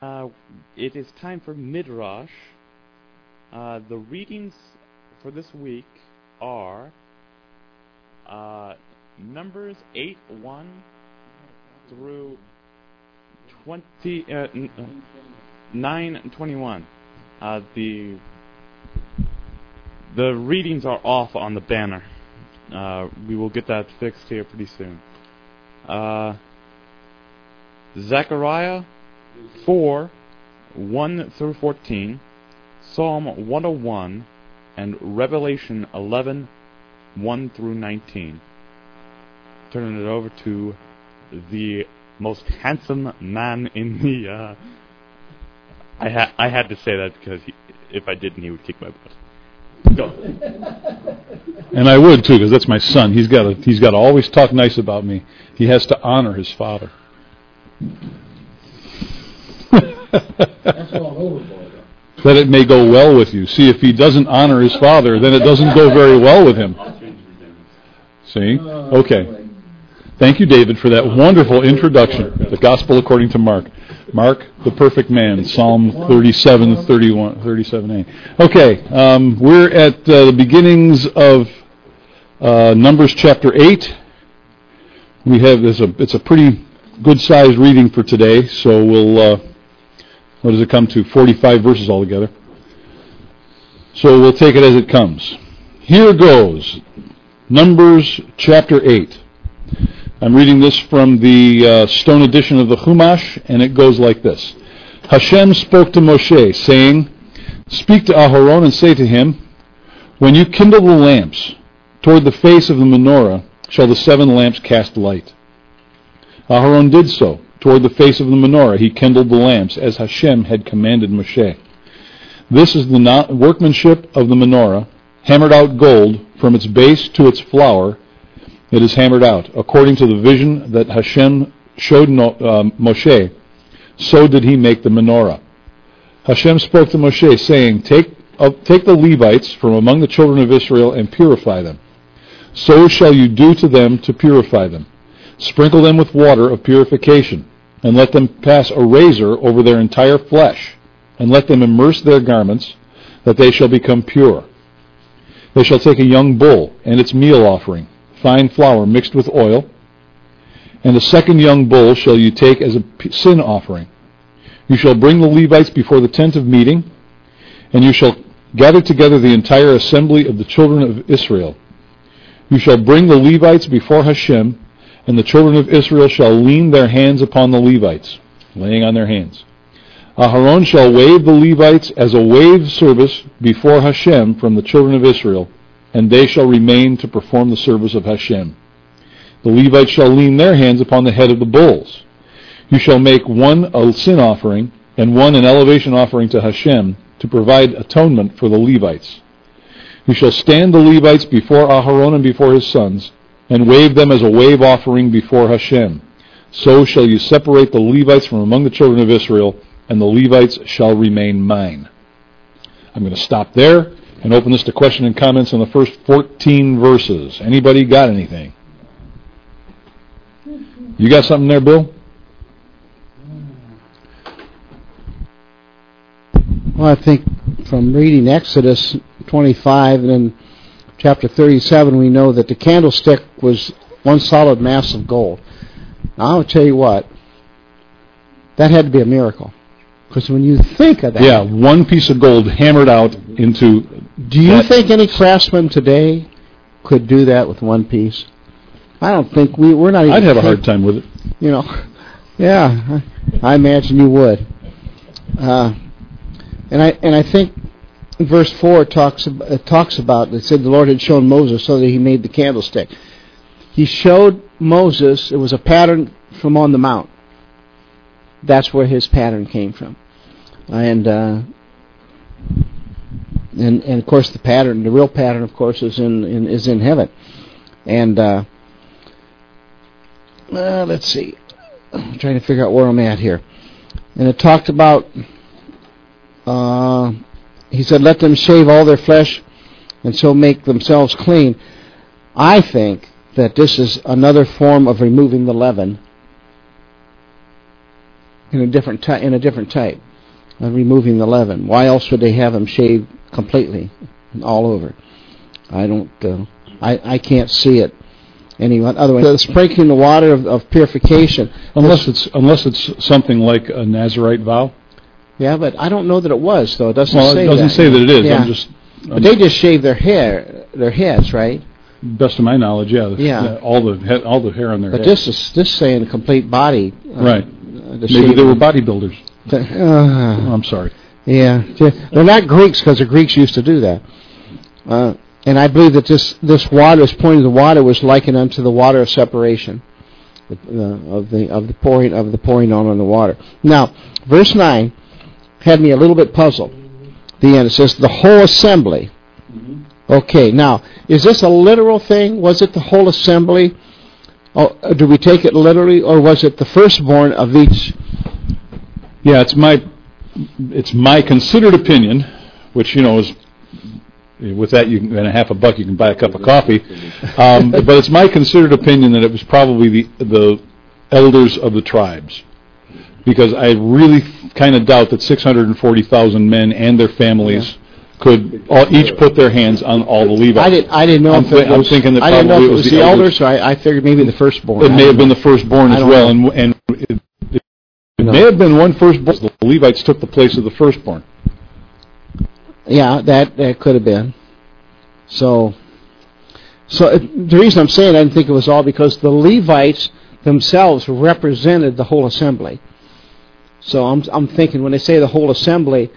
It is time for Midrash. The readings for this week are Numbers 8:1 through 9:21. The readings are off on the banner. We will get that fixed here pretty soon. Zechariah 4:1 through 14, Psalm 101, and Revelation 11:1 through 19. Turning it over to the most handsome man in the. I had to say that because if I didn't, he would kick my butt. Go. And I would too, because that's my son. He's got to always talk nice about me. He has to honor his father. That's all over, boy. That it may go well with you. See, if he doesn't honor his father, then it doesn't go very well with him. See? Okay. Thank you, David, for that wonderful introduction. The Gospel according to Mark. Mark, the perfect man, Psalm 37:a. Okay, we're at the beginnings of Numbers chapter 8. We have it's a pretty good-sized reading for today, so we'll, what does it come to? 45 verses altogether. So we'll take it as it comes. Here goes, Numbers chapter 8. I'm reading this from the Stone edition of the Chumash, and it goes like this. Hashem spoke to Moshe, saying, "Speak to Aharon and say to him, when you kindle the lamps, toward the face of the menorah shall the 7 lamps cast light." Aharon did so. Toward the face of the menorah he kindled the lamps, as Hashem had commanded Moshe. This is the workmanship of the menorah, hammered out gold from its base to its flower. It is hammered out, according to the vision that Hashem showed Moshe. So did he make the menorah. Hashem spoke to Moshe, saying, Take the Levites from among the children of Israel and purify them. So shall you do to them to purify them. Sprinkle them with water of purification, and let them pass a razor over their entire flesh, and let them immerse their garments, that they shall become pure. They shall take a young bull and its meal offering, fine flour mixed with oil, and the second young bull shall you take as a sin offering. You shall bring the Levites before the tent of meeting, and you shall gather together the entire assembly of the children of Israel. You shall bring the Levites before Hashem, and the children of Israel shall lean their hands upon the Levites, laying on their hands. Aharon shall wave the Levites as a wave service before Hashem from the children of Israel, and they shall remain to perform the service of Hashem. The Levites shall lean their hands upon the head of the bulls. You shall make one a sin offering, and one an elevation offering to Hashem, to provide atonement for the Levites. You shall stand the Levites before Aharon and before his sons, and wave them as a wave offering before Hashem. So shall you separate the Levites from among the children of Israel, and the Levites shall remain mine. I'm going to stop there and open this to question and comments on the first 14 verses. Anybody got anything? You got something there, Bill? Well, I think from reading Exodus 25 and then chapter 37, we know that the candlestick was one solid mass of gold. Now, I'll tell you what, that had to be a miracle. Because when you think of that... Yeah, one piece of gold hammered out into... Do you think any craftsman today could do that with one piece? I don't think we're not even... I'd have a hard time with it. You know, yeah, I imagine you would. And I think verse 4 talks about, it said the Lord had shown Moses so that he made the candlestick. He showed Moses, it was a pattern from on the mount. That's where his pattern came from. And of course the pattern, the real pattern of course is in heaven. And let's see. I'm trying to figure out where I'm at here. And it talked about he said, let them shave all their flesh and so make themselves clean. I think that this is another form of removing the leaven in a different type, removing the leaven. Why else would they have them shaved completely, all over? I don't. I can't see it any other way. The sprinkling the water of purification, unless it's something like a Nazirite vow. Yeah, but I don't know that it was, though. It doesn't say that. It doesn't say that it is. Yeah. But they just shave their heads, right? Best of my knowledge, yeah. All the hair on their head. But this saying complete body. Right. Maybe they were bodybuilders. I'm sorry. Yeah, they're not Greeks because the Greeks used to do that. And I believe that this water, this point of the water, was likened unto the water of separation, of the pouring on the water. Now, verse 9 had me a little bit puzzled. The end, it says the whole assembly. Mm-hmm. Okay, now is this a literal thing? Was it the whole assembly? Or do we take it literally, or was it the firstborn of each? Yeah, it's my considered opinion, which is. With that, and a half a buck, you can buy a cup of coffee. But it's my considered opinion that it was probably the elders of the tribes, because I really kind of doubt that 640,000 men and their families could each put their hands on all the Levites. I didn't know if it was the elders, so I figured maybe the firstborn. It may have been the firstborn as well, and it may have been one firstborn. The Levites took the place of the firstborn. Yeah, that could have been. So the reason I'm saying I didn't think it was all because the Levites themselves represented the whole assembly. So I'm thinking when they say the whole assembly,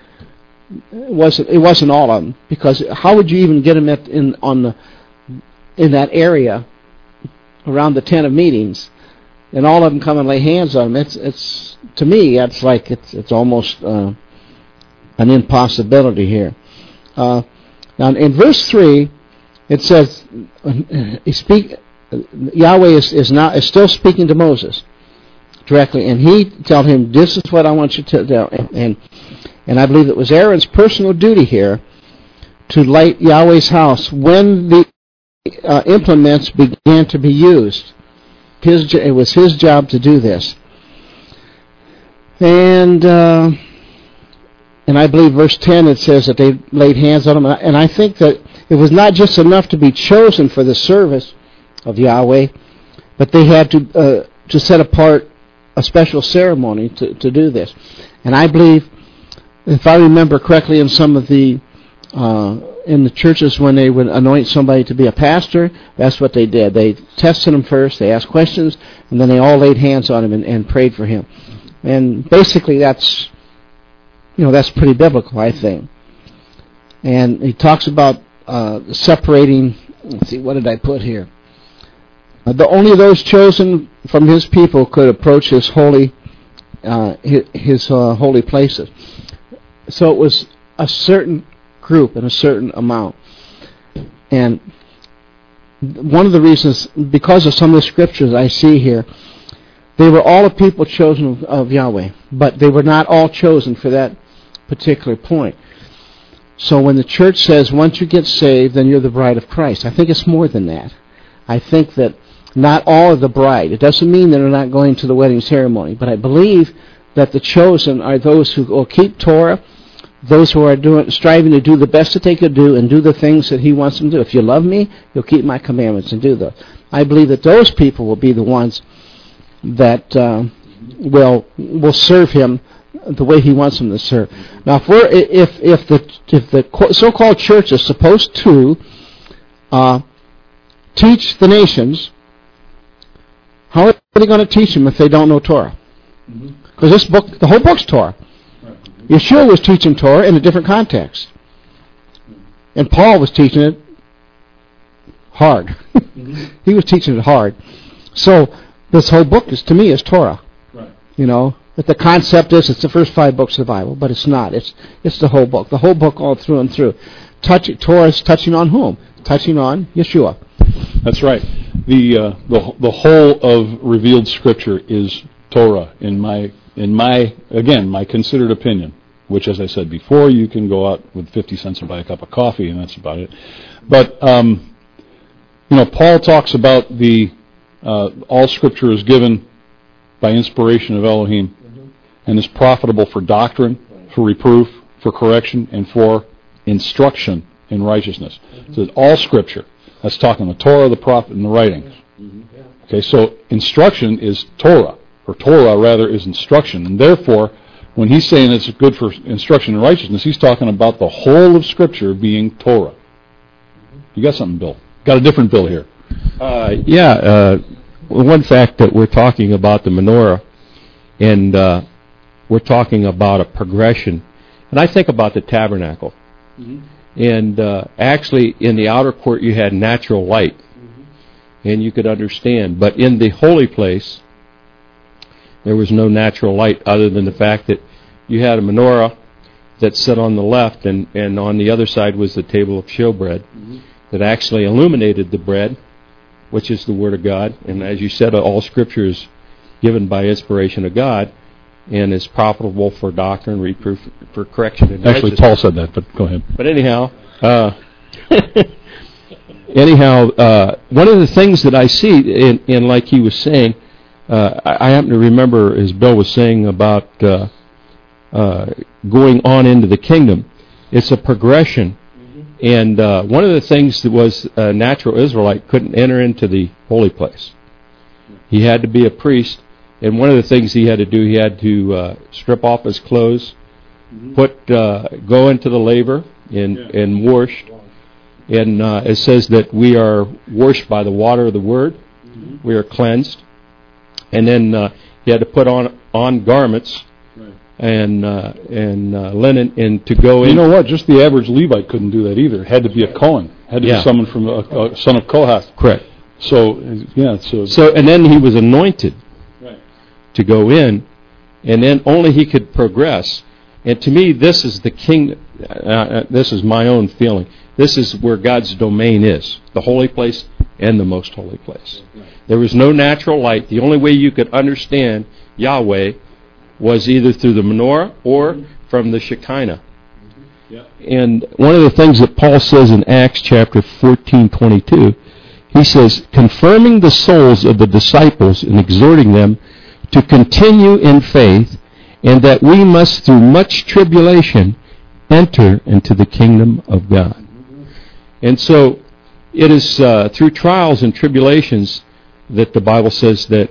it wasn't all of them, because how would you even get them in that area around the tent of meetings, and all of them come and lay hands on them? It's to me that's like it's almost an impossibility here. Now in verse 3, it says Yahweh is still speaking to Moses directly, and he told him, "This is what I want you to do." And I believe it was Aaron's personal duty here to light Yahweh's house when the implements began to be used. It was his job to do this. And I believe verse 10, it says that they laid hands on him. And I think that it was not just enough to be chosen for the service of Yahweh, but they had to set apart a special ceremony to do this. And I believe, if I remember correctly, in some of the in the churches when they would anoint somebody to be a pastor, that's what they did. They tested him first, they asked questions, and then they all laid hands on him and prayed for him. And basically that's pretty biblical, I think. And he talks about separating. Let's see, what did I put here? Only those chosen from his people could approach his holy holy places. So it was a certain group and a certain amount. And one of the reasons, because of some of the scriptures I see here, they were all a people chosen of Yahweh, but they were not all chosen for that particular point. So when the church says, once you get saved, then you're the bride of Christ, I think it's more than that. I think that not all of the bride. It doesn't mean that they're not going to the wedding ceremony, but I believe that the chosen are those who will keep Torah, those who are striving to do the best that they could do and do the things that he wants them to do. If you love me, you'll keep my commandments and do those. I believe that those people will be the ones that will serve him the way he wants them to serve. Now, if the so-called church is supposed to teach the nations, how are they going to teach them if they don't know Torah? Because this book, the whole book's Torah. Yeshua was teaching Torah in a different context, and Paul was teaching it hard. He was teaching it hard. So this whole book to me is Torah. Right. But the concept is it's the first 5 books of the Bible, but it's not. It's the whole book. The whole book all through and through. Torah is touching on whom? Touching on Yeshua. That's right. The whole of revealed Scripture is Torah in my considered opinion. Which, as I said before, you can go out with 50 cents and buy a cup of coffee, and that's about it. But Paul talks about all Scripture is given by inspiration of Elohim, and is profitable for doctrine, for reproof, for correction, and for instruction in righteousness. So it's all Scripture. That's talking the Torah, the prophet, and the writings. Okay, so instruction is Torah, or Torah rather is instruction, and therefore, when he's saying it's good for instruction in righteousness, he's talking about the whole of Scripture being Torah. You got something, Bill? Got a different Bill here. One fact that we're talking about the menorah, and we're talking about a progression, and I think about the tabernacle. And actually, in the outer court, you had natural light, and you could understand. But in the holy place, there was no natural light other than the fact that you had a menorah that sat on the left, and on the other side was the table of showbread that actually illuminated the bread, which is the Word of God. And as you said, all Scripture is given by inspiration of God and is profitable for doctrine, reproof, for correction. And Actually, Paul said that, but go ahead. But anyhow, one of the things that I see, in like he was saying, I happen to remember, as Bill was saying, about going on into the kingdom. It's a progression. And one of the things that was a natural Israelite couldn't enter into the holy place. He had to be a priest. And one of the things he had to do, he had to strip off his clothes, go into the laver and washed. And it says that we are washed by the water of the Word. We are cleansed. And then he had to put on garments and linen, and to go in. You know what? Just the average Levite couldn't do that either. It had to be a Cohen. It had to be someone from a son of Kohath. Correct. So and then he was anointed to go in, and then only he could progress. And to me, this is the kingdom. This is my own feeling. This is where God's domain is, the holy place and the most holy place. There was no natural light. The only way you could understand Yahweh was either through the menorah or from the Shekinah. And one of the things that Paul says in Acts chapter 14:22, he says, confirming the souls of the disciples and exhorting them to continue in faith, and that we must through much tribulation enter into the kingdom of God. And so it is through trials and tribulations that the Bible says that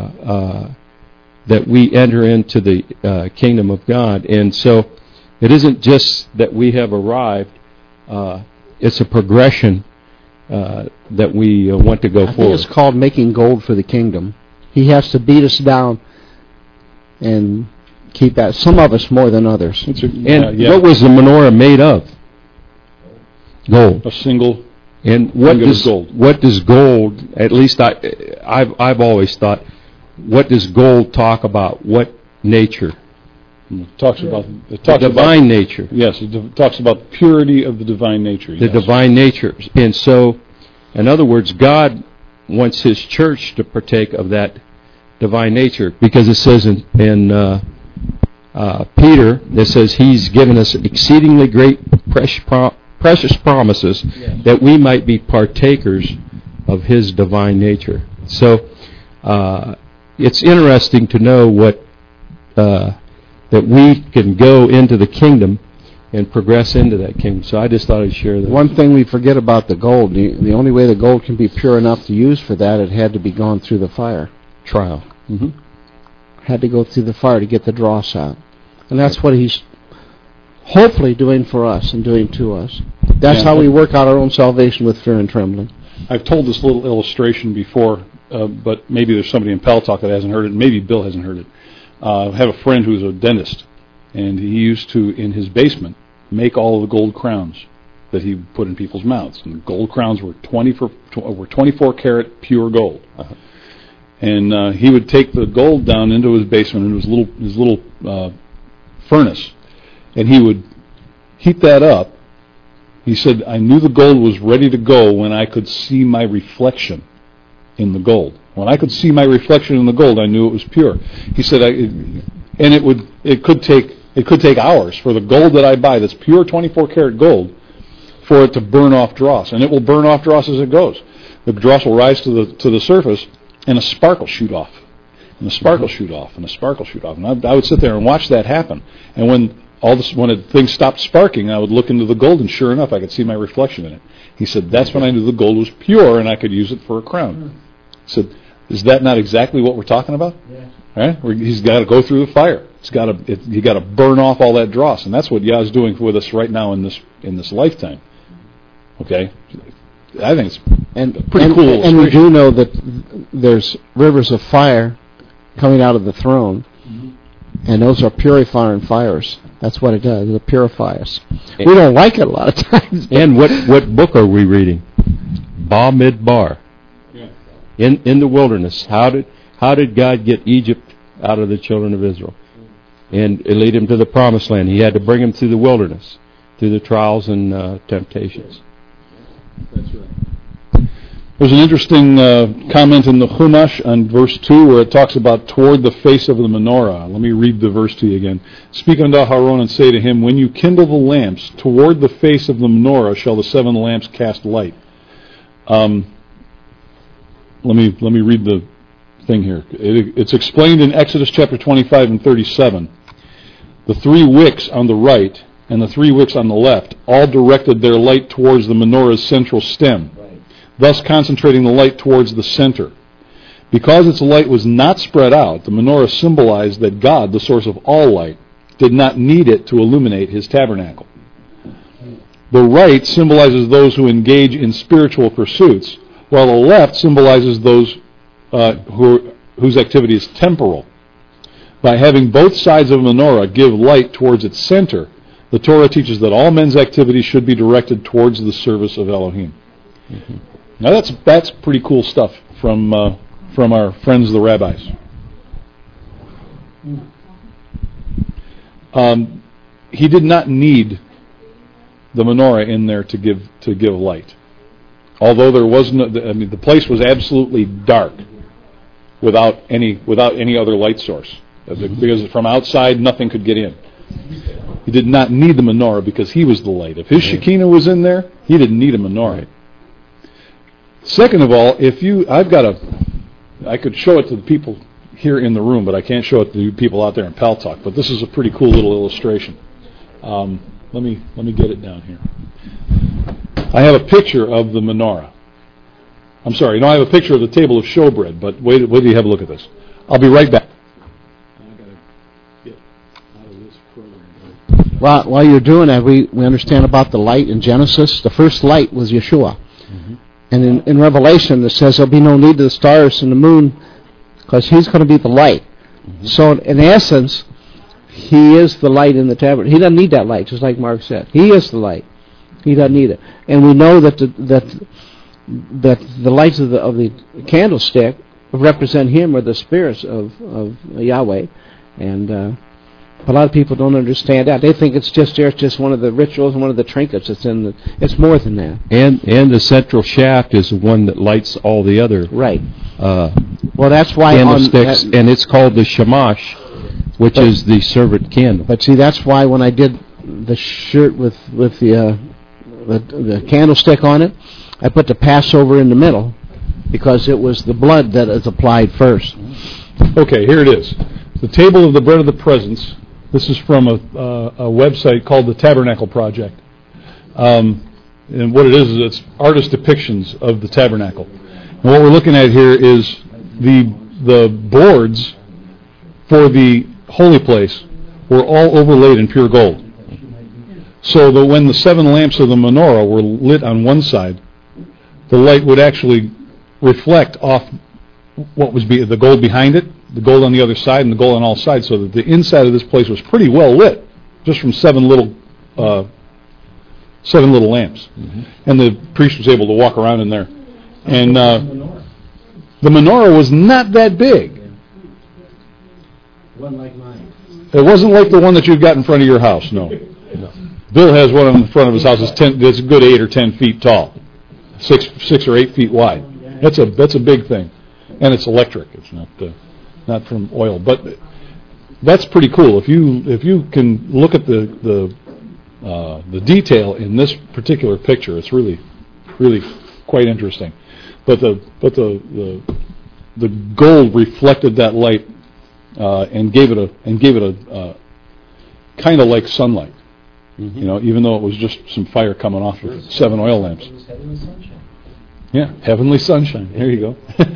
that we enter into the kingdom of God. And so it isn't just that we have arrived, it's a progression that we want to go forward. I think it's called making gold for the kingdom. He has to beat us down and keep that. Some of us more than others. What was the menorah made of? Gold. A single. And what does gold? At least I've always thought, what does gold talk about? What nature? It talks about divine nature. Yes, it talks about purity of the divine nature. The divine nature. And so, in other words, God wants His church to partake of that divine nature, because it says in Peter, it says He's given us exceedingly great precious promises that we might be partakers of His divine nature. So it's interesting to know what that we can go into the kingdom and progress into that kingdom. So I just thought I'd share that. One thing we forget about the gold, the only way the gold can be pure enough to use for that, it had to be gone through the fire. Trial. Had to go through the fire to get the dross out. And that's what He's hopefully doing for us and doing to us. That's how we work out our own salvation, with fear and trembling. I've told this little illustration before, but maybe there's somebody in Pal Talk that hasn't heard it, and maybe Bill hasn't heard it. I have a friend who's a dentist, and he used to, in his basement, make all of the gold crowns that he put in people's mouths. And the gold crowns were 24 karat pure gold. And he would take the gold down into his basement in his little furnace, and he would heat that up. He said, I knew the gold was ready to go when I could see my reflection in the gold. When I could see my reflection in the gold, I knew it was pure. He said, it could take hours for the gold that I buy, that's pure 24 karat gold, for it to burn off dross, and it will burn off dross as it goes. The dross will rise to the surface, and a spark will shoot off, and a sparkle shoot off, and a sparkle shoot off. And I would sit there and watch that happen. And when the thing stopped sparking, I would look into the gold, and sure enough, I could see my reflection in it. He said, that's when I knew the gold was pure and I could use it for a crown. He said, is that not exactly what we're talking about? Yeah. Right? He's got to go through the fire. You got to burn off all that dross, and that's what Yah's doing with us right now in this lifetime. Okay, I think it's pretty cool. And we do know that there's rivers of fire coming out of the throne, and those are purifying fires. That's what it does. It purifies. We don't like it a lot of times. And what book are we reading? Bamidbar. Yeah. In the wilderness. How did God get Egypt out of the children of Israel and lead him to the promised land? He had to bring him through the wilderness, through the trials and temptations. That's right. There's an interesting comment in the Chumash on verse 2 where it talks about toward the face of the menorah. Let me read the verse to you again. Speak unto Aaron and say to him, when you kindle the lamps, toward the face of the menorah shall the 7 lamps cast light. Let me read the thing here. It's explained in Exodus chapter 25 and 37. The 3 wicks on the right and the 3 wicks on the left all directed their light towards the menorah's central stem, thus concentrating the light towards the center. Because its light was not spread out, the menorah symbolized that God, the source of all light, did not need it to illuminate his tabernacle. The right symbolizes those who engage in spiritual pursuits, while the left symbolizes those whose activity is temporal. By having both sides of a menorah give light towards its center, the Torah teaches that all men's activities should be directed towards the service of Elohim. Mm-hmm. Now that's pretty cool stuff from our friends the rabbis. He did not need the menorah in there to give light. Although there was the place was absolutely dark without any other light source, because from outside nothing could get in. He did not need the menorah because he was the light. If his Shekinah was in there, he didn't need a menorah. Second of all, I could show it to the people here in the room, but I can't show it to the people out there in Paltalk. But this is a pretty cool little illustration. Let me get it down here. I have a picture of the menorah. I'm sorry, I have a picture of the table of showbread, but wait till you have a look at this. I'll be right back. While you're doing that, we understand about the light in Genesis. The first light was Yeshua. Mm-hmm. And in Revelation it says there'll be no need of the stars and the moon because he's going to be the light. Mm-hmm. So in essence, he is the light in the tabernacle. He doesn't need that light, just like Mark said. He is the light. He doesn't need it. And we know that the lights of the candlestick represent him or the spirits of Yahweh. And a lot of people don't understand that. They think it's just one of the rituals and one of the trinkets. It's more than that. And the central shaft is the one that lights all the other well, that's why candlesticks, and it's called the shamash, which is the servant candle. But see, that's why when I did the shirt with the candlestick on it, I put the Passover in the middle because it was the blood that is applied first. Okay, here it is. The table of the bread of the presence. This is from a website called the Tabernacle Project. And what it is it's artist depictions of the tabernacle. And what we're looking at here is the boards for the holy place were all overlaid in pure gold. So that when the 7 lamps of the menorah were lit on one side, the light would actually reflect off what was the gold behind it, the gold on the other side, and the gold on all sides, so that the inside of this place was pretty well lit, just from 7 little lamps. Mm-hmm. And the priest was able to walk around in there. And the menorah was not that big. It wasn't like mine. It wasn't like the one that you've got in front of your house, no. Bill has one in front of his house that's a good 8 or 10 feet tall, 6 or 8 feet wide. That's a big thing, and it's electric. It's not from oil, but that's pretty cool. If you can look at the detail in this particular picture, it's really quite interesting. But the the gold reflected that light and gave it a kind of like sunlight. You know, even though it was just some fire coming off of 7 oil lamps. It was heavenly sunshine. Yeah, heavenly sunshine. There you go.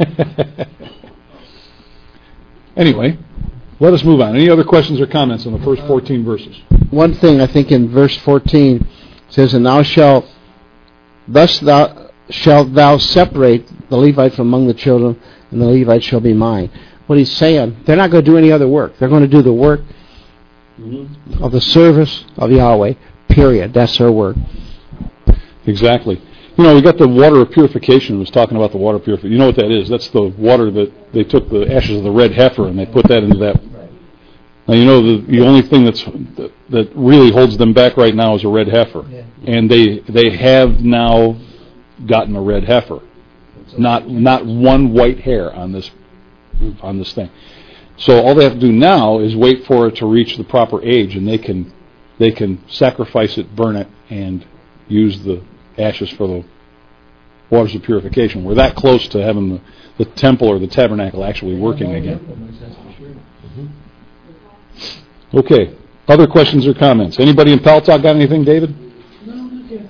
Anyway, let us move on. Any other questions or comments on the first 14 verses? One thing I think in verse 14 says, "And thus shalt thou separate the Levite from among the children, and the Levite shall be mine." What he's saying, they're not going to do any other work. They're going to do the work of the service of Yahweh, period. That's their work. Exactly. You know, we got the water of purification. It was talking about the water of purification. You know what that is? That's the water that they took the ashes of the red heifer and they put that into that. Now, you know, the only thing that really holds them back right now is a red heifer. Yeah. And they have now gotten a red heifer. Not one white hair on this thing. So all they have to do now is wait for it to reach the proper age, and they can sacrifice it, burn it, and use the ashes for the waters of purification. We're that close to having the temple or the tabernacle actually working again. Okay. Other questions or comments? Anybody in Paltalk got anything, David? No, not yet.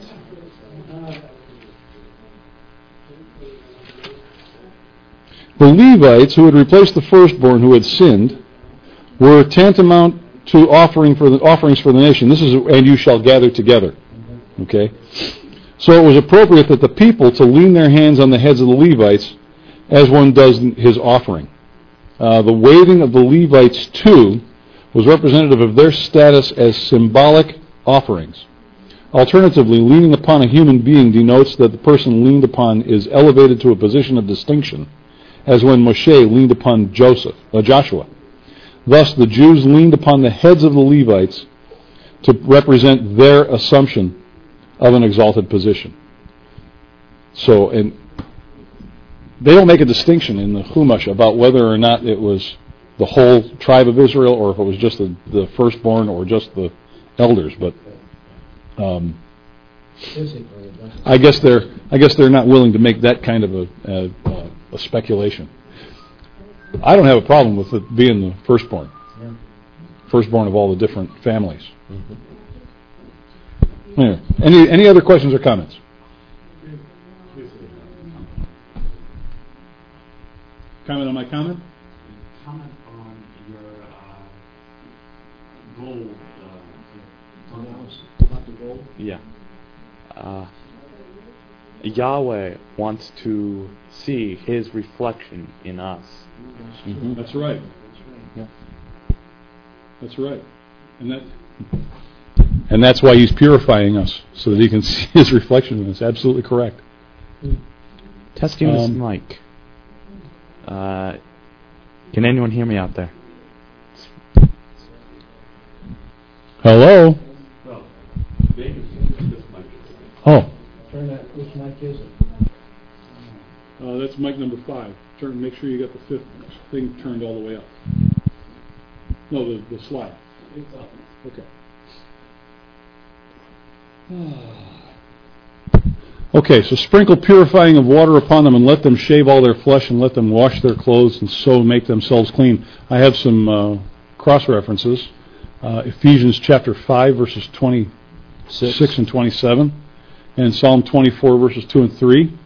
The Levites, who had replaced the firstborn who had sinned, were tantamount to offerings for the nation. This is, and you shall gather together. Okay? So it was appropriate that the people to lean their hands on the heads of the Levites as one does his offering. The waving of the Levites, too, was representative of their status as symbolic offerings. Alternatively, leaning upon a human being denotes that the person leaned upon is elevated to a position of distinction, as when Moshe leaned upon Joshua. Thus, the Jews leaned upon the heads of the Levites to represent their assumption of an exalted position. So, and they don't make a distinction in the Chumash about whether or not it was the whole tribe of Israel or if it was just the firstborn or just the elders. But I guess they're not willing to make that kind of a speculation. I don't have a problem with it being the firstborn. Firstborn of all the different families. Anyway, any other questions or comments? Comment on my comment? Comment on your gold. About the gold. Yeah. Yahweh wants to see His reflection in us. Mm-hmm. That's right. Yeah. That's right. And that's why He's purifying us, so that He can see His reflection in us. Absolutely correct. Testing this mic. Can anyone hear me out there? Hello? Oh. Turn that. Which mic is it? That's mic number 5. Make sure you got the 5th thing turned all the way up. No, the slide. It's up. Okay. Okay, so sprinkle purifying of water upon them and let them shave all their flesh and let them wash their clothes and so make themselves clean. I have some cross-references. Ephesians chapter 5, verses 26 and 27, and Psalm 24, verses 2 and 3.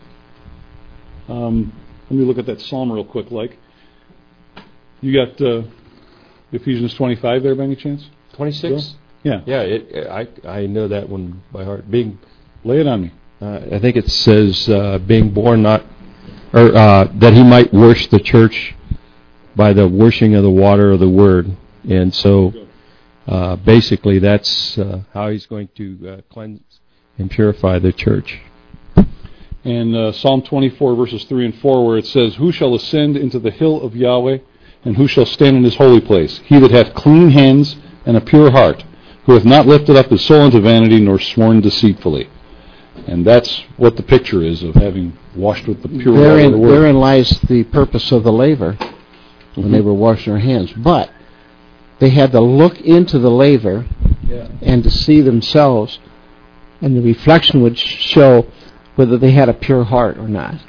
Let me look at that psalm real quick, You got Ephesians 25 there by any chance? 26? Yeah. Yeah, I know that one by heart. Lay it on me. I think it says being born not, or that he might wash the church by the washing of the water of the word. And so basically that's how he's going to cleanse and purify the church. And Psalm 24, verses 3 and 4, where it says, "Who shall ascend into the hill of Yahweh, and who shall stand in his holy place? He that hath clean hands and a pure heart, who hath not lifted up his soul unto vanity, nor sworn deceitfully." And that's what the picture is of having washed with the pure water of the word. Therein lies the purpose of the laver when they were washing their hands. But they had to look into the laver and to see themselves, and the reflection would show whether they had a pure heart or not.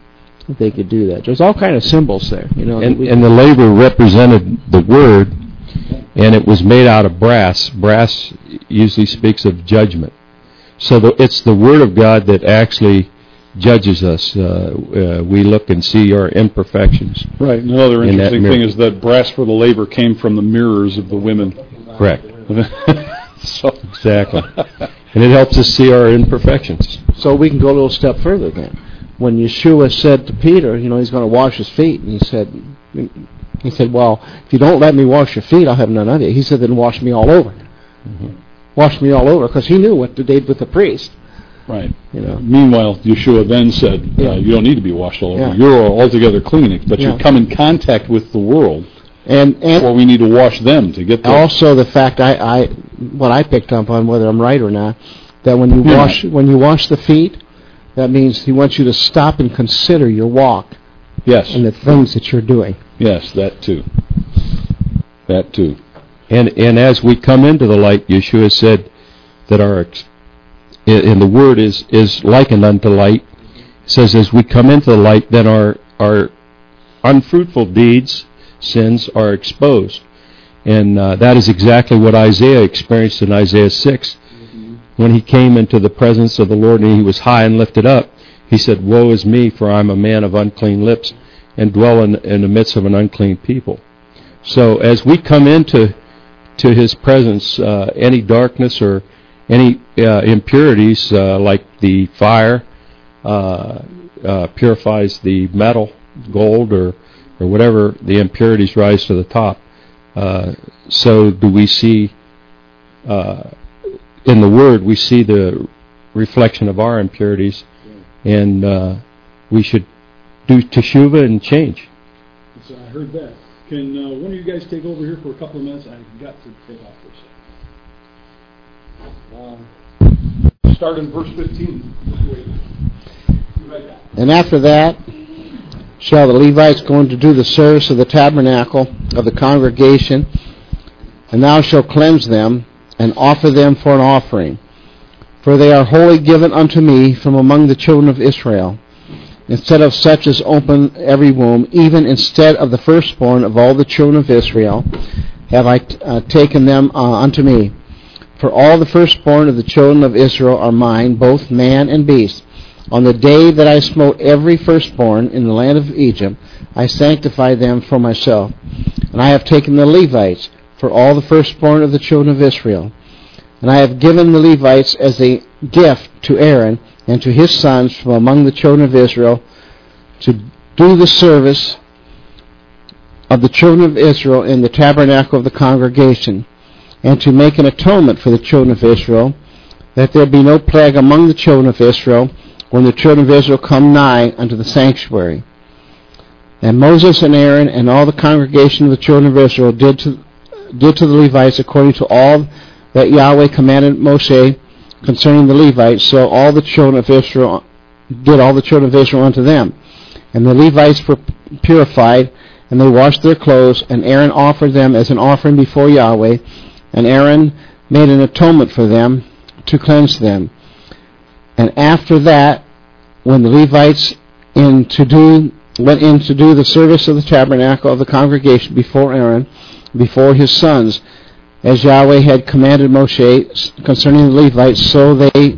that they could do that. There's all kind of symbols there, you know. And the laver represented the Word, and it was made out of brass. Brass usually speaks of judgment. So it's the Word of God that actually judges us. We look and see our imperfections. Right. Another interesting thing is that brass for the laver came from the mirrors of the women. Correct. So. Exactly. And it helps us see our imperfections. So we can go a little step further then. When Yeshua said to Peter, you know, he's going to wash his feet, and he said, well, if you don't let me wash your feet, I'll have none of you. He said, then wash me all over. Mm-hmm. Wash me all over, because he knew what they did with the priest. Right. You know. Meanwhile, Yeshua then said, you don't need to be washed all over. Yeah. You're altogether clean, but you come in contact with the world. And or we need to wash them to get there. Also, the fact what I picked up on, whether I'm right or not, that when you wash the feet, that means he wants you to stop and consider your walk. Yes. And the things that you're doing. Yes, that too. That too. And as we come into the light, Yeshua said that and the word is likened unto light. It says as we come into the light, then our unfruitful deeds, sins, are exposed. And that is exactly what Isaiah experienced in Isaiah 6. When he came into the presence of the Lord and he was high and lifted up, he said, woe is me, for I am a man of unclean lips and dwell in the midst of an unclean people. So as we come into his presence, any darkness or any impurities, like the fire purifies the metal, gold, or whatever the impurities rise to the top, so do we see in the Word, we see the reflection of our impurities, and we should do teshuvah and change. So I heard that. Can one of you guys take over here for a couple of minutes? I've got to take off for a second. Start in verse 15. And after that, shall the Levites go in to do the service of the tabernacle of the congregation, and thou shalt cleanse them, and offer them for an offering. For they are wholly given unto me from among the children of Israel. Instead of such as open every womb, even instead of the firstborn of all the children of Israel, have I taken them unto me. For all the firstborn of the children of Israel are mine, both man and beast. On the day that I smote every firstborn in the land of Egypt, I sanctified them for myself. And I have taken the Levites, for all the firstborn of the children of Israel. And I have given the Levites as a gift to Aaron and to his sons from among the children of Israel to do the service of the children of Israel in the tabernacle of the congregation, and to make an atonement for the children of Israel, that there be no plague among the children of Israel when the children of Israel come nigh unto the sanctuary. And Moses and Aaron and all the congregation of the children of Israel did to the Levites according to all that Yahweh commanded Moshe concerning the Levites, so all the children of Israel did all the children of Israel unto them. And the Levites were purified, and they washed their clothes, and Aaron offered them as an offering before Yahweh, and Aaron made an atonement for them to cleanse them. And after that, when the Levites went in to do the service of the tabernacle of the congregation before Aaron, before his sons, as Yahweh had commanded Moshe concerning the Levites, so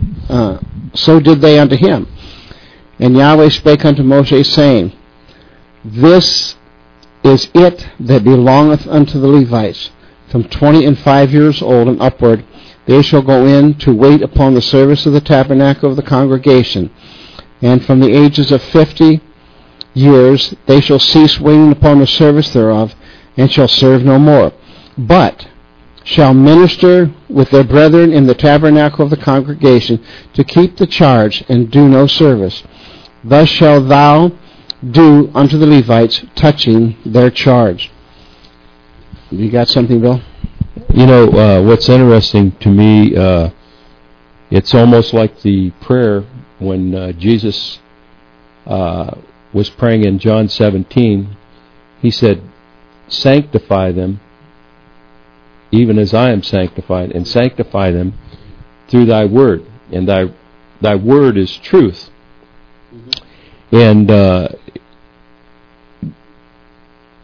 did they unto him. And Yahweh spake unto Moshe, saying, This is it that belongeth unto the Levites. From 25 years old and upward, they shall go in to wait upon the service of the tabernacle of the congregation. And from the ages of 50 years, they shall cease waiting upon the service thereof, and shall serve no more, but shall minister with their brethren in the tabernacle of the congregation to keep the charge and do no service. Thus shalt thou do unto the Levites touching their charge. You got something, Bill? You know, what's interesting to me, it's almost like the prayer when Jesus was praying in John 17. He said, sanctify them, even as I am sanctified, and sanctify them through thy word. And thy word is truth. Mm-hmm. And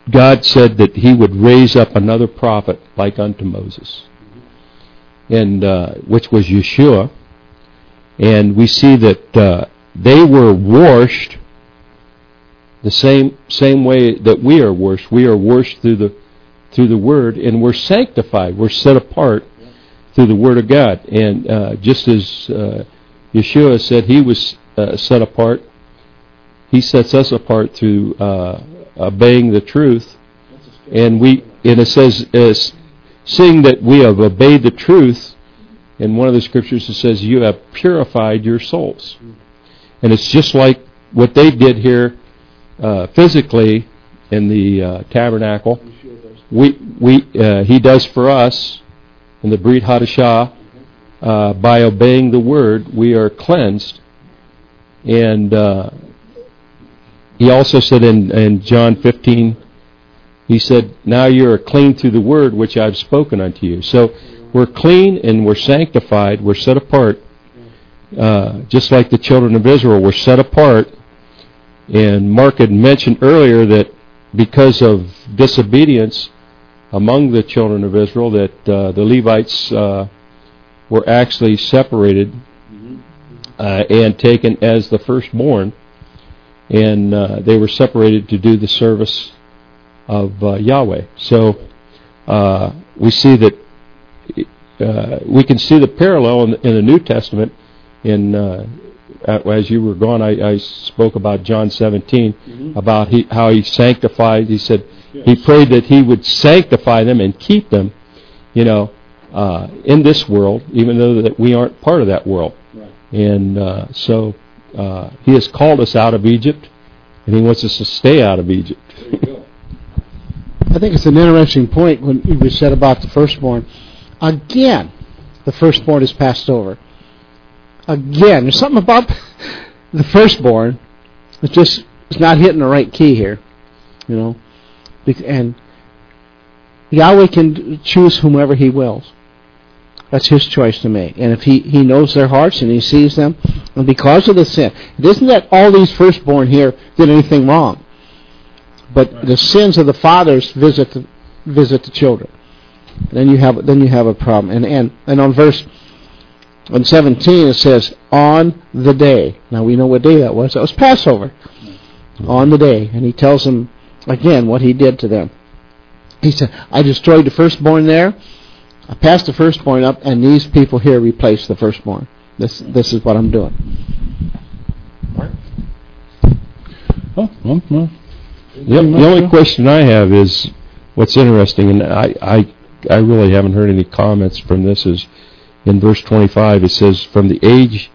God said that He would raise up another prophet like unto Moses, and which was Yeshua. And we see that they were washed the same way that we are washed. We are washed through the Word, and we're sanctified. We're set apart through the Word of God. And just as Yeshua said He was set apart, He sets us apart through obeying the truth. And it says, seeing that we have obeyed the truth, in one of the scriptures it says, you have purified your souls. And it's just like what they did here physically in the tabernacle. He does for us in the Brit Hadashah. By obeying the Word, we are cleansed. And He also said in John 15, He said, now you are clean through the Word which I've spoken unto you. So we're clean and we're sanctified, we're set apart, just like the children of Israel were set apart. And Mark had mentioned earlier that because of disobedience among the children of Israel, that the Levites were actually separated and taken as the firstborn, and they were separated to do the service of Yahweh. So we see that we can see the parallel in the New Testament. As you were gone, I spoke about John 17, about how He sanctified. He said He prayed that He would sanctify them and keep them, in this world, even though that we aren't part of that world. Right. And so He has called us out of Egypt, and He wants us to stay out of Egypt. There you go. I think it's an interesting point when we said about the firstborn. Again, the firstborn is passed over. Again, there's something about the firstborn. It's not hitting the right key here, And Yahweh can choose whomever He wills. That's His choice to make. And if He knows their hearts and He sees them, and because of the sin, it isn't that all these firstborn here did anything wrong, but the sins of the fathers visit the children. Then you have a problem. And on verse 17 it says, on the day. Now we know what day that was. That was Passover. On the day. And He tells them again what He did to them. He said, I destroyed the firstborn there. I passed the firstborn up, and these people here replaced the firstborn. This is what I'm doing. Mark? The only question I have is what's interesting, and I really haven't heard any comments from this, is in verse 25 it says from the age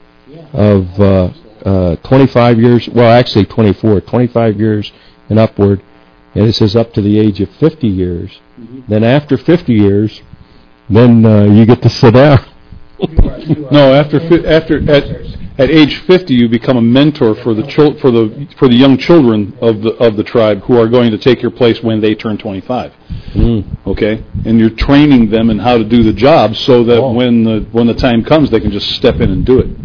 of 25 years, well actually 25 years and upward, and it says up to the age of 50 years. Then after 50 years, then you get to sit down. No, at age 50, you become a mentor for the young children of the tribe who are going to take your place when they turn 25. Okay, and you're training them in how to do the job so that when the time comes, they can just step in and do it.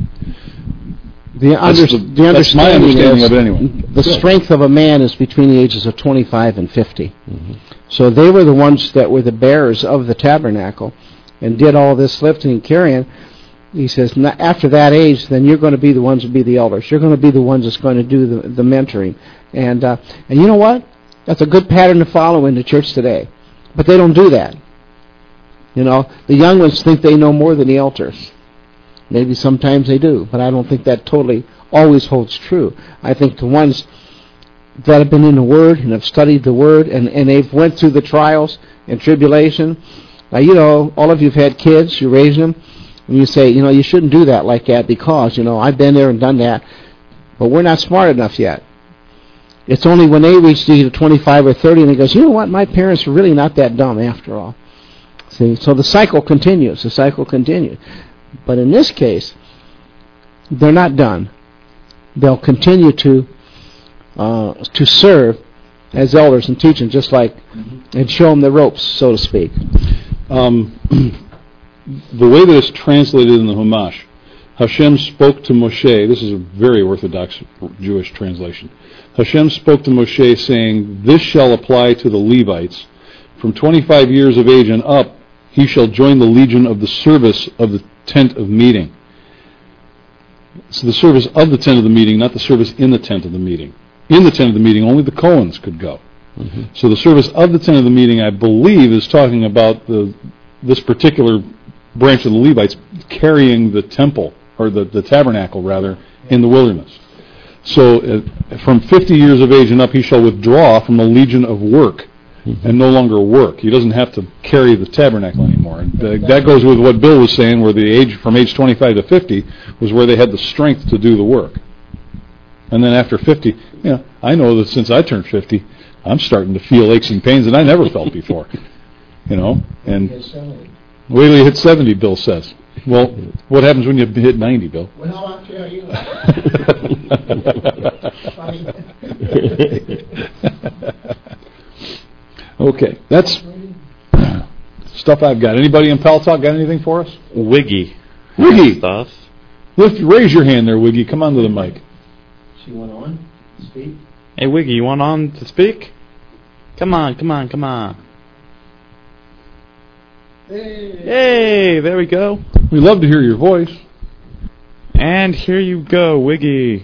That's my understanding of it anyway. The strength of a man is between the ages of 25 and 50. So they were the ones that were the bearers of the tabernacle and did all this lifting and carrying. He says, after that age, then you're going to be the ones to be the elders. You're going to be the ones that's going to do the mentoring. And you know what? That's a good pattern to follow in the church today. But they don't do that. The young ones think they know more than the elders. Maybe sometimes they do, but I don't think that totally always holds true. I think the ones that have been in the Word and have studied the Word and they've went through the trials and tribulation. Now, all of you have had kids, you're raising them, and you say, you shouldn't do that like that because, I've been there and done that. But we're not smart enough yet. It's only when they reach the age of 25 or 30 and they goes, you know what, my parents are really not that dumb after all. See, so the cycle continues. But in this case, they're not done. They'll continue to serve as elders and teaching, just like, and show them the ropes, so to speak. The way that it's translated in the Humash, Hashem spoke to Moshe. This is a very orthodox Jewish translation. Hashem spoke to Moshe, saying, "This shall apply to the Levites. From 25 years of age and up, he shall join the legion of the service of the tent of meeting." It's the service of the tent of the meeting, not the service in the tent of the meeting. In the tent of the meeting, only the Cohens could go. Mm-hmm. So the service of the tent of the meeting, I believe, is talking about this particular branch of the Levites carrying the temple, or the tabernacle, rather, in the wilderness. So from 50 years of age and up, he shall withdraw from the legion of work, and no longer work. He doesn't have to carry the tabernacle anymore. And that goes with what Bill was saying, where the age from age 25 to 50 was where they had the strength to do the work. And then after 50, I know that since I turned 50, I'm starting to feel aches and pains that I never felt before. And wait till you hit 70, Bill says. Well, what happens when you hit 90, Bill? Well, I'll tell you. Okay, that's stuff I've got. Anybody in Pal Talk got anything for us? Wiggy. Stuff. Raise your hand there, Wiggy. Come on to the mic. She went on to speak. Hey, Wiggy, you want on to speak? Come on. Hey, there we go. We love to hear your voice. And here you go, Wiggy.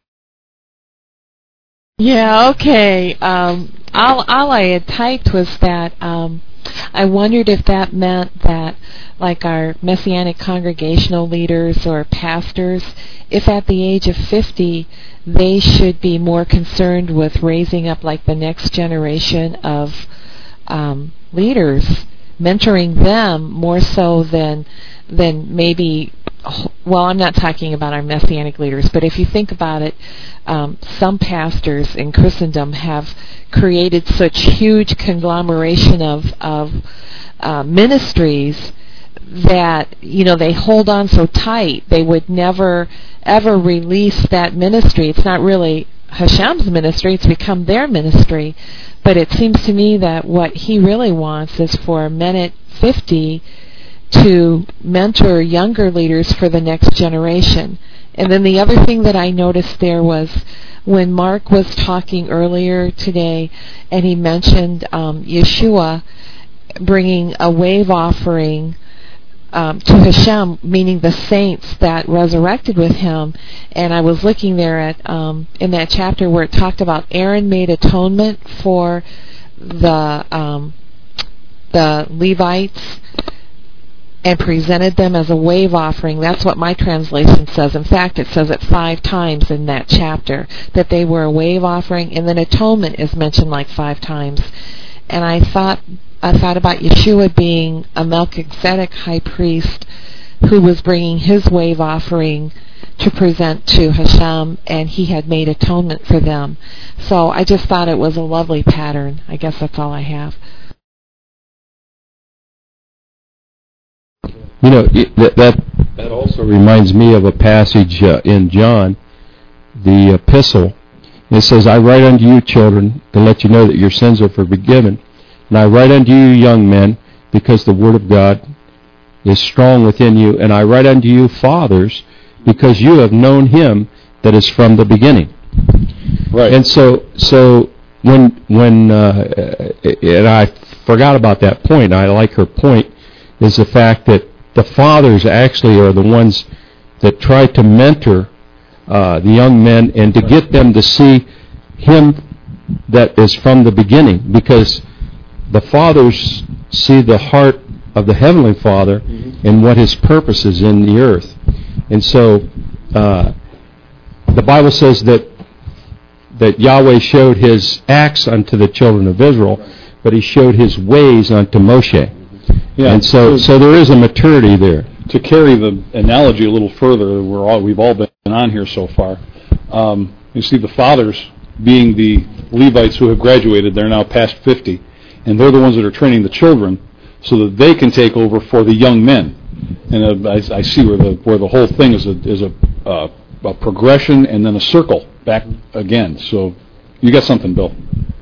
Yeah, okay. All I had typed was that I wondered if that meant that, like our Messianic congregational leaders or pastors, if at the age of 50 they should be more concerned with raising up like the next generation of leaders, mentoring them more so than maybe. Well, I'm not talking about our Messianic leaders, but if you think about it, some pastors in Christendom have created such huge conglomeration of ministries that, they hold on so tight. They would never, ever release that ministry. It's not really Hashem's ministry. It's become their ministry. But it seems to me that what he really wants is for men at 50 to mentor younger leaders for the next generation. And then the other thing that I noticed there was when Mark was talking earlier today and he mentioned Yeshua bringing a wave offering to Hashem, meaning the saints that resurrected with him. And I was looking there at in that chapter where it talked about Aaron made atonement for the Levites and presented them as a wave offering. That's what my translation says. In fact, it says it 5 times in that chapter, that they were a wave offering, and then atonement is mentioned like 5 times. And I thought about Yeshua being a Melchizedek high priest who was bringing his wave offering to present to Hashem, and he had made atonement for them. So I just thought it was a lovely pattern. I guess that's all I have. That also reminds me of a passage in John, the epistle. It says, "I write unto you, children, to let you know that your sins are forgiven. And I write unto you, young men, because the word of God is strong within you. And I write unto you, fathers, because you have known him that is from the beginning." Right. And so when and I forgot about that point. I like her point, is the fact that the fathers actually are the ones that try to mentor the young men and to get them to see him that is from the beginning, because the fathers see the heart of the Heavenly Father and what his purpose is in the earth. And so the Bible says that Yahweh showed his acts unto the children of Israel, but he showed his ways unto Moshe. Yeah, and so there is a maturity there. To carry the analogy a little further, we've all been on here so far. You see the fathers being the Levites who have graduated, they're now past 50, and they're the ones that are training the children so that they can take over for the young men. And I see where the whole thing is a progression and then a circle back again. So you got something, Bill.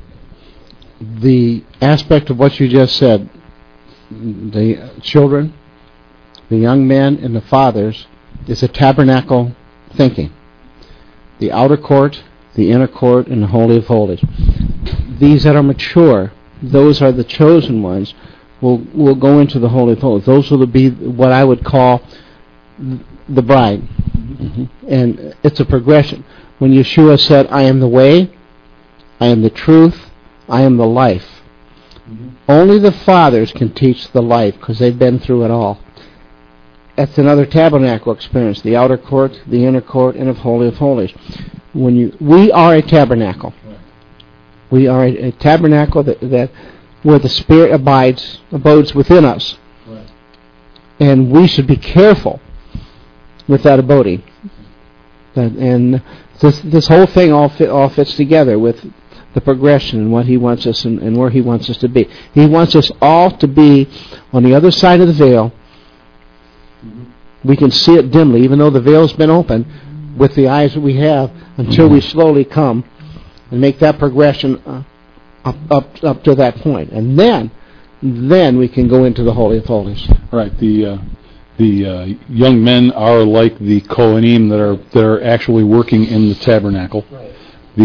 The aspect of what you just said, the children, the young men, and the fathers is a tabernacle thinking. The outer court, the inner court, and the Holy of Holies. These that are mature, those are the chosen ones, will go into the Holy of Holies. Those will be what I would call the bride. Mm-hmm. And it's a progression. When Yeshua said, I am the way, I am the truth, I am the life. Mm-hmm. Only the fathers can teach the life because they've been through it all. That's another tabernacle experience, the outer court, the inner court, and of Holy of Holies. We are a tabernacle. We are a tabernacle that where the Spirit abodes within us. Right. And we should be careful with that abiding. And this whole thing all fits together with the progression and what He wants us and where He wants us to be. He wants us all to be on the other side of the veil. Mm-hmm. We can see it dimly, even though the veil's been open with the eyes that we have, until we slowly come and make that progression up to that point, and then we can go into the Holy of Holies. Right. The young men are like the Kohanim that are actually working in the tabernacle. Right.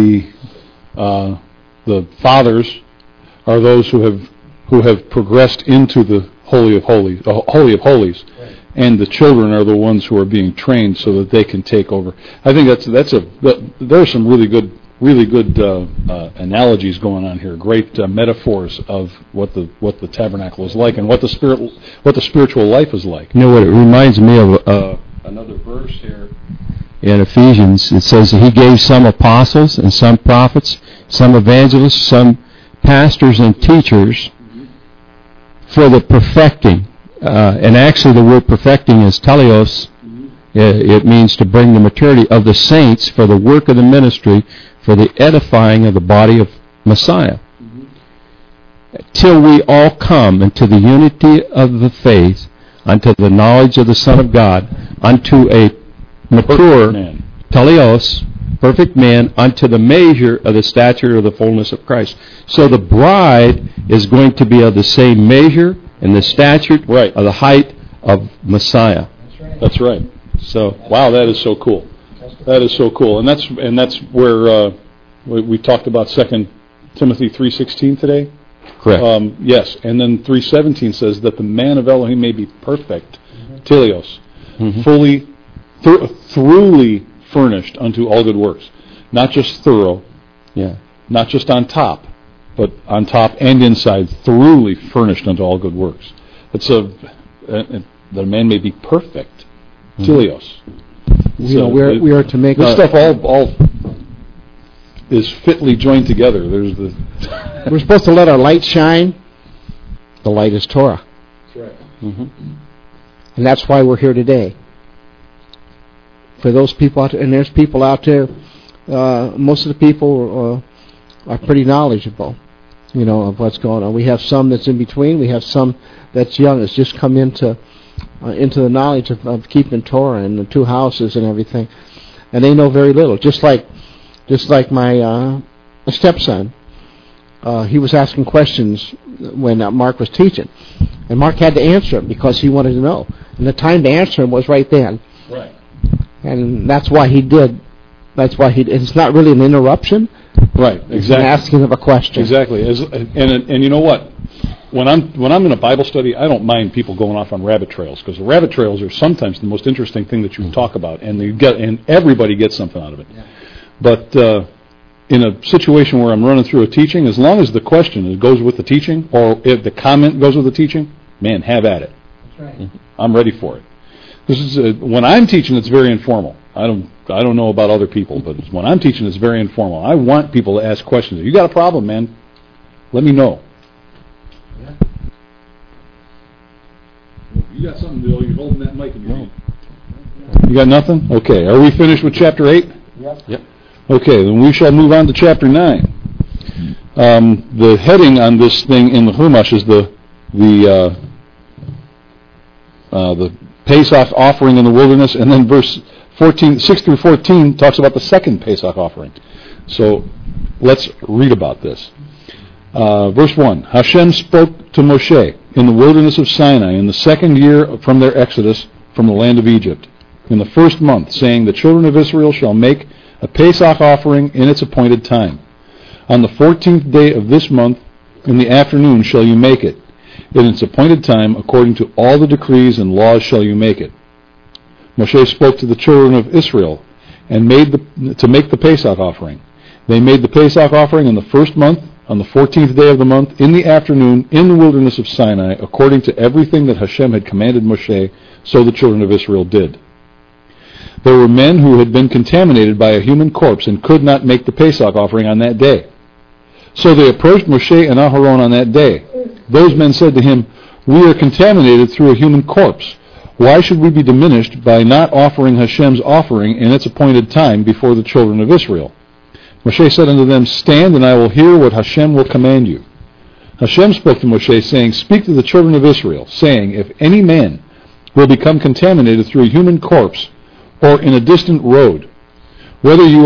The fathers are those who have progressed into the Holy of Holies, right. And the children are the ones who are being trained so that they can take over. I think there are some really good analogies going on here. Great metaphors of what the tabernacle is like and what the spiritual life is like. You know what? It reminds me of another verse here in Ephesians. It says that He gave some apostles and some prophets, some evangelists, some pastors and teachers for the perfecting. And actually, the word perfecting is teleos. It means to bring the maturity of the saints for the work of the ministry, for the edifying of the body of Messiah. Till we all come into the unity of the faith, unto the knowledge of the Son of God, unto a mature teleos, perfect man, unto the measure of the stature of the fullness of Christ. So the bride is going to be of the same measure and the stature of the height of Messiah. That's right. So wow, that is so cool. That is so cool, and that's where we talked about 2 Timothy 3:16 today. Correct. Yes, and then 3:17 says that the man of Elohim may be perfect, teleos, fully, thoroughly furnished unto all good works, not just thorough, not just on top, but on top and inside, thoroughly furnished unto all good works. That a man may be perfect, teleos. We are to make this stuff all is fitly joined together. We're supposed to let our light shine. The light is Torah. That's right. And that's why we're here today. For those people out there, and there's people out there, most of the people are pretty knowledgeable, of what's going on. We have some that's in between. We have some that's young, that's just come into the knowledge of keeping Torah and the two houses and everything, and they know very little. Just like my stepson, he was asking questions when Mark was teaching, and Mark had to answer him because he wanted to know, and the time to answer him was right then. Right. And that's why he did. It's not really an interruption. Right. Exactly. It's an asking of a question. Exactly. And you know what? When I'm in a Bible study, I don't mind people going off on rabbit trails, because the rabbit trails are sometimes the most interesting thing that you talk about, and everybody gets something out of it. Yeah. But in a situation where I'm running through a teaching, as long as the question goes with the teaching, or if the comment goes with the teaching, man, have at it. That's right. I'm ready for it. This is when I'm teaching, it's very informal. I don't know about other people, but when I'm teaching, it's very informal. I want people to ask questions. You got a problem, man? Let me know. Yeah. You got something, Bill? You're holding that mic in your hand. You got nothing? Okay. Are we finished with chapter 8? Yep. Okay, then we shall move on to chapter 9. The heading on this thing in the Chumash is the Pesach offering in the wilderness, and then verse 6 through 14 talks about the second Pesach offering. So let's read about this. Verse 1, Hashem spoke to Moshe in the wilderness of Sinai in the second year from their exodus from the land of Egypt. in the first month, saying, the children of Israel shall make a Pesach offering in its appointed time. On the 14th day of this month, in the afternoon shall you make it. In its appointed time, according to all the decrees and laws shall you make it. Moshe spoke to the children of Israel and to make the Pesach offering. They made the Pesach offering in the first month, on the 14th day of the month, in the afternoon, in the wilderness of Sinai, according to everything that Hashem had commanded Moshe, so the children of Israel did. There were men who had been contaminated by a human corpse and could not make the Pesach offering on that day. So they approached Moshe and Aharon on that day. Those men said to him, we are contaminated through a human corpse. Why should we be diminished by not offering Hashem's offering in its appointed time before the children of Israel? Moshe said unto them, stand, and I will hear what Hashem will command you. Hashem spoke to Moshe, saying, speak to the children of Israel, saying, if any man will become contaminated through a human corpse or in a distant road, whether you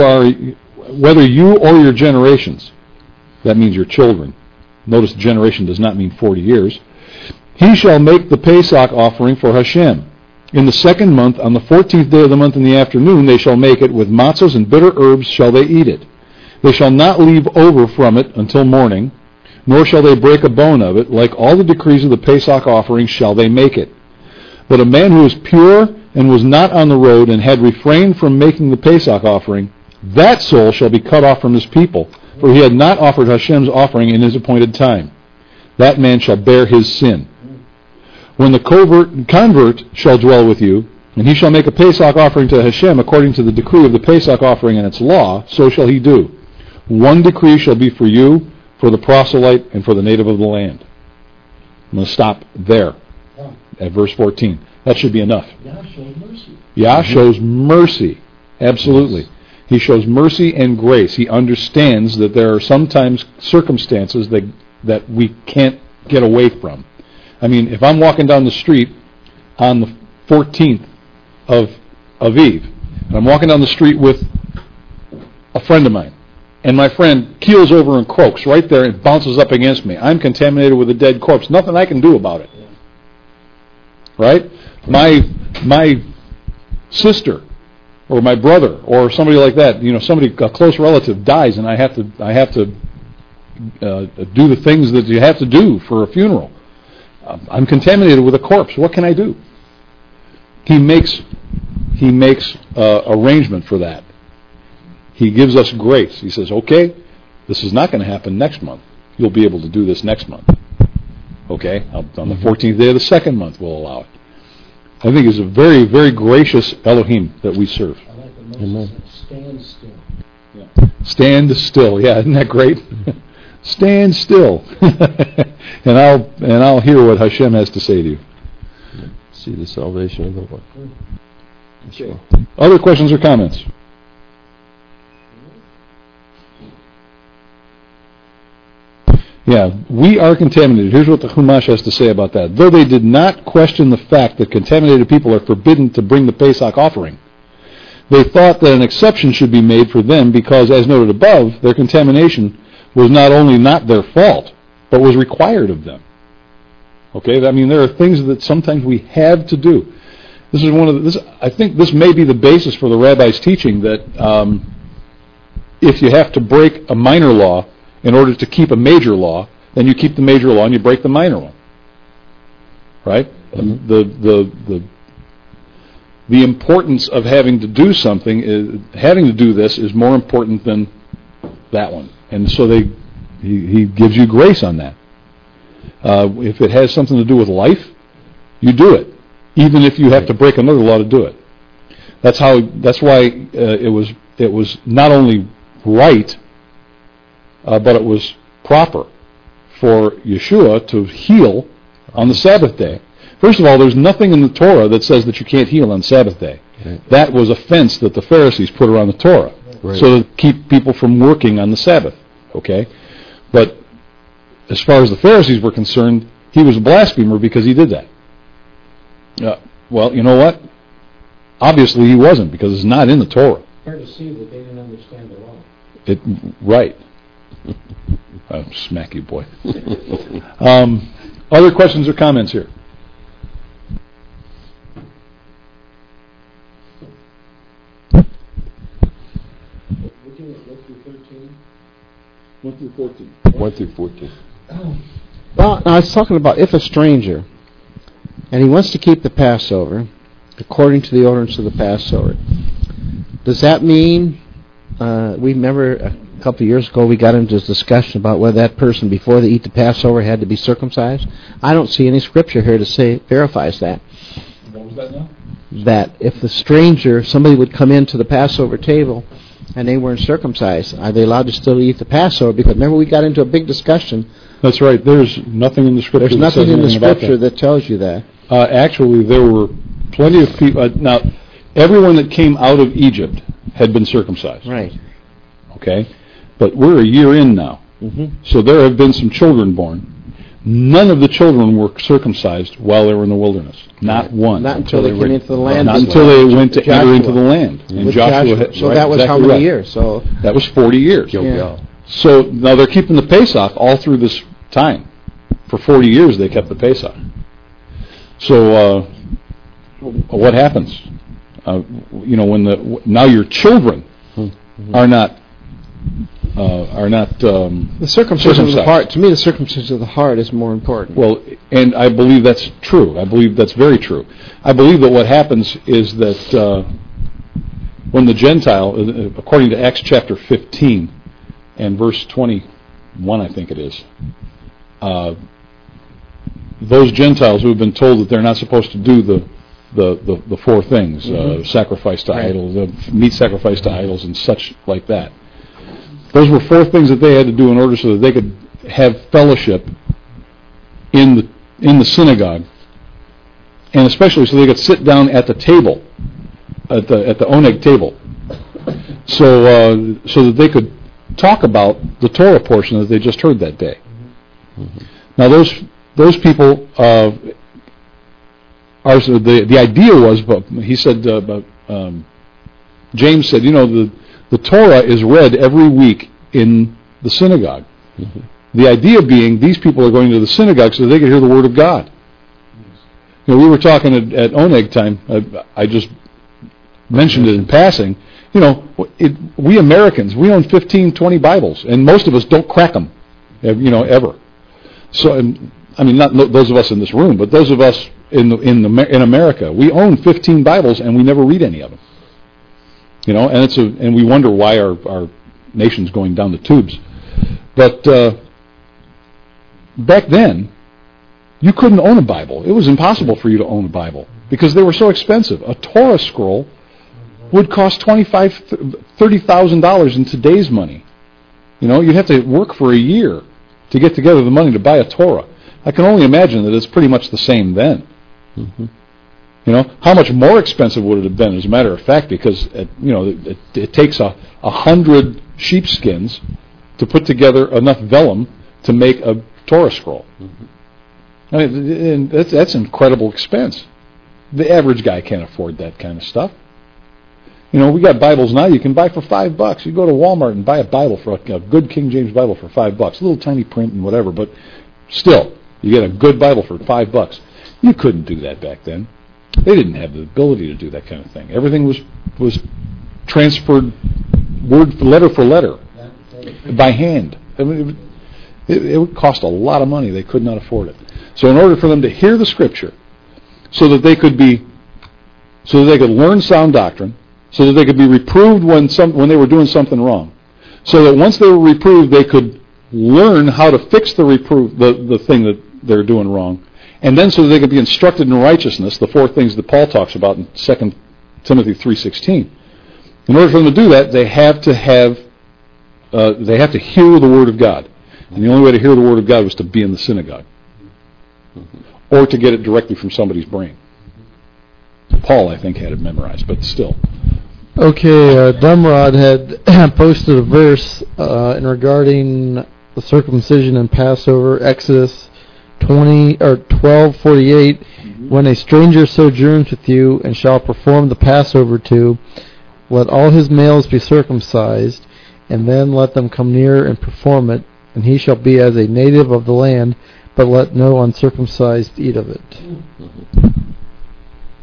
or your generations, that means your children. Notice generation does not mean 40 years. He shall make the Pesach offering for Hashem. In the second month, on the 14th day of the month in the afternoon, they shall make it. With matzahs and bitter herbs shall they eat it. They shall not leave over from it until morning, nor shall they break a bone of it. Like all the decrees of the Pesach offering shall they make it. But a man who is pure and was not on the road and had refrained from making the Pesach offering, that soul shall be cut off from his people, for he had not offered Hashem's offering in his appointed time. That man shall bear his sin. When the convert shall dwell with you, and he shall make a Pesach offering to Hashem according to the decree of the Pesach offering and its law, so shall he do. One decree shall be for you, for the proselyte, and for the native of the land. I'm going to stop there at verse 14. That should be enough. Yah shows mercy. Yah shows mercy. Absolutely. He shows mercy and grace. He understands that there are sometimes circumstances that we can't get away from. I mean, if I'm walking down the street on the 14th of Aviv, and I'm walking down the street with a friend of mine, and my friend keels over and croaks right there and bounces up against me, I'm contaminated with a dead corpse. Nothing I can do about it. Right? My sister or my brother or somebody like that, a close relative dies, and I have to do the things that you have to do for a funeral. I'm contaminated with a corpse. What can I do? He makes arrangement for that. He gives us grace. He says, okay, this is not going to happen next month. You'll be able to do this next month. Okay? On the 14th day of the second month, we'll allow it. I think it's a very, very gracious Elohim that we serve. I like the Moses said, stand still. Yeah. Stand still. Yeah, isn't that great? Stand still. and I'll hear what Hashem has to say to you. See the salvation of the Lord. Okay. Other questions or comments? Yeah, we are contaminated. Here's what the Chumash has to say about that. Though they did not question the fact that contaminated people are forbidden to bring the Pesach offering, they thought that an exception should be made for them because, as noted above, their contamination was not only not their fault, but was required of them. Okay, I mean, there are things that sometimes we have to do. This is I think this may be the basis for the rabbi's teaching that if you have to break a minor law in order to keep a major law, then you keep the major law and you break the minor one. Right? Mm-hmm. The importance of having to do something having to do this is more important than that one. And so he gives you grace on that. If it has something to do with life, you do it, even if you have to break another law to do it. That's why it was not only right, but it was proper for Yeshua to heal on the Sabbath day. First of all, there's nothing in the Torah that says that you can't heal on Sabbath day. Right. That was a fence that the Pharisees put around the Torah, right, so to keep people from working on the Sabbath. Okay, but as far as the Pharisees were concerned, he was a blasphemer because he did that. Well, you know what? Obviously he wasn't, because it's not in the Torah. Hard to see that they didn't understand the law. Right. I'll smack you, boy. Other questions or comments here? Looking at 1 through 13. 1 through 14. 1 through 14. Well, I was talking about if a stranger, and he wants to keep the Passover, according to the ordinance of the Passover, does that mean, we remember a couple of years ago we got into this discussion about whether that person, before they eat the Passover, had to be circumcised? I don't see any scripture here to say verifies that. What was that now? That if the stranger, somebody would come into the Passover table and they weren't circumcised, are they allowed to still eat the Passover? Because remember we got into a big discussion. That's right. There's nothing in the scripture. There's nothing in the scripture that tells you that. Actually, there were plenty of people. Now, everyone that came out of Egypt had been circumcised. Right. Okay? But we're a year in now. Mm-hmm. So there have been some children born. None of the children were circumcised while they were in the wilderness. Not one. Not until they came into the land. Not until they went to enter into the land. And With Joshua. So that was how many years? So that was 40 years. Yeah. So now they're keeping the Pesach all through this time. For 40 years they kept the Pesach. So what happens? When now your children are not the circumcision of the heart. To me, the circumcision of the heart is more important. Well, and I believe that's true. I believe that's very true. I believe that what happens is that when the Gentile, according to Acts chapter 15 and verse 21, I think it is, those Gentiles who have been told that they're not supposed to do the four things, sacrifice to idols, meat sacrifice to idols, and such like that. Those were four things that they had to do in order so that they could have fellowship in the synagogue, and especially so they could sit down at the table, at the oneg table, so that they could talk about the Torah portion that they just heard that day. Now those people the idea was, but he said, James said, the Torah is read every week in the synagogue. Mm-hmm. The idea being these people are going to the synagogue so they can hear the Word of God. We were talking at Oneg time, I just mentioned it in passing, we Americans, we own 15, 20 Bibles, and most of us don't crack them, ever. So, not those of us in this room, but those of us in America, we own 15 Bibles and we never read any of them. And we wonder why our nation's going down the tubes. But back then, you couldn't own a Bible. It was impossible for you to own a Bible because they were so expensive. A Torah scroll would cost $25,000, $30,000 in today's money. You'd have to work for a year to get together the money to buy a Torah. I can only imagine that it's pretty much the same then. Mm-hmm. How much more expensive would it have been, as a matter of fact, because it takes 100 sheepskins to put together enough vellum to make a Torah scroll. Mm-hmm. That's incredible expense. The average guy can't afford that kind of stuff. We got Bibles now you can buy for $5. You go to Walmart and buy a Bible for a good King James Bible for $5. A little tiny print and whatever, but still, you get a good Bible for $5. You couldn't do that back then. They didn't have the ability to do that kind of thing. Everything was transferred letter for letter by hand. It would cost a lot of money. They could not afford it. So in order for them to hear the Scripture, so that they could learn sound doctrine, so that they could be reproved when they were doing something wrong, so that once they were reproved, they could learn how to fix the thing that they're doing wrong, and then so that they could be instructed in righteousness, the four things that Paul talks about in 2 Timothy 3:16. In order for them to do that, they have to hear the Word of God. And the only way to hear the Word of God was to be in the synagogue. Or to get it directly from somebody's brain. Paul, I think, had it memorized, but still. Okay, Dumrod had posted a verse in regarding the circumcision and Passover, Exodus 12:48. When a stranger sojourns with you and shall perform the Passover to, let all his males be circumcised, and then let them come near and perform it, and he shall be as a native of the land, but let no uncircumcised eat of it.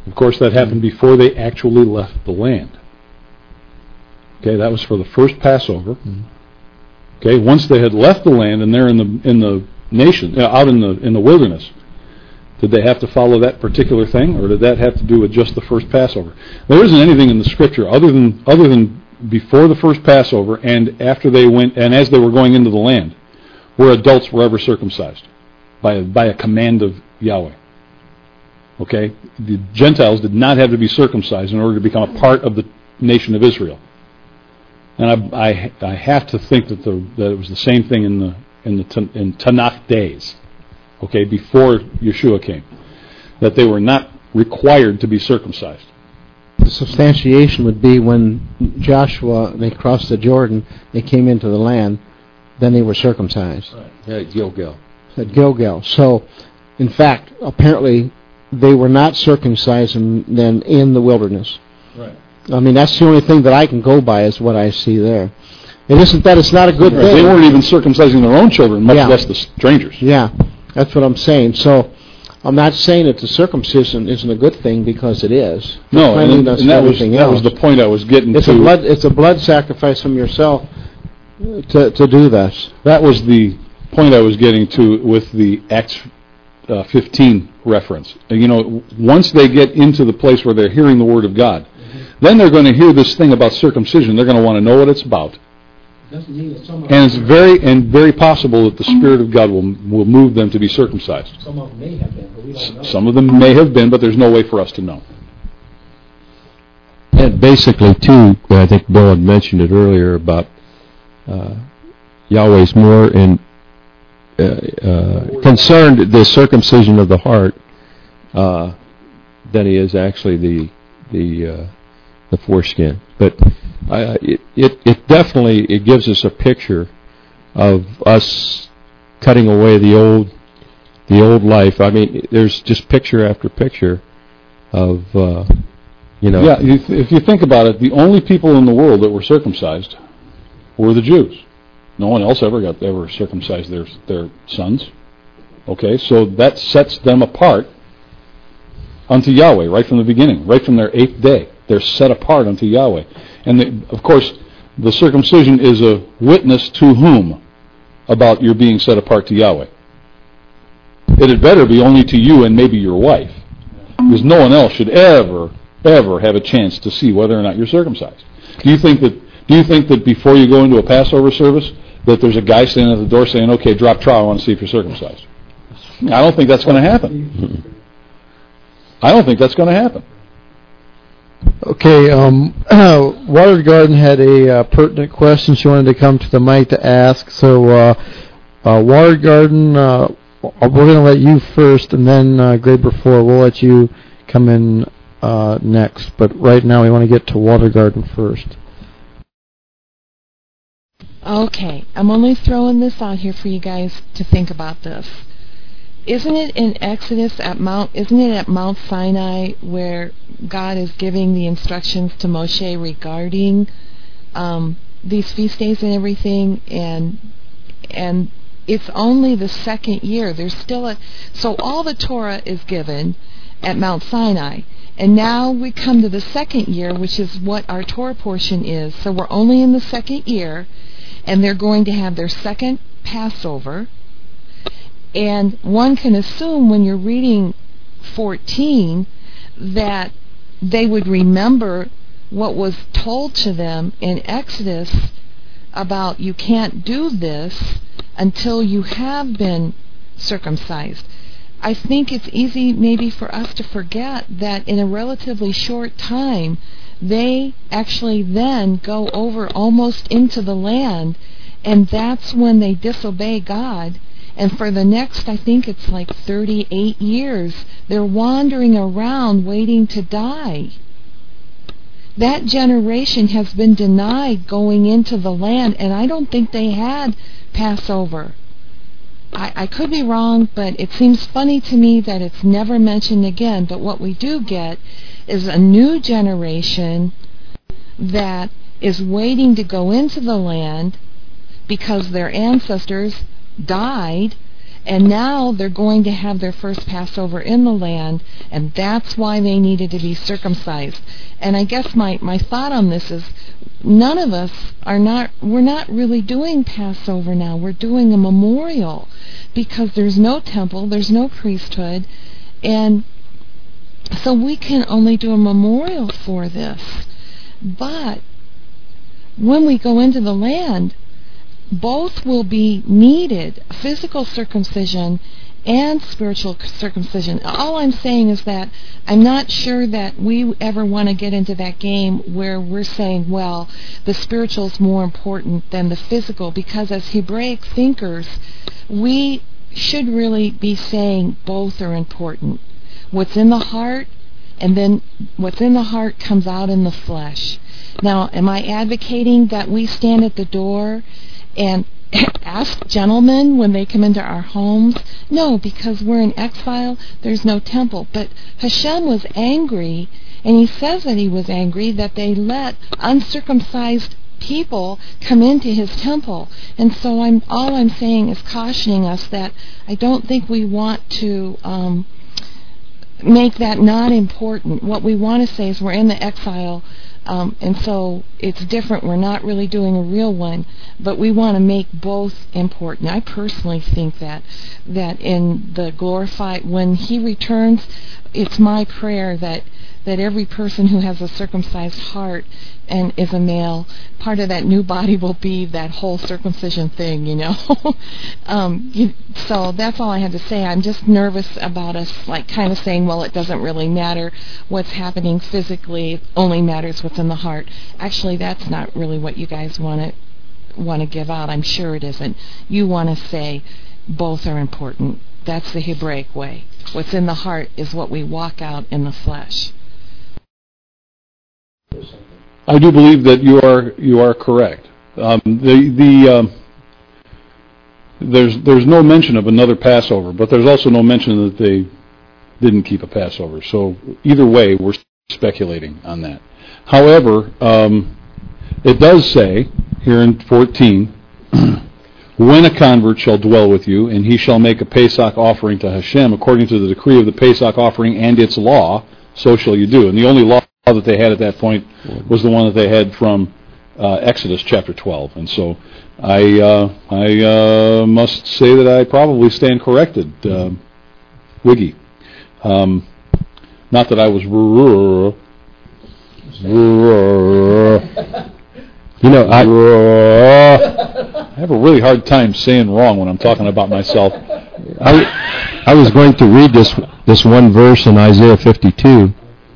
Of course, that happened before they actually left the land. Okay, that was for the first Passover. Okay, once they had left the land and they're in the nation, out in the wilderness, did they have to follow that particular thing, or did that have to do with just the first Passover? There isn't anything in the Scripture other than before the first Passover and after they went and as they were going into the land, where adults were ever circumcised by a command of Yahweh. Okay, the Gentiles did not have to be circumcised in order to become a part of the nation of Israel. And I have to think that it was the same thing in Tanakh days, okay, before Yeshua came, that they were not required to be circumcised. The substantiation would be when Joshua, they crossed the Jordan, they came into the land, then they were circumcised. Right. Gilgal. At Gilgal. So, in fact, apparently they were not circumcised then in the wilderness. Right. I mean, that's the only thing that I can go by is what I see there. It isn't that it's not a good thing. They weren't even circumcising their own children, much less the strangers. Yeah, that's what I'm saying. So, I'm not saying that the circumcision isn't a good thing because it is. No, and that was the point I was getting to. It's a blood sacrifice from yourself to do this. That was the point I was getting to with the Acts 15 reference. You know, once they get into the place where they're hearing the Word of God, then they're going to hear this thing about circumcision. They're going to want to know what it's about. And it's very possible that the Spirit of God will move them to be circumcised. Some of them may have been, but we don't know. Some of them may have been, but there's no way for us to know. And basically, too, I think Bill had mentioned it earlier about Yahweh's more concerned the circumcision of the heart than he is actually the foreskin. But it definitely gives us a picture of us cutting away the old life. I mean, there's just picture after picture of Yeah, if you think about it, the only people in the world that were circumcised were the Jews. No one else ever circumcised their sons. Okay, so that sets them apart unto Yahweh right from the beginning, right from their 8th day. They're set apart unto Yahweh. And of course, the circumcision is a witness to whom about your being set apart to Yahweh? It had better be only to you and maybe your wife, because no one else should ever have a chance to see whether or not you're circumcised. Do you think that before you go into a Passover service that there's a guy standing at the door saying, "Okay, drop trow, I want to see if you're circumcised"? I don't think that's going to happen. I don't think that's going to happen. Okay, Water Garden had a pertinent question she wanted to come to the mic to ask. So, Water Garden, we're going to let you first, and then Graber 4, we'll let you come in next. But right now we want to get to Water Garden first. Okay, I'm only throwing this out here for you guys to think about this. Isn't it in Exodus isn't it at Mount Sinai where God is giving the instructions to Moshe regarding these feast days and everything, and it's only the second year. There's still so all the Torah is given at Mount Sinai, and now we come to the second year, which is what our Torah portion is. So we're only in the second year, and they're going to have their second Passover. And one can assume when you're reading 14 that they would remember what was told to them in Exodus about you can't do this until you have been circumcised. I think it's easy maybe for us to forget that in a relatively short time they actually then go over almost into the land, and that's when they disobey God. And for the next, I think it's like 38 years, they're wandering around waiting to die. That generation has been denied going into the land, and I don't think they had Passover. I could be wrong, but it seems funny to me that it's never mentioned again. But what we do get is a new generation that is waiting to go into the land because their ancestors died, And now they're going to have their first Passover in the land, and that's why they needed to be circumcised. And I guess my thought on this is none of us we're not really doing Passover now. We're doing a memorial because there's no temple, there's no priesthood, and so we can only do a memorial for this. But when we go into the land, both will be needed, physical circumcision and spiritual circumcision. All I'm saying is that I'm not sure that we ever want to get into that game where we're saying, well, the spiritual is more important than the physical, because as Hebraic thinkers, we should really be saying both are important. What's in the heart, and then what's in the heart comes out in the flesh. Now, am I advocating that we stand at the door and ask gentlemen when they come into our homes? No, because we're in exile, there's no temple. But Hashem was angry, and he says that he was angry that they let uncircumcised people come into his temple. And so all I'm saying is cautioning us that I don't think we want to make that not important. What we want to say is we're in the exile, and so it's different. We're not really doing a real one, but we want to make both important. I personally think that in the glorified, when he returns, it's my prayer that every person who has a circumcised heart and is a male, part of that new body will be that whole circumcision thing, So that's all I had to say. I'm just nervous about us, kind of saying, well, it doesn't really matter what's happening physically, it only matters what's in the heart. Actually, that's not really what you guys want to give out. I'm sure it isn't. You want to say both are important. That's the Hebraic way. What's in the heart is what we walk out in the flesh. I do believe that you are correct. There's no mention of another Passover, but there's also no mention that they didn't keep a Passover. So either way, we're speculating on that. However, it does say here in 14, when a convert shall dwell with you, and he shall make a Pesach offering to Hashem according to the decree of the Pesach offering and its law, so shall you do. And the only law that they had at that point was the one that they had from Exodus chapter 12. And so I must say that I probably stand corrected, Wiggy. Not that I was... I have a really hard time saying wrong when I'm talking about myself. I was going to read this one verse in Isaiah 52,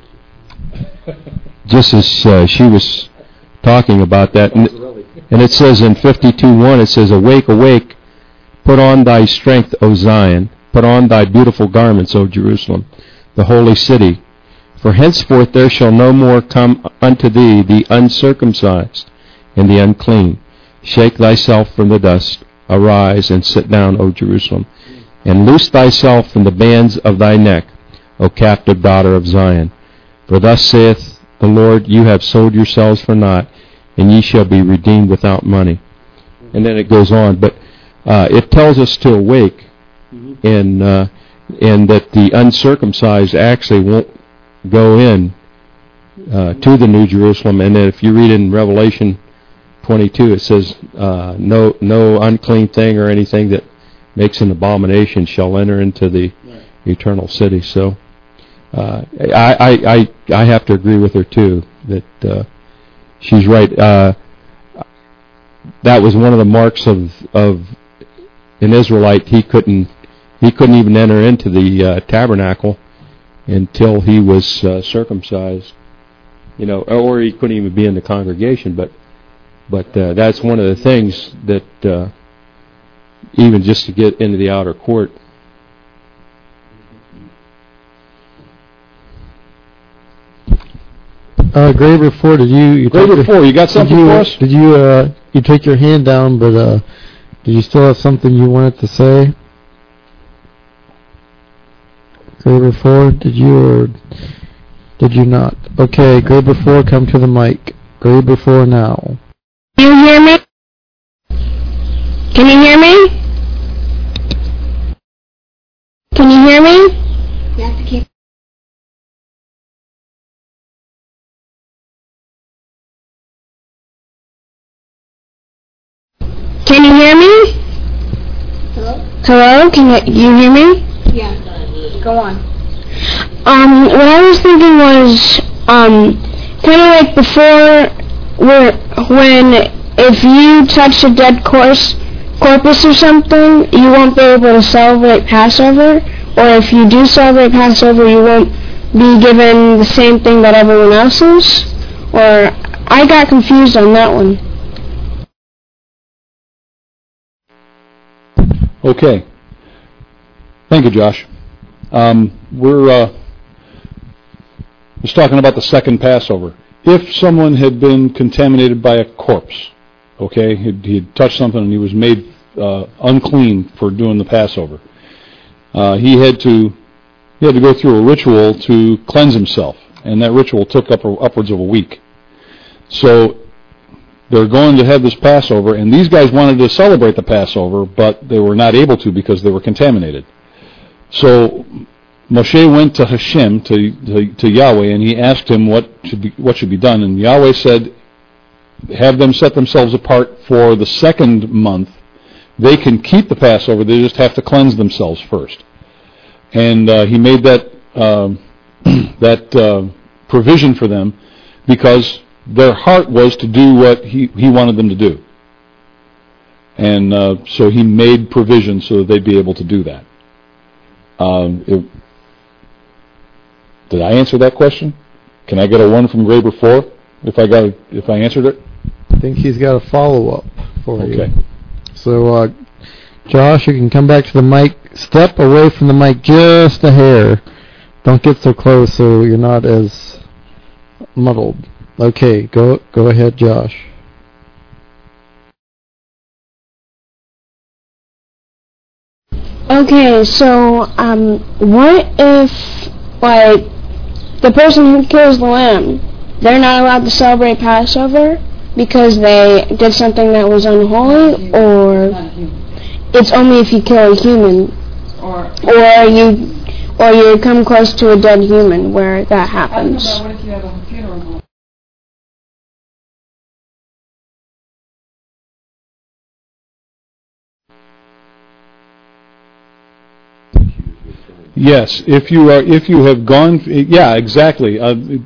just as she was talking about that. And it says in 52:1, it says, "Awake, awake, put on thy strength, O Zion, put on thy beautiful garments, O Jerusalem, the holy city. For henceforth there shall no more come unto thee the uncircumcised and the unclean. Shake thyself from the dust, arise and sit down, O Jerusalem, and loose thyself from the bands of thy neck, O captive daughter of Zion. For thus saith the Lord, you have sold yourselves for naught, and ye shall be redeemed without money." And then it goes on, but it tells us to awake, and that the uncircumcised actually won't go in to the New Jerusalem. And then if you read in Revelation 22, it says, no unclean thing or anything that makes an abomination shall enter into the eternal city. So I have to agree with her too, that she's right. That was one of the marks of an Israelite. He couldn't even enter into the tabernacle until he was circumcised, or he couldn't even be in the congregation. But that's one of the things that even just to get into the outer court. Graver 4, you got something for us? Did you take your hand down, but did you still have something you wanted to say? Graver 4, did you or did you not? Okay, Graver 4, come to the mic. Graver 4 now. Can you hear me? Can you hear me? Can you hear me? You have to keep. Can you hear me? Hello? Hello? Can you hear me? Yeah. Go on. What I was thinking was, kind of like before, when if you touch a dead corpus or something, you won't be able to celebrate Passover, or if you do celebrate Passover, you won't be given the same thing that everyone else is? Or I got confused on that one. Okay. Thank you, Josh. We're just talking about the second Passover. If someone had been contaminated by a corpse, okay, he had touched something and he was made unclean for doing the Passover, he had to go through a ritual to cleanse himself, and that ritual took upwards of a week. So they're going to have this Passover, and these guys wanted to celebrate the Passover, but they were not able to because they were contaminated. So Moshe went to Hashem, to Yahweh, and he asked him what should be done. And Yahweh said, have them set themselves apart for the second month. They can keep the Passover, they just have to cleanse themselves first. And he made that provision for them because their heart was to do what he wanted them to do. And so he made provision so that they'd be able to do that. Did I answer that question? Can I get a 1 from Graber 4 if I answered it? I think he's got a follow-up for you. Okay. So, Josh, you can come back to the mic. Step away from the mic just a hair. Don't get so close so you're not as muddled. Okay, go ahead, Josh. Okay, so what if, like, the person who kills the lamb, they're not allowed to celebrate Passover because they did something that was unholy, or it's only if you kill a human, or you come close to a dead human where that happens? What if you have a funeral home? Yes, if you have gone, yeah, exactly.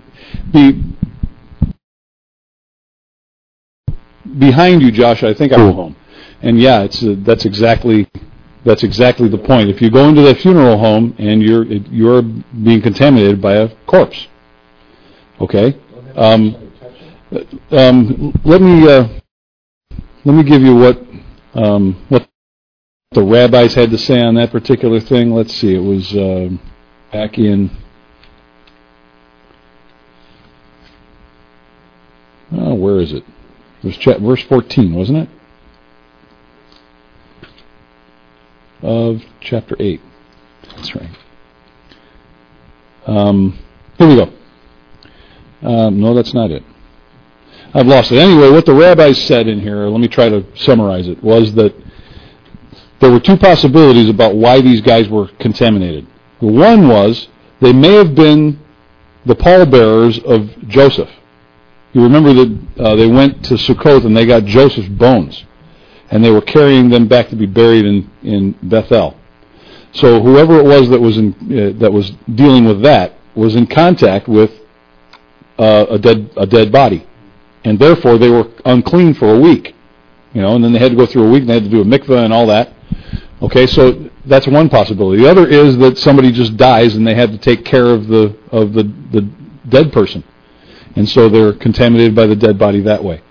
Behind you, Josh, I think I'm home, and yeah, that's exactly the point. If you go into that funeral home and you're being contaminated by a corpse, okay. Let me give you what the rabbis had to say on that particular thing. Let's see, it was back in where is it? It was verse 14, wasn't it? Of chapter 8. That's right. Here we go. No, that's not it. I've lost it. Anyway, what the rabbis said in here, let me try to summarize it, was that there were two possibilities about why these guys were contaminated. The one was they may have been the pallbearers of Joseph. You remember that they went to Succoth and they got Joseph's bones, and they were carrying them back to be buried in Bethel. So whoever it was that was dealing with that was in contact with a dead body, and therefore they were unclean for a week. And then they had to go through a week, and they had to do a mikveh and all that. Okay, so that's one possibility. The other is that somebody just dies and they had to take care of the dead person, and so they're contaminated by the dead body that way.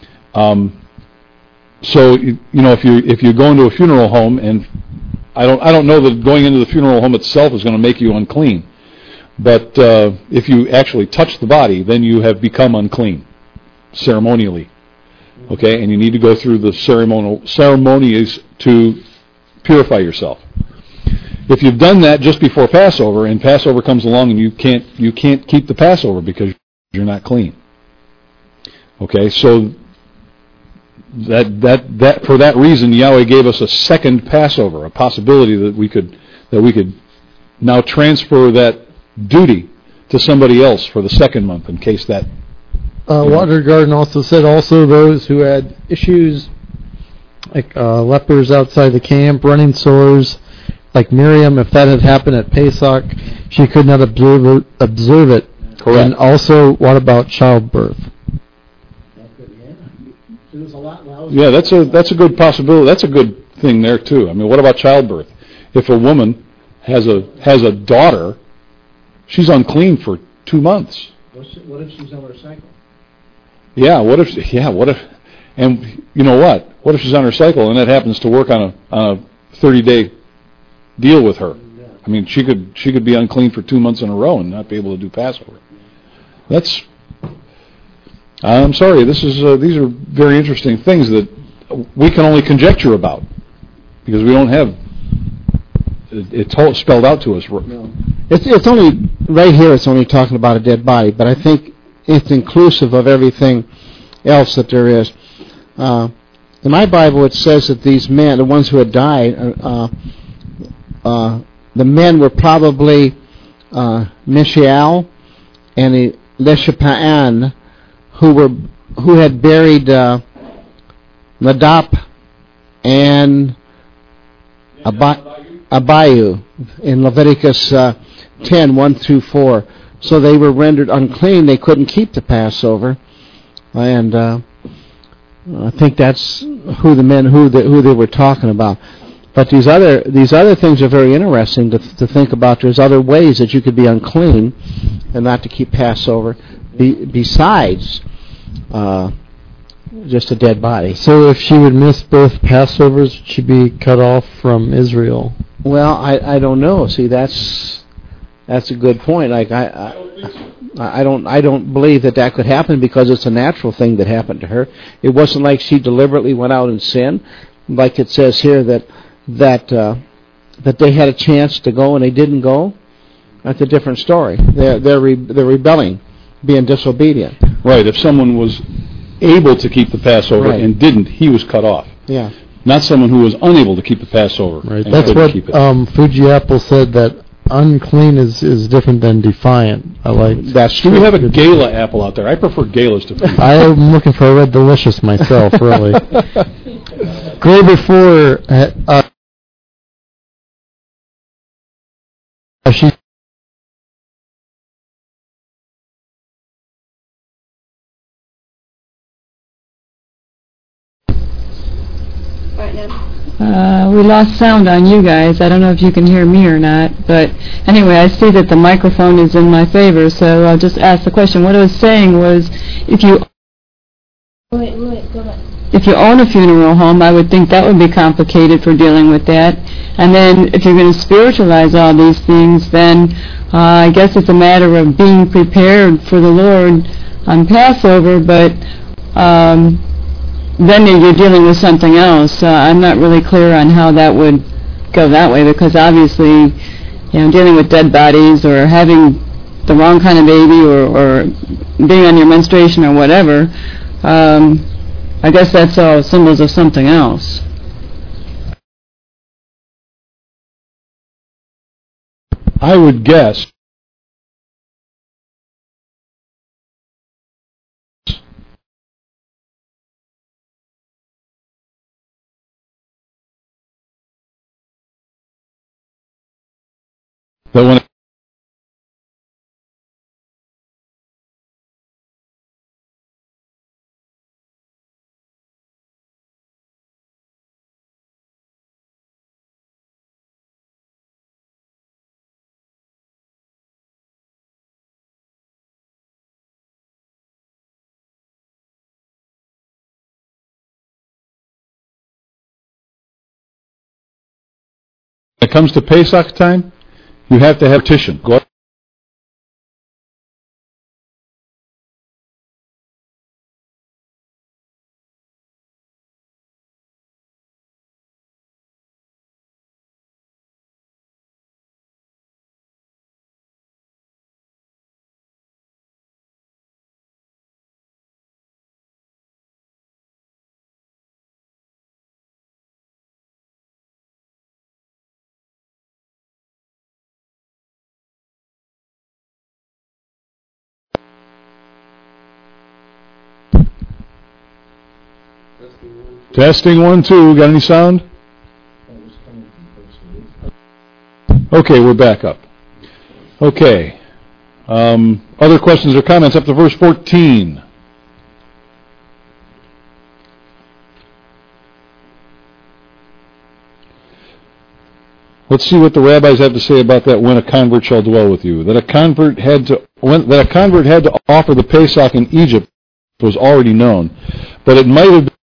So if you go into a funeral home, and I don't know that going into the funeral home itself is going to make you unclean, but if you actually touch the body, then you have become unclean ceremonially. Okay, and you need to go through the ceremonies to purify yourself. If you've done that just before Passover, and Passover comes along, and you can't keep the Passover because you're not clean. Okay, so that for that reason, Yahweh gave us a second Passover, a possibility that we could now transfer that duty to somebody else for the second month in case that... Water Garden also said also those who had issues like lepers outside the camp, running sores, like Miriam, if that had happened at Pesach, she could not observe it. Correct. And also, what about childbirth? Yeah, that's a good possibility. That's a good thing there too. I mean, what about childbirth? If a woman has a daughter, she's unclean for 2 months. What if she's on her cycle? What if, and you know what? What if she's on her cycle and that happens to work on a 30-day deal with her? I mean, she could be unclean for 2 months in a row and not be able to do Passover. I'm sorry. These are very interesting things that we can only conjecture about because we don't have it spelled out to us. No. It's only right here. It's only talking about a dead body, but I think it's inclusive of everything else that there is. In my Bible, it says that these men, the ones who had died, the men were probably Mishael and Elishapaan, who had buried Nadab and Abihu in Leviticus 10:1-4. So they were rendered unclean. They couldn't keep the Passover, and I think that's who they were talking about. But these other things are very interesting to think about. There's other ways that you could be unclean and not to keep Passover besides just a dead body. So if she would miss both Passovers, she'd be cut off from Israel. Well, I don't know. See, that's a good point. Like I don't believe that could happen because it's a natural thing that happened to her. It wasn't like she deliberately went out and sinned, like it says here that they had a chance to go and they didn't go. That's a different story. They're rebelling, being disobedient. Right. If someone was able to keep the Passover and didn't, he was cut off. Yeah. Not someone who was unable to keep the Passover. Right. That's what Fuji Apple said, that unclean is different than defiant. I like. That's true. We have a Gala apple out there. I prefer Galas to food. I'm looking for a Red Delicious myself, really. Go before. She. We lost sound on you guys. I don't know if you can hear me or not, but anyway, I see that the microphone is in my favor, so I'll just ask the question. What I was saying was, if you own a funeral home, I would think that would be complicated for dealing with that. And then if you're going to spiritualize all these things, then I guess it's a matter of being prepared for the Lord on Passover, but then you're dealing with something else. I'm not really clear on how that would go that way, because obviously, dealing with dead bodies or having the wrong kind of baby or being on your menstruation or whatever, I guess that's all symbols of something else. I would guess that when it comes to Pesach time, you have to have petition. Go Testing 1, 2. Got any sound? Okay, we're back up. Okay. Other questions or comments up to verse 14? Let's see what the rabbis have to say about that. When a convert shall dwell with you, that a convert had to offer the Pesach in Egypt was already known, but it might have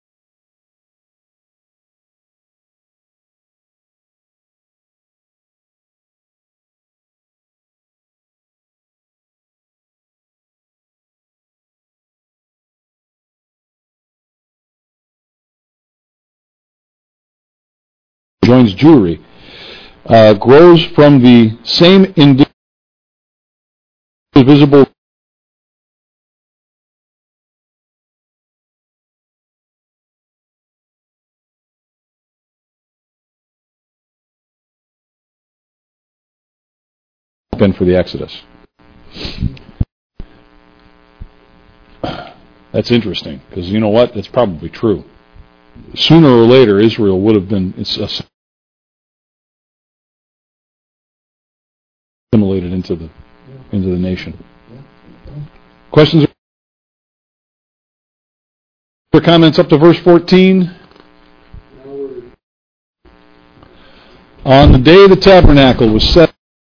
joins Jewry, grows from the same indivisible for the Exodus. That's interesting, because you know what? That's probably true. Sooner or later, Israel would have been assimilated into the nation. Questions or comments up to verse 14? On the day the tabernacle was set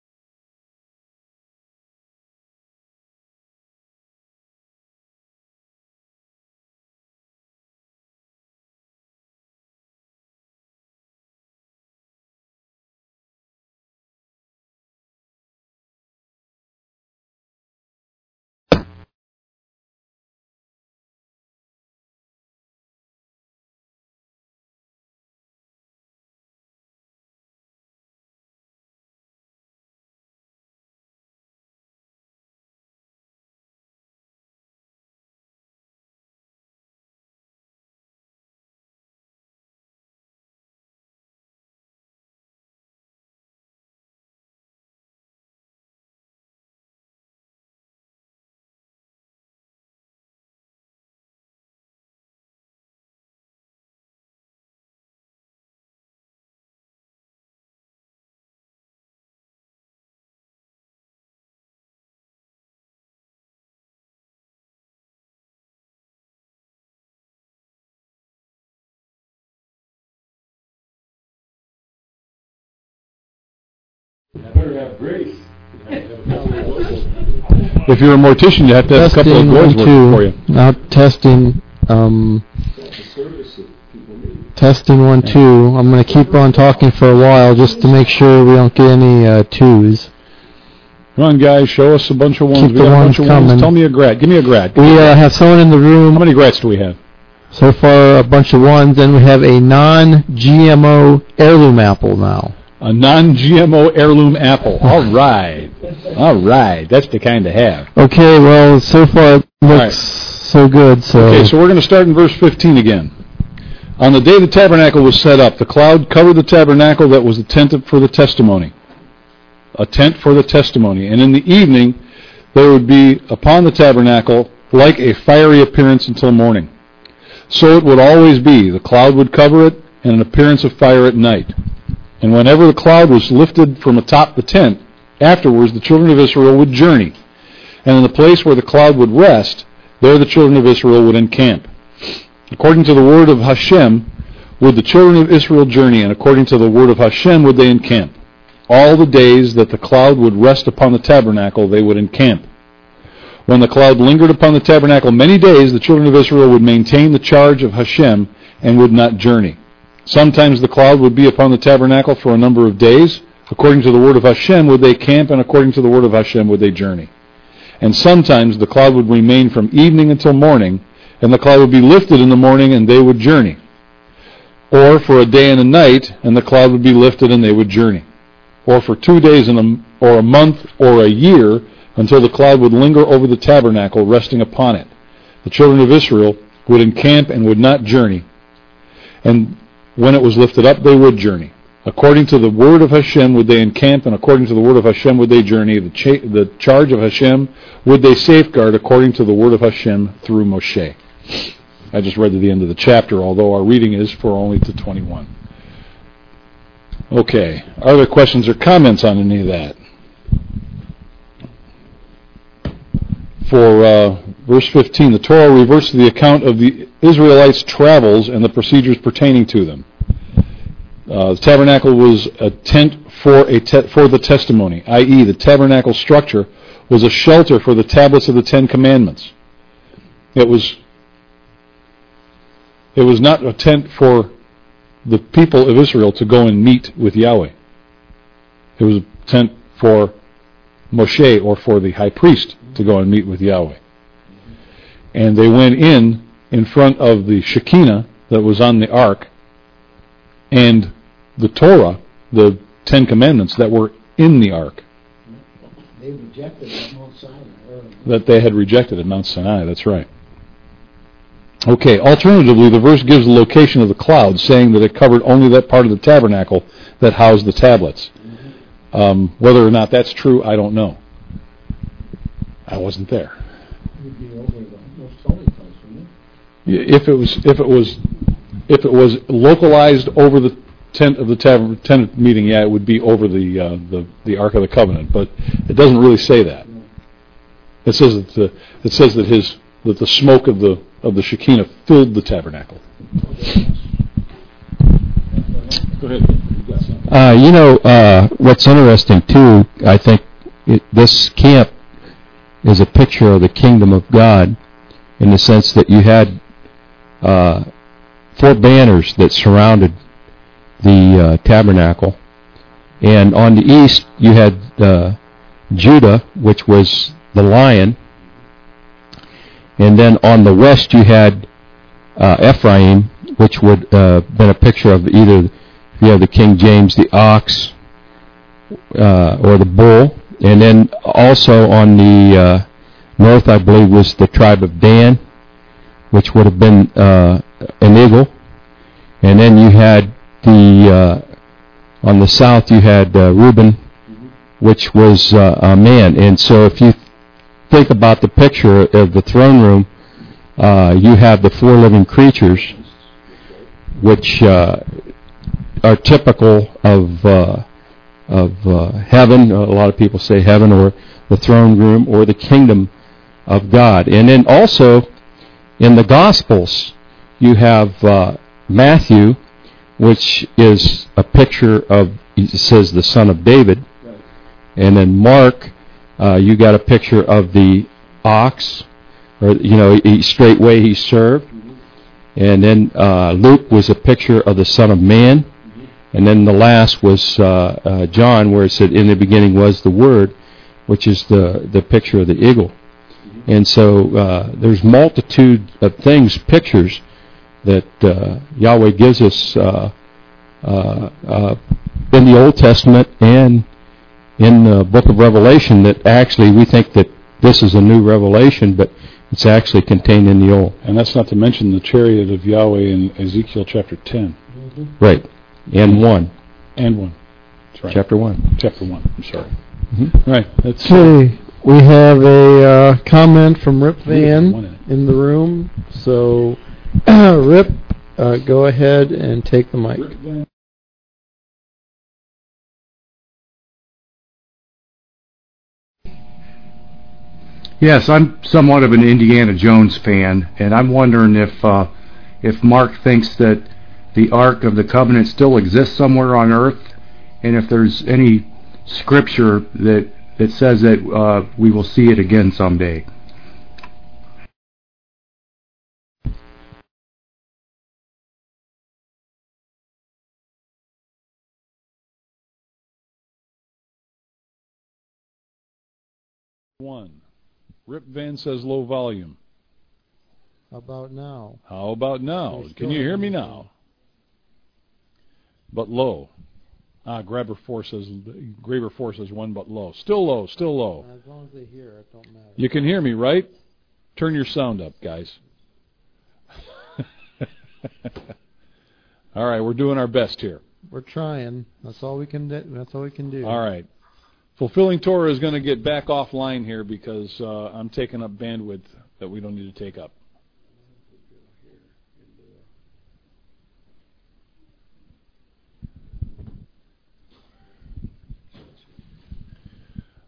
If you're a mortician, you have to have a couple of boys working for you. Now testing. Testing 1, 2. I'm going to keep on talking for a while just to make sure we don't get any 2s. Come on, guys, show us a bunch of 1s. Keep the ones coming. Tell me a grad. Give me a grad. We have someone in the room. How many grads do we have? So far, a bunch of 1s. Then we have a non-GMO heirloom apple now. A non-GMO heirloom apple. All right. All right. That's the kind to have. Okay, well, so far it looks so good. Okay, so we're going to start in verse 15 again. On the day the tabernacle was set up, the cloud covered the tabernacle that was the tent for the testimony. A tent for the testimony. And in the evening, there would be upon the tabernacle like a fiery appearance until morning. So it would always be. The cloud would cover it, and an appearance of fire at night. And whenever the cloud was lifted from atop the tent, afterwards the children of Israel would journey. And in the place where the cloud would rest, there the children of Israel would encamp. According to the word of Hashem would the children of Israel journey, and according to the word of Hashem would they encamp. All the days that the cloud would rest upon the tabernacle, they would encamp. When the cloud lingered upon the tabernacle many days, the children of Israel would maintain the charge of Hashem and would not journey. Sometimes the cloud would be upon the tabernacle for a number of days. According to the word of Hashem would they camp, and according to the word of Hashem would they journey. And sometimes the cloud would remain from evening until morning, and the cloud would be lifted in the morning, and they would journey. Or for a day and a night, and the cloud would be lifted, and they would journey. Or for 2 days or a month or a year, until the cloud would linger over the tabernacle, resting upon it. The children of Israel would encamp and would not journey. And when it was lifted up, they would journey. According to the word of Hashem would they encamp, and according to the word of Hashem would they journey. The charge of Hashem would they safeguard, according to the word of Hashem through Moshe. I just read to the end of the chapter, although our reading is for only to 21. Okay. Are there questions or comments on any of that? For verse 15, the Torah reverts to the account of the Israelites' travels and the procedures pertaining to them. The tabernacle was a tent for the testimony, i.e., the tabernacle structure was a shelter for the tablets of the Ten Commandments. It was not a tent for the people of Israel to go and meet with Yahweh. It was a tent for Moshe, or for the high priest, to go and meet with Yahweh. And they went in front of the Shekinah that was on the ark, and the Torah, the Ten Commandments that were in the ark. They rejected at Mount Sinai. That they had rejected at Mount Sinai, that's right. Okay, alternatively, the verse gives the location of the cloud, saying that it covered only that part of the tabernacle that housed the tablets. Whether or not that's true, I don't know. I wasn't there. It would be over the most holy place, wouldn't it? If it was localized over the tent of the tent meeting, yeah, it would be over the Ark of the Covenant. But it doesn't really say that. It says that the smoke of the Shekinah filled the tabernacle. Go ahead. What's interesting too, I think this camp is a picture of the kingdom of God, in the sense that you had 4 banners that surrounded the tabernacle, and on the east you had Judah, which was the lion, and then on the west you had Ephraim, which would been a picture of either, if you have the King James, the ox or the bull. And then also on the north, I believe, was the tribe of Dan, which would have been an eagle. And then you had on the south you had Reuben, which was a man. And so if you think about the picture of the throne room, you have the 4 living creatures, which are typical of heaven. A lot of people say heaven, or the throne room, or the kingdom of God. And then also in the Gospels, you have Matthew, which is a picture of, it says, the son of David. Right. And then Mark, you got a picture of the ox, or straightway he served. Mm-hmm. And then Luke was a picture of the Son of Man. Mm-hmm. And then the last was John, where it said, in the beginning was the Word, which is the picture of the eagle. Mm-hmm. And so there's multitude of things, pictures, that Yahweh gives us in the Old Testament and in the book of Revelation, that actually we think that this is a new revelation, but it's actually contained in the Old. And that's not to mention the chariot of Yahweh in Ezekiel chapter 10. Mm-hmm. Right. And 1. And 1. That's right. Chapter 1. Chapter 1. I'm sorry. Mm-hmm. Right. That's okay. We have a comment from Rip Van in the room. So, Rip, go ahead and take the mic. Yes, I'm somewhat of an Indiana Jones fan, and I'm wondering if Mark thinks that the Ark of the Covenant still exists somewhere on earth, and if there's any scripture that says that we will see it again someday. One. Rip Van says low volume. How about now? How about now? Can you hear me now? But low. Graber 4 says 1, but low. Still low, still low. As long as they hear it, don't matter. You can hear me, right? Turn your sound up, guys. All right, we're doing our best here. We're trying. That's all we can do. That's all we can do. All right. Fulfilling Torah is going to get back offline here because I'm taking up bandwidth that we don't need to take up.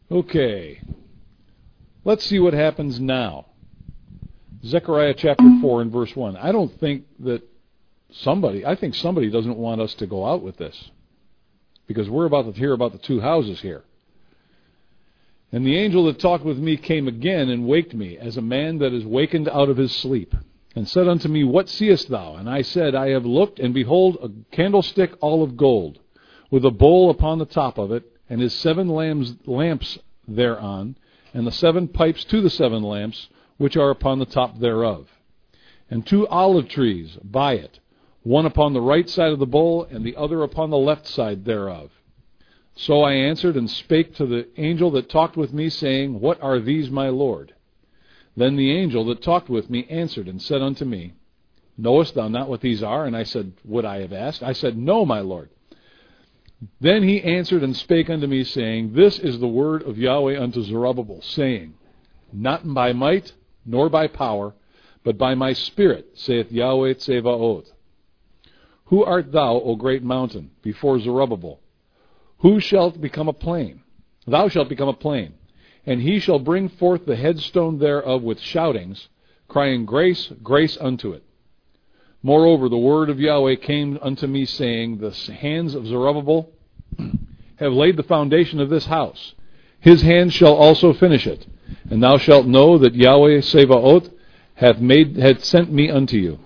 Okay. Let's see what happens now. Zechariah chapter 4 and verse 1. I think somebody doesn't want us to go out with this, because we're about to hear about the two houses here. And the angel that talked with me came again and waked me, as a man that is wakened out of his sleep, and said unto me, What seest thou? And I said, I have looked, and behold, a candlestick all of gold, with a bowl upon the top of it, and his 7 lamps thereon, and the 7 pipes to the 7 lamps, which are upon the top thereof. And 2 olive trees by it, one upon the right side of the bowl, and the other upon the left side thereof. So I answered and spake to the angel that talked with me, saying, What are these, my Lord? Then the angel that talked with me answered and said unto me, Knowest thou not what these are? And I said, Would I have asked? I said, No, my Lord. Then he answered and spake unto me, saying, This is the word of Yahweh unto Zerubbabel, saying, Not by might, nor by power, but by my Spirit, saith Yahweh Tsevaoth. Who art thou, O great mountain, before Zerubbabel? Who shalt become a plain? Thou shalt become a plain. And he shall bring forth the headstone thereof with shoutings, crying, Grace, grace unto it. Moreover, the word of Yahweh came unto me, saying, The hands of Zerubbabel have laid the foundation of this house. His hands shall also finish it. And thou shalt know that Yahweh Tsevaoth hath sent me unto you.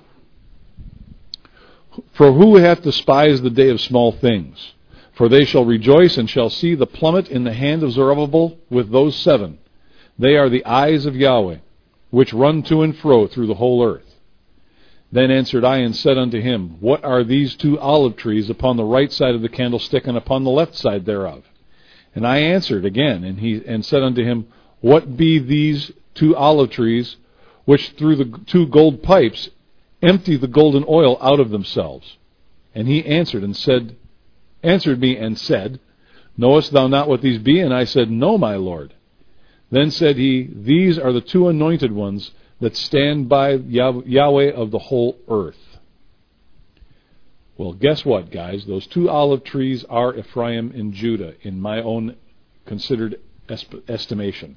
For who hath despised the day of small things? For they shall rejoice and shall see the plummet in the hand of Zerubbabel with those 7. They are the eyes of Yahweh, which run to and fro through the whole earth. Then answered I and said unto him, What are these 2 olive trees upon the right side of the candlestick and upon the left side thereof? And I answered again and said unto him, What be these 2 olive trees, which through the 2 gold pipes empty the golden oil out of themselves? And he answered me and said, Knowest thou not what these be? And I said, No, my Lord. Then said he, These are the 2 anointed ones that stand by Yahweh of the whole earth. Well, guess what, guys? Those 2 olive trees are Ephraim and Judah, in my own considered estimation.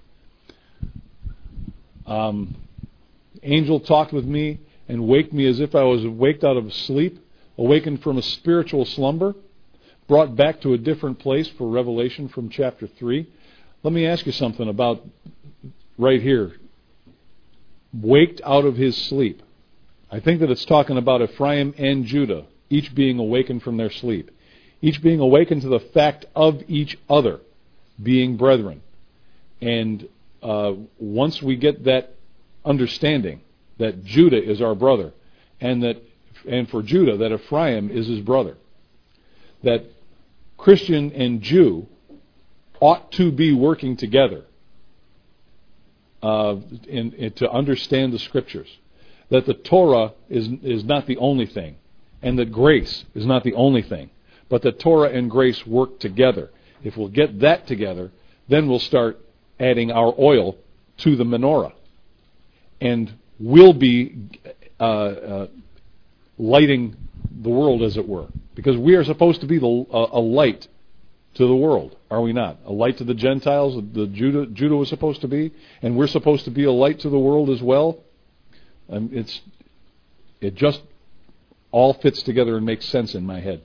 Angel talked with me and waked me as if I was waked out of sleep, awakened from a spiritual slumber, brought back to a different place for revelation from chapter 3. Let me ask you something about right here. Waked out of his sleep. I think that it's talking about Ephraim and Judah, each being awakened from their sleep. Each being awakened to the fact of each other being brethren. And once we get that understanding that Judah is our brother, and for Judah that Ephraim is his brother, that Christian and Jew ought to be working together to understand the Scriptures, that the Torah is not the only thing, and that grace is not the only thing, but that Torah and grace work together. If we'll get that together, then we'll start adding our oil to the menorah, and we'll be lighting the world, as it were, because we are supposed to be a light to the world, are we not? A light to the Gentiles, Judah was supposed to be, and we're supposed to be a light to the world as well. It just all fits together and makes sense in my head.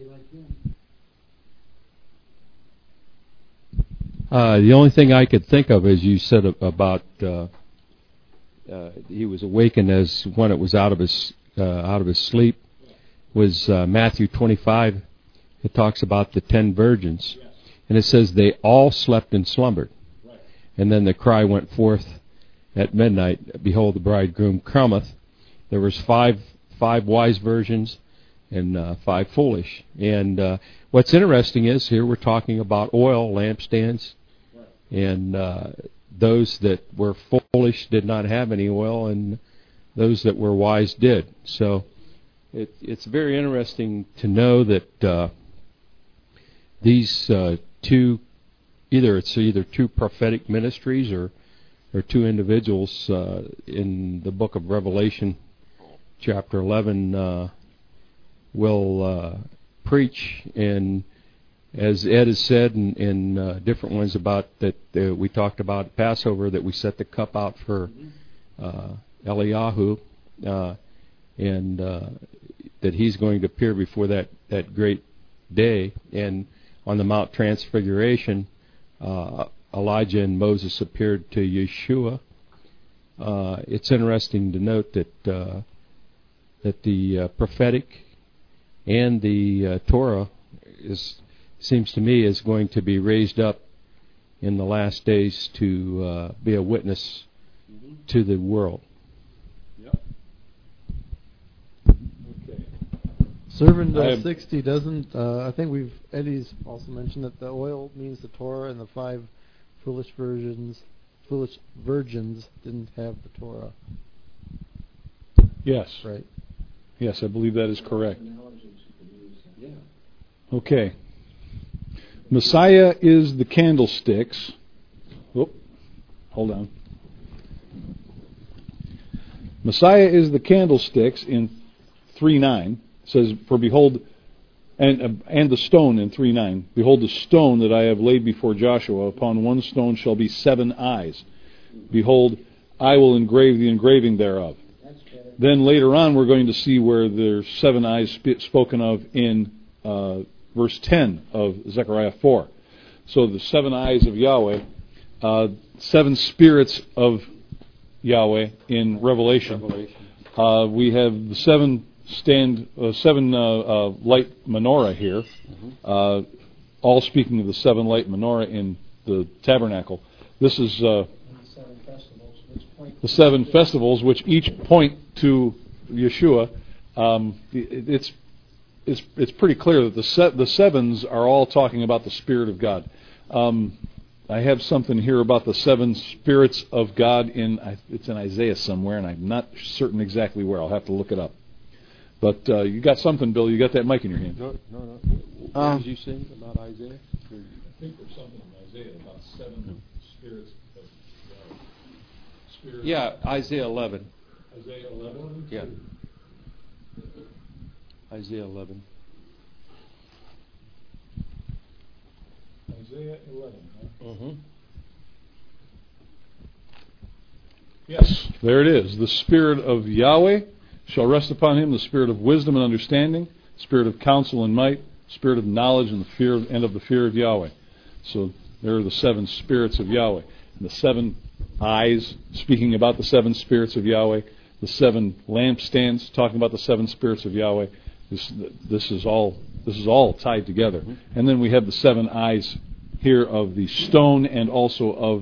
The only thing I could think of, as you said about he was awakened as when it was out of his sleep, was Matthew 25. It talks about the 10 virgins, and it says they all slept and slumbered. And then the cry went forth at midnight, Behold, the bridegroom cometh. There was five wise virgins and 5 foolish. And what's interesting is here we're talking about oil, lampstands, and those that were foolish did not have any oil, and those that were wise did. So it's very interesting to know that these 2, either 2 prophetic ministries or 2 individuals in the book of Revelation, chapter 11, will preach and as Ed has said in different ones about that we talked about Passover, that we set the cup out for Eliyahu, and that he's going to appear before that great day. And on the Mount Transfiguration, Elijah and Moses appeared to Yeshua. It's interesting to note that the prophetic and the Torah seems to me is going to be raised up in the last days to be a witness to the world. Yep. Okay. Sermon 60 doesn't. I think Eddie's also mentioned that the oil means the Torah, and the 5 foolish virgins didn't have the Torah. Yes. Right. Yes, I believe that is correct. Okay. Messiah is the candlesticks. Whoop. Hold on. Messiah is the candlesticks in 3:9. Says, for behold, and the stone in 3:9. Behold, the stone that I have laid before Joshua. Upon one stone shall be 7 eyes. Behold, I will engrave the engraving thereof. Then later on, we're going to see where there's 7 eyes spoken of in verse 10 of Zechariah 4. So the 7 eyes of Yahweh, 7 spirits of Yahweh in Revelation. We have the 7 light menorah here, all speaking of the 7 light menorah in the tabernacle. This is the 7 festivals, which each point to Yeshua. It's pretty clear that the 7s are all talking about the Spirit of God. I have something here about the 7 spirits of God it's in Isaiah somewhere, and I'm not certain exactly where. I'll have to look it up. But you got something, Bill. You got that mic in your hand. No. What did you say about Isaiah? I think there's something in Isaiah about 7 spirits of God. Yeah, Isaiah 11. Isaiah 11? Yeah. Isaiah 11. Isaiah 11, huh? Mm-hmm. Yes, there it is. The Spirit of Yahweh shall rest upon him, the Spirit of wisdom and understanding, Spirit of counsel and might, Spirit of knowledge and of the fear of Yahweh. So there are the 7 spirits of Yahweh. And the 7 eyes, speaking about the 7 spirits of Yahweh. The 7 lampstands, talking about the 7 spirits of Yahweh. This is all tied together. And then we have the 7 eyes here of the stone and also of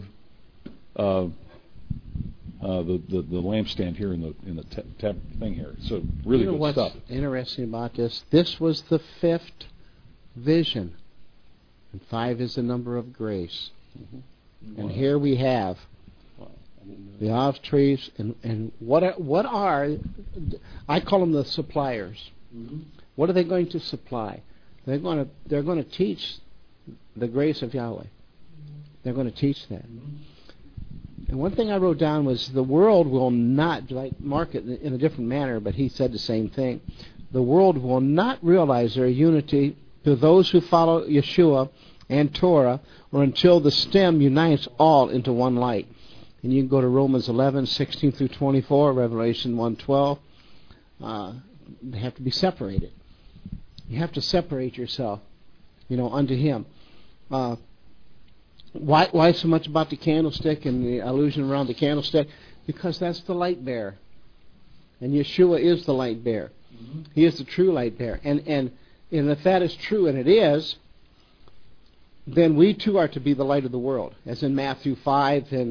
the lampstand here in the thing here. So really good what's stuff. Interesting about this? This was the 5th vision, and 5 is the number of grace. Mm-hmm. And here we have the olive trees, and what are I call them the suppliers. Mm-hmm. What are they going to supply? They're going to teach the grace of Yahweh. They're going to teach that. And one thing I wrote down was the world will not, like Mark it in a different manner, but he said the same thing. The world will not realize their unity to those who follow Yeshua and Torah, or until the stem unites all into one light. And you can go to Romans 11:16 through 24, Revelation 1:12. They have to be separated. You have to separate yourself, unto Him. Why so much about the candlestick and the allusion around the candlestick? Because that's the light bearer. And Yeshua is the light bearer. Mm-hmm. He is the true light bearer. And if that is true, and it is, then we too are to be the light of the world. As in Matthew 5 and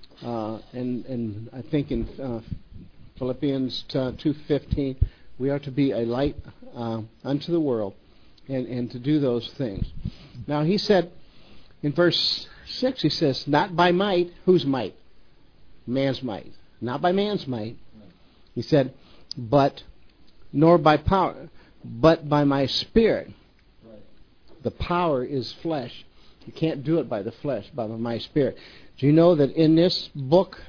I think in Philippians 2:15, we are to be a light unto the world and to do those things. Now he said, in verse 6, he says, not by might. Whose might? Man's might. Not by man's might. He said, nor by power, but by my Spirit. The power is flesh. You can't do it by the flesh, by my Spirit. Do you know that in this book,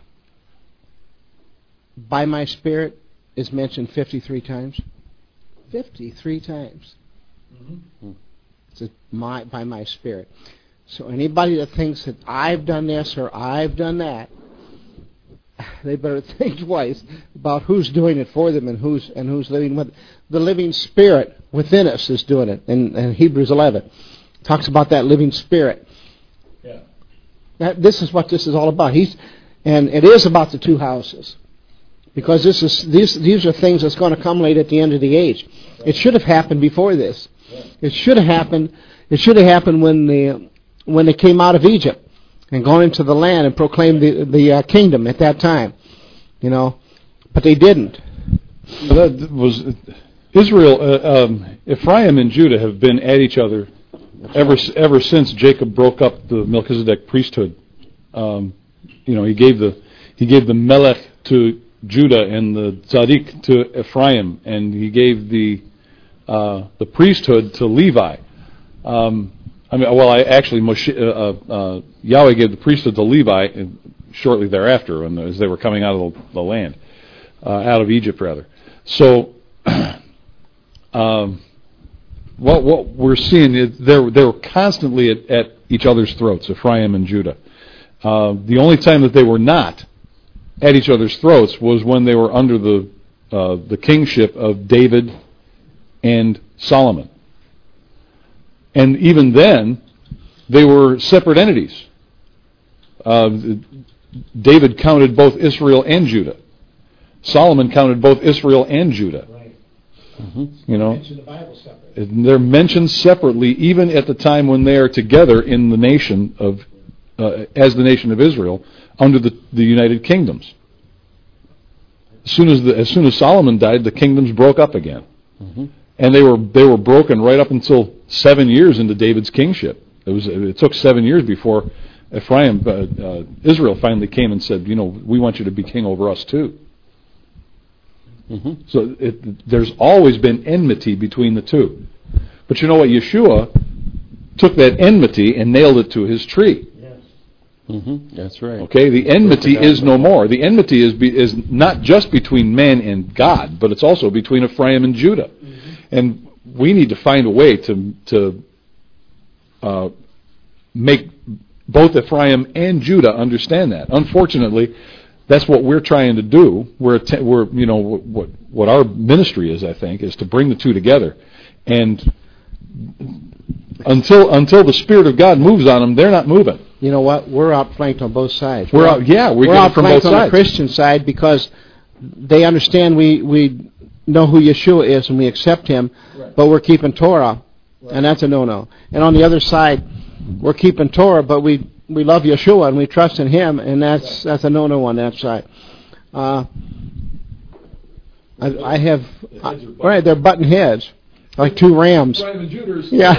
by my Spirit is mentioned 53 times? 53 times. Mm-hmm. by my Spirit. So anybody that thinks that I've done this or I've done that, they better think twice about who's doing it for them and who's living with it. The living Spirit within us is doing it. In Hebrews 11 talks about that living Spirit. Yeah. This is what this is all about. And it is about the two houses, because these are things that's going to culminate at the end of the age. It should have happened before this. It should have happened. It should have happened when they came out of Egypt and gone into the land and proclaimed the kingdom at that time, but they didn't. That was Israel. Ephraim and Judah have been at each other ever since Jacob broke up the Melchizedek priesthood. He gave the Melech to Judah and the Tzaddik to Ephraim, and he gave the priesthood to Levi. Yahweh gave the priesthood to Levi shortly thereafter, as they were coming out of the land, out of Egypt, rather. So, what we're seeing is they were constantly at each other's throats, Ephraim and Judah. The only time that they were not at each other's throats was when they were under the kingship of David and Solomon. And even then, they were separate entities. David counted both Israel and Judah. Solomon counted both Israel and Judah. Right. Mm-hmm. The Bible separate. They're mentioned separately, even at the time when they are together in the nation of, as the nation of Israel, under the United Kingdoms. As soon as Solomon died, the kingdoms broke up again. Mm-hmm. And they were broken right up until 7 years into David's kingship. It took 7 years before Israel finally came and said, we want you to be king over us too. Mm-hmm. So there's always been enmity between the two. But you know what? Yeshua took that enmity and nailed it to his tree. Yes. Mm-hmm. That's right. Okay, the enmity is no more. The enmity is not just between man and God, but it's also between Ephraim and Judah. Mm-hmm. And we need to find a way to make both Ephraim and Judah understand that. Unfortunately, that's what we're trying to do. We're what our ministry is, I think, is to bring the two together. And until the Spirit of God moves on them, they're not moving. You know what? We're outflanked on both sides. We're outflanked on the Christian side because they understand we know who Yeshua is and we accept him, right. But we're keeping Torah, right. And that's a no-no. And on the other side, we're keeping Torah, but we love Yeshua and we trust in him, and that's a no-no on that side. They're butting heads like two rams. Yeah.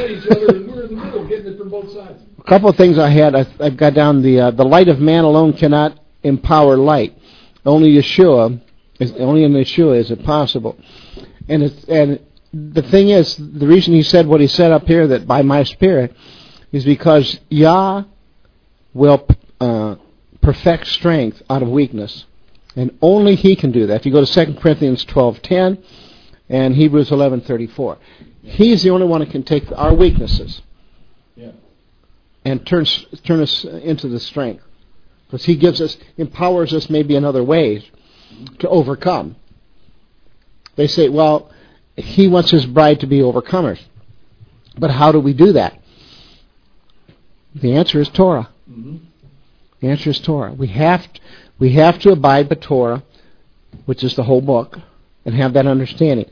A couple of things I've got down. The light of man alone cannot empower light. Only in Yeshua is it possible. And the thing is, the reason he said what he said up here, that by my Spirit, is because Yah will perfect strength out of weakness. And only he can do that. If you go to 2 Corinthians 12:10 and Hebrews 11:34. He's the only one who can take our weaknesses and turn us into the strength. Because he empowers us maybe in other ways to overcome. They say, well, he wants his bride to be overcomers. But how do we do that? The answer is Torah. Mm-hmm. The answer is Torah. We have to abide by Torah, which is the whole book, and have that understanding.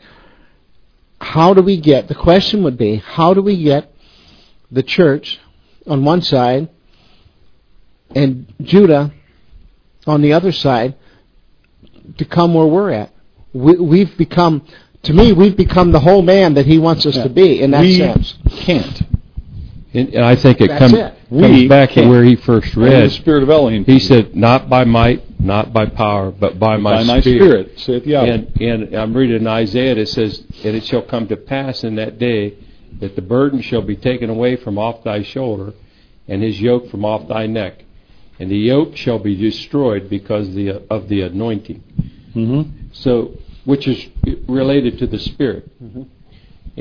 The question would be, how do we get the church on one side and Judah on the other side to come where we're at? We've become the whole man that he wants us to be in that sense. We can't. And I think it comes back to where he first read. The Spirit of Elohim. He said, not by might, not by power, but by my Spirit, saith Yahweh. And I'm reading in Isaiah, it says, and it shall come to pass in that day that the burden shall be taken away from off thy shoulder, and his yoke from off thy neck. And the yoke shall be destroyed because of the anointing. Mm-hmm. So, which is related to the Spirit. Mm-hmm. And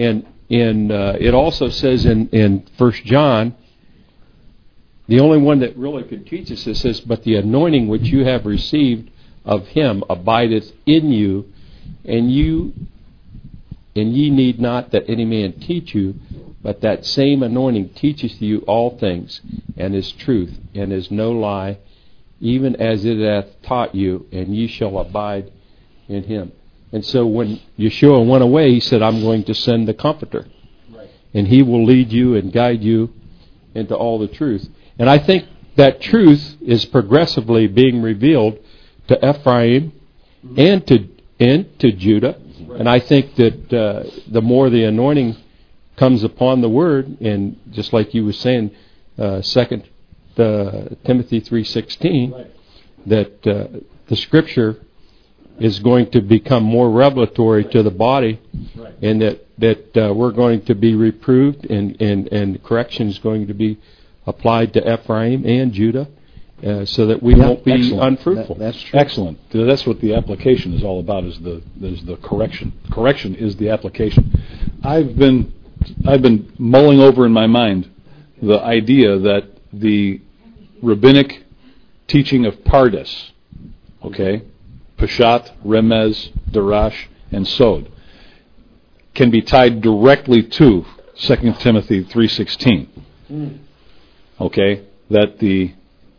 it also says in 1 John, the only one that really could teach us this says, but the anointing which you have received of him abideth in you, and ye need not that any man teach you, but that same anointing teacheth you all things, and is truth, and is no lie, even as it hath taught you, and ye shall abide in him. And so when Yeshua went away, he said, I'm going to send the Comforter. Right. And he will lead you and guide you into all the truth. And I think that truth is progressively being revealed to Ephraim and to Judah. Right. And I think that the more the anointing comes upon the Word, and just like you were saying, 2 Timothy 3:16, right, that the Scripture is going to become more revelatory to the body, right, and that we're going to be reproved, and correction is going to be applied to Ephraim and Judah, so that we won't be unfruitful. That's true. Excellent. That's what the application is all about. Is the correction. Correction is the application. I've been mulling over in my mind the idea that the rabbinic teaching of Pardes, okay, Peshat, Remez, Darash, and Sod, can be tied directly to 2 Timothy 3:16. Okay, that the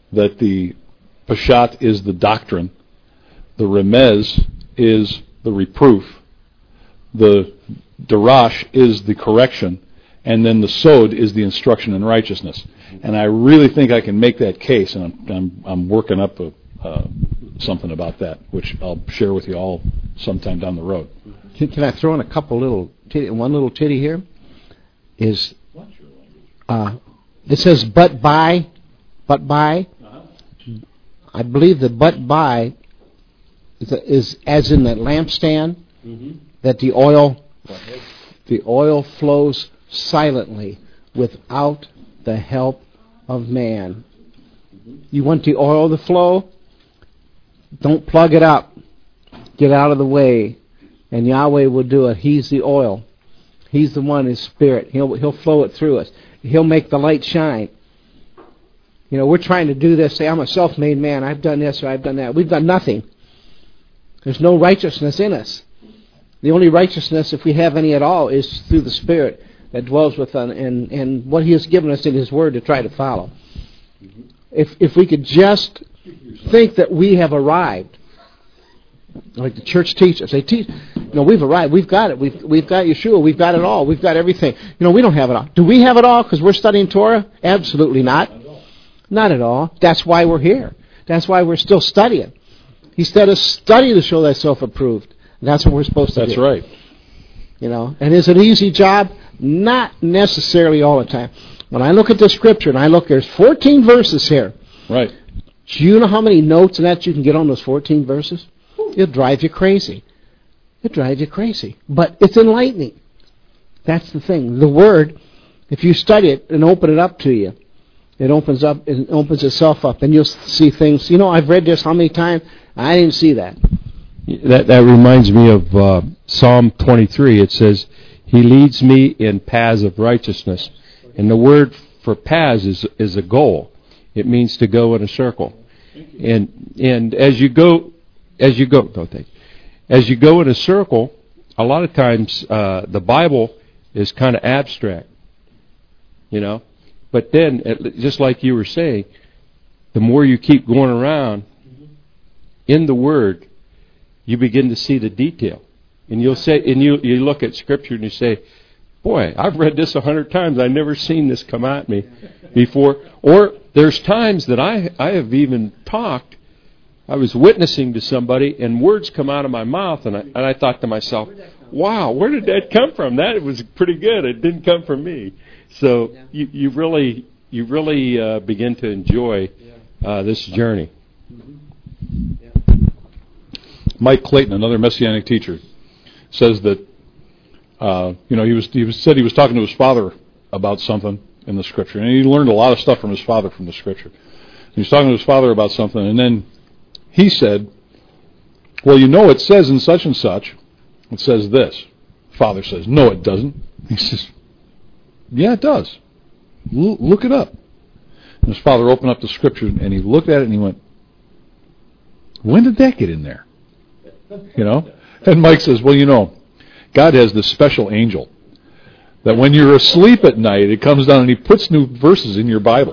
Peshat is the doctrine, the Remez is the reproof, the Darash is the correction, and then the Sod is the instruction in righteousness. And I really think I can make that case, and I'm working up something about that, which I'll share with you all sometime down the road. Can I throw in a couple little one little titty here? Is it says but by. I believe the but by is as in that lampstand, that the oil flows silently without the help of man. You want the oil to flow? Don't plug it up. Get out of the way, and Yahweh will do it. He's the oil. He's the one, His Spirit. He'll flow it through us. He'll make the light shine. You know, we're trying to do this. Say, I'm a self-made man. I've done this or I've done that. We've done nothing. There's no righteousness in us. The only righteousness, if we have any at all, is through the Spirit that dwells within, and what He has given us in His Word to try to follow. If we could just think that we have arrived, like the church teaches, they teach, we've arrived, we've got it, we've got Yeshua, we've got it all, we've got everything. We don't have it all. Do we have it all because we're studying Torah? Absolutely not. Not at all. That's why we're here. That's why we're still studying. He said, study to show thyself approved. And that's what we're supposed to do. That's right. And is it an easy job? Not necessarily all the time. When I look at the Scripture, and there's 14 verses here. Right. Do you know how many notes and that you can get on those 14 verses? It'll drive you crazy. It'll drive you crazy. But it's enlightening. That's the thing. The Word, if you study it and open it up to you, it opens itself up, and you'll see things. I've read this how many times? I didn't see that. That reminds me of Psalm 23. It says, He leads me in paths of righteousness. And the word for paths is a goal. It means to go in a circle. And as you go in a circle, a lot of times the Bible is kind of abstract, But then, just like you were saying, the more you keep going around in the Word, you begin to see the detail. And you'll say, and you look at Scripture and you say, boy, I've read this 100 times. I've never seen this come at me before. Or there's times that I have even talked. I was witnessing to somebody, and words come out of my mouth, and I thought to myself, wow, where did that come from? That was pretty good. It didn't come from me. So you really begin to enjoy this journey. Mike Clayton, another Messianic teacher, says that he was talking to his father about something in the Scripture, and he learned a lot of stuff from his father from the Scripture. He was talking to his father about something, and then he said, "Well, it says in such and such, it says this." Father says, no, it doesn't. He says, yeah, it does. Look it up. And his father opened up the scripture, and he looked at it, and he went, when did that get in there? You know? And Mike says, well, God has this special angel that when you're asleep at night, it comes down and he puts new verses in your Bible.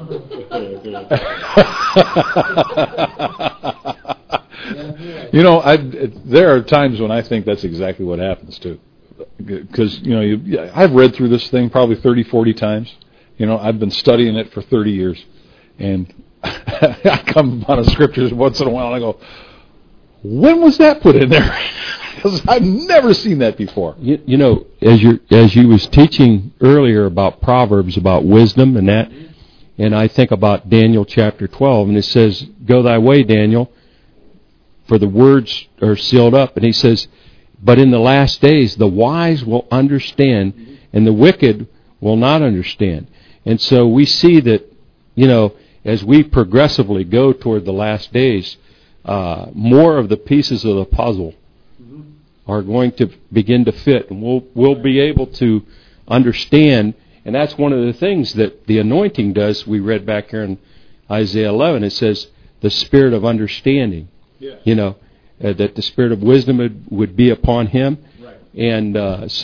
There are times when I think that's exactly what happens too. Because, I've read through this thing probably 30, 40 times. I've been studying it for 30 years. And I come upon a scriptures once in a while and I go, when was that put in there? Because I've never seen that before. As you was teaching earlier about Proverbs, about wisdom and that, and I think about Daniel chapter 12, and it says, go thy way, Daniel, for the words are sealed up. And he says, but in the last days, the wise will understand, and the wicked will not understand. And so we see that, as we progressively go toward the last days, more of the pieces of the puzzle are going to begin to fit, and we'll be able to understand. And that's one of the things that the anointing does. We read back here in Isaiah 11, it says, the spirit of understanding. Yeah. That the spirit of wisdom would be upon him. Right. And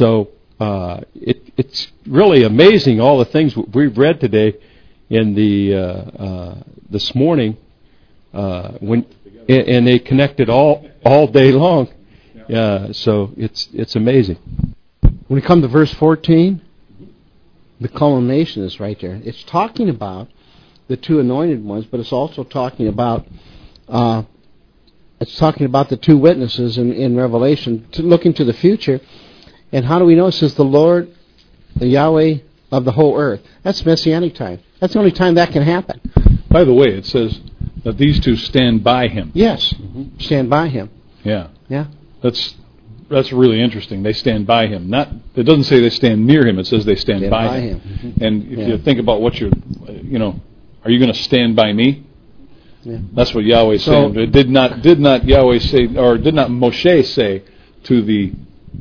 it's really amazing all the things we've read today in the this morning and they connected all day long. So it's amazing. When we come to verse 14, the culmination is right there. It's talking about the two anointed ones, but it's also talking about the two witnesses in Revelation, looking to the future. And how do we know? It says the Lord, the Yahweh of the whole earth. That's Messianic time. That's the only time that can happen. By the way, it says that these two stand by him. Yes, stand by him. Yeah. Yeah. That's really interesting. They stand by him. It doesn't say they stand near him. It says they stand by him. Mm-hmm. And if you think about what are you going to stand by me? Yeah. That's what Yahweh said. Did not Yahweh say, or did not Moshe say to the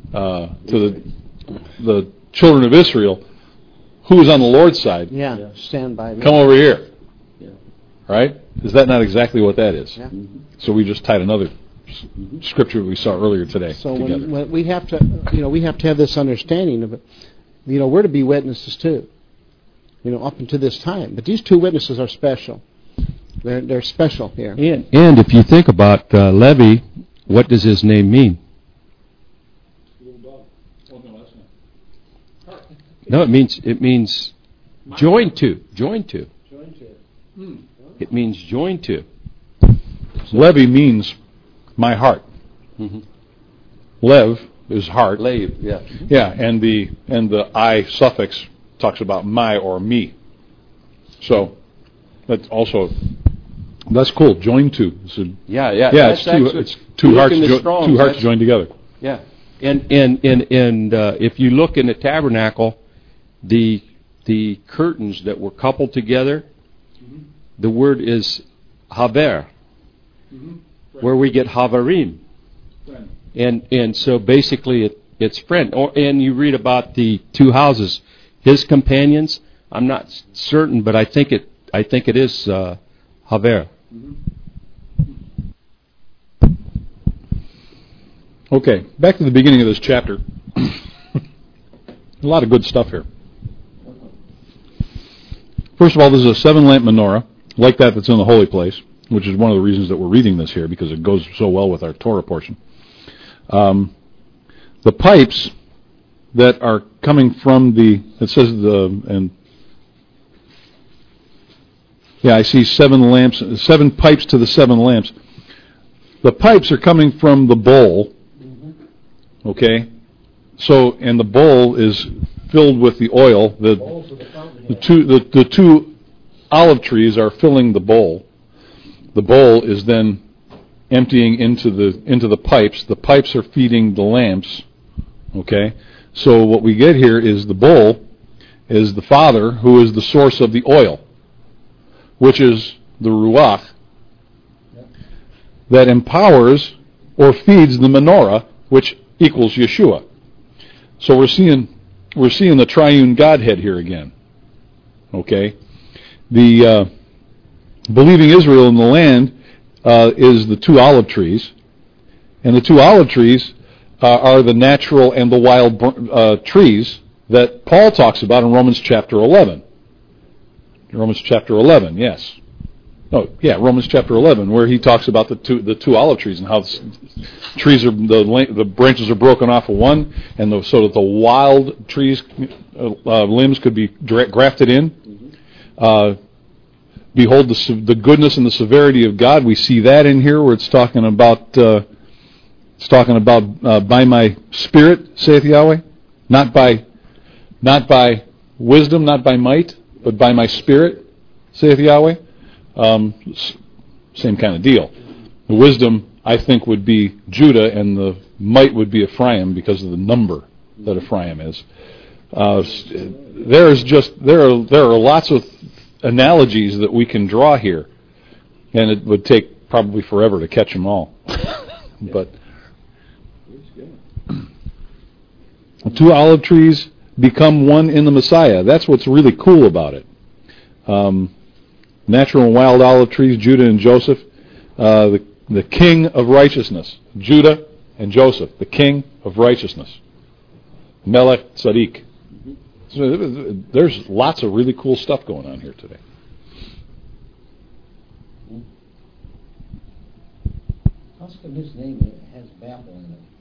children of Israel, who was on the Lord's side? Yeah. Stand by me. Come over here. Yeah. Right? Is that not exactly what that is? Yeah. So we just tied another scripture we saw earlier today. So when we have to, we have to have this understanding of it. We're to be witnesses too. Up until this time, but these two witnesses are special. They're special here. And if you think about Levi, what does his name mean? No, it means joined to. It means joined to. Levi means my heart. Mm-hmm. Lev is heart. Lev, yeah. Yeah, and the I suffix talks about my or me. So that's cool. Joined to. So, yeah. It's two hearts joined together. Yeah, and if you look in the tabernacle, the curtains that were coupled together, mm-hmm. the word is haver, mm-hmm. right. where we get havarim, right. and so basically it's friend. And you read about the two houses, his companions. I'm not certain, but I think it is haver. Mm-hmm. Okay, back to the beginning of this chapter. A lot of good stuff here. First of all, this is a 7-lamp menorah, like that's in the holy place, which is one of the reasons that we're reading this here, because it goes so well with our Torah portion. The pipes that are coming from I see 7 pipes to the 7 lamps. The pipes are coming from the bowl, okay? So, and the bowl is filled with the oil. The two olive trees are filling the bowl. The bowl is then emptying into the pipes. The pipes are feeding the lamps. Okay? So what we get here is the bowl is the Father, who is the source of the oil, which is the Ruach, that empowers or feeds the menorah, which equals Yeshua. So we're seeing the triune Godhead here again. Okay? The believing Israel in the land is the two olive trees, and the two olive trees are the natural and the wild trees that Paul talks about in Romans chapter 11. Romans chapter 11, yes. Oh, yeah, Romans chapter 11, where he talks about the two olive trees and how trees are the branches are broken off of one, and so that the wild trees limbs could be grafted in. Behold the goodness and the severity of God. We see that in here, where it's talking about by my Spirit, saith Yahweh, not by wisdom, not by might, but by my Spirit, saith Yahweh. Same kind of deal. The wisdom, I think, would be Judah, and the might would be Ephraim because of the number that Ephraim is. There are lots of analogies that we can draw here, and it would take probably forever to catch them all. But two olive trees become one in the Messiah. That's what's really cool about it. Natural and wild olive trees, Judah and Joseph, the king of righteousness. Judah and Joseph, the king of righteousness. Melech Tzaddik. So there's lots of really cool stuff going on here today. How come his name has Babel in it?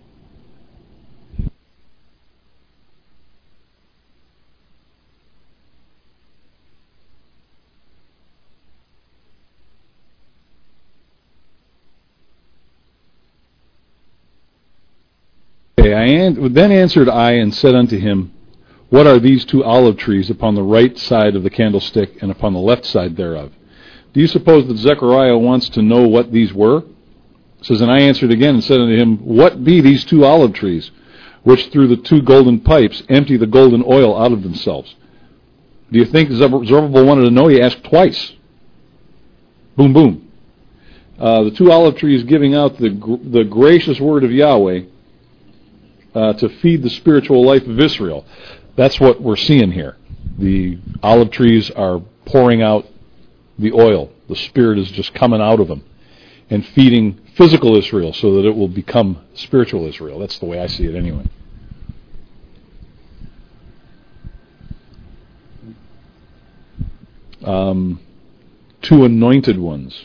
Then answered I and said unto him, what are these two olive trees upon the right side of the candlestick and upon the left side thereof? Do you suppose that Zechariah wants to know what these were? It says, and I answered again and said unto him, what be these two olive trees, which through the two golden pipes empty the golden oil out of themselves? Do you think Zerubbabel wanted to know? He asked twice. Boom, boom. The two olive trees giving out the gracious word of Yahweh to feed the spiritual life of Israel. That's what we're seeing here. The olive trees are pouring out the oil. The Spirit is just coming out of them and feeding physical Israel so that it will become spiritual Israel. That's the way I see it anyway. Two anointed ones.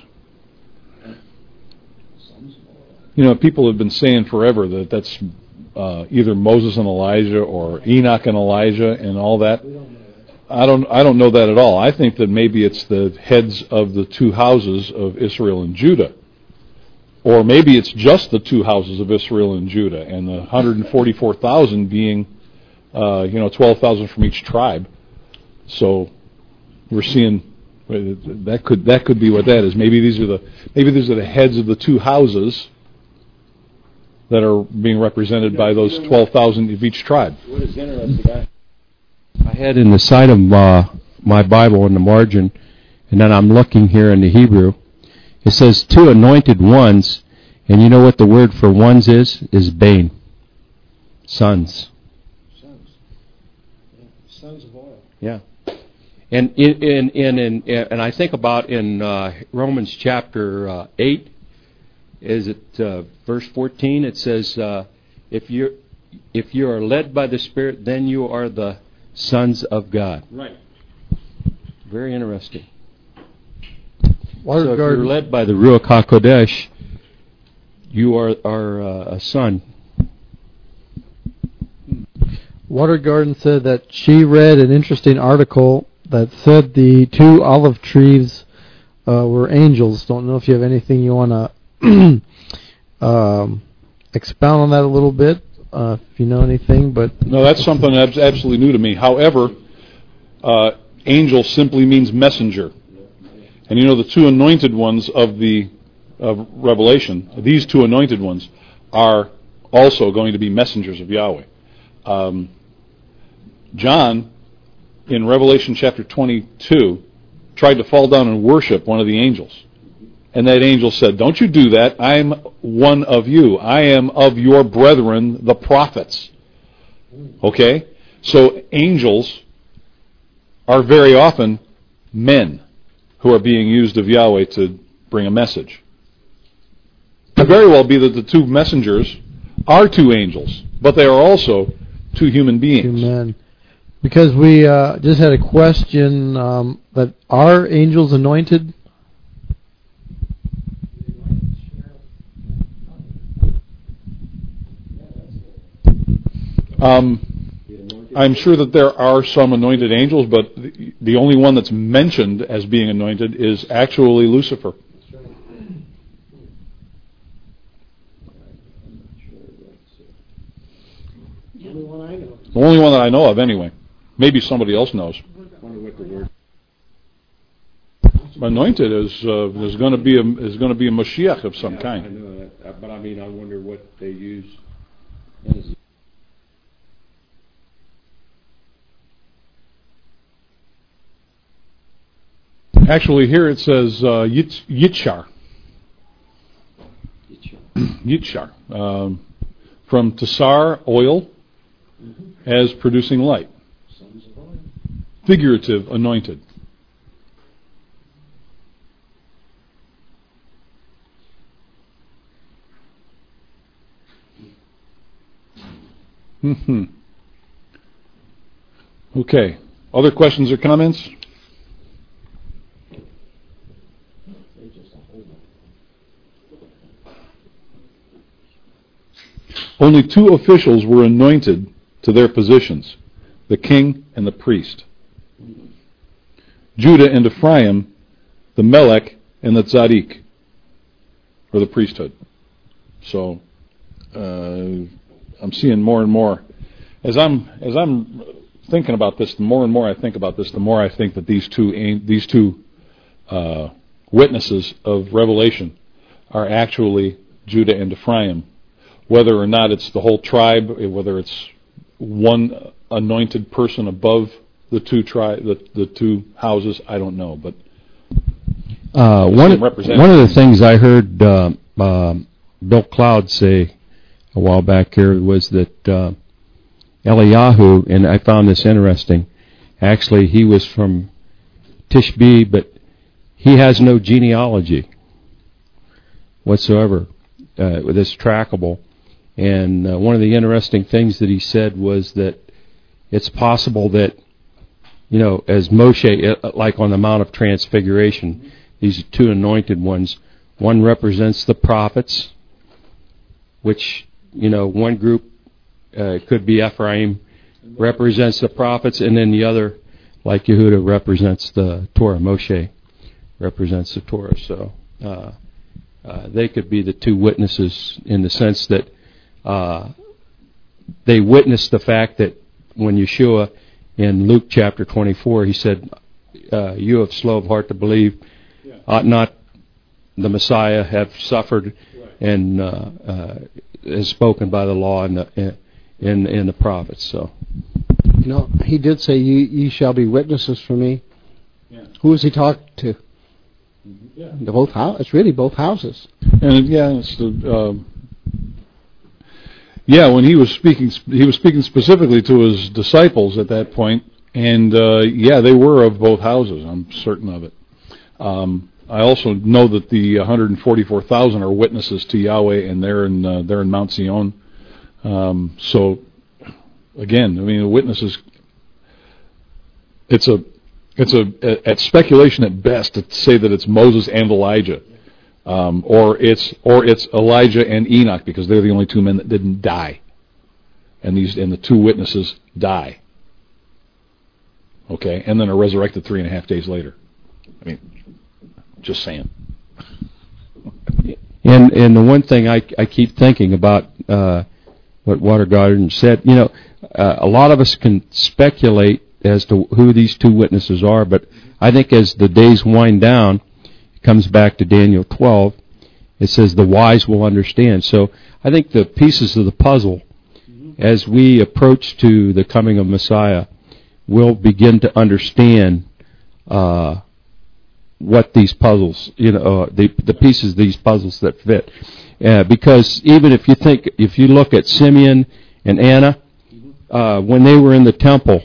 People have been saying forever that that's either Moses and Elijah or Enoch and Elijah and all that. I don't know that at all. I think that maybe it's the heads of the two houses of Israel and Judah. Or maybe it's just the two houses of Israel and Judah, and the 144,000 being 12,000 from each tribe. So we're seeing that could be what that is. Maybe these are the heads of the two houses that are being represented by those 12,000 of each tribe. What is interesting, I had in the side of my Bible in the margin, and then I'm looking here in the Hebrew, it says two anointed ones, and you know what the word for ones is? Is Bain. Sons. Sons of oil. Yeah. And and I think about in Romans chapter 8, is it verse 14? It says, if you are led by the Spirit, then you are the sons of God. Right. Very interesting. Water so if Garden. you're led by the Ruach HaKodesh, you are a son. Water Garden said that she read an interesting article that said the two olive trees were angels. Don't know if you have anything you want to expound on that a little bit, if you know anything. But no, that's something that's absolutely new to me. However, angel simply means messenger, and the two anointed ones of Revelation, these two anointed ones are also going to be messengers of Yahweh. John, in Revelation chapter 22, tried to fall down and worship one of the angels. And that angel said, don't you do that. I am one of you. I am of your brethren, the prophets. Okay? So angels are very often men who are being used of Yahweh to bring a message. It could very well be that the two messengers are two angels, but they are also two human beings. Two men. Because we just had a question that are angels anointed? I'm sure that there are some anointed angels, but the only one that's mentioned as being anointed is actually Lucifer. The only one I know. The only one that I know of, anyway. Maybe somebody else knows. Anointed is going to be a Mashiach of some kind. I know that, but I mean, I wonder what they use. Actually, here it says Yitshar. Yitshar. From Tassar, oil, as producing light. Figurative, anointed. Okay. Other questions or comments? Only two officials were anointed to their positions, the king and the priest. Judah and Ephraim, the Melech and the Tzaddik, or the priesthood. So, I'm seeing more and more. As I'm thinking about this, the more and more I think about this, the more I think that these two witnesses of Revelation are actually Judah and Ephraim. Whether or not it's the whole tribe, whether it's one anointed person above the two houses, I don't know. But one of the things I heard Bill Cloud say a while back here was that Eliyahu, and I found this interesting. Actually, he was from Tishbe, but he has no genealogy whatsoever. This trackable. And one of the interesting things that he said was that it's possible that, as Moshe, like on the Mount of Transfiguration, these two anointed ones, one represents the prophets, which, one group could be Ephraim, represents the prophets, and then the other, like Yehuda, represents the Torah. Moshe represents the Torah. So they could be the two witnesses in the sense that they witnessed the fact that when Yeshua in Luke chapter 24, he said, you have slow of heart to believe, ought not the Messiah have suffered and is spoken by the law and the prophets. So, he did say, "Ye shall be witnesses for me." Yeah. Who is he talking to? Yeah. Both houses. It's really both houses. And it's the. When he was speaking specifically to his disciples at that point, and they were of both houses. I'm certain of it. I also know that the 144,000 are witnesses to Yahweh, and they're in Mount Zion. So, again, the witnesses. It's at speculation at best to say that it's Moses and Elijah, or it's Elijah and Enoch, because they're the only two men that didn't die, and the two witnesses die. Okay, and then are resurrected 3.5 days later. Just saying. And the one thing I keep thinking about what Watergarden said, a lot of us can speculate as to who these two witnesses are, but I think as the days wind down, it comes back to Daniel 12, it says the wise will understand. So I think the pieces of the puzzle, as we approach to the coming of Messiah, will begin to understand what these puzzles, the pieces of these puzzles that fit. Because even if you look at Simeon and Anna, when they were in the temple,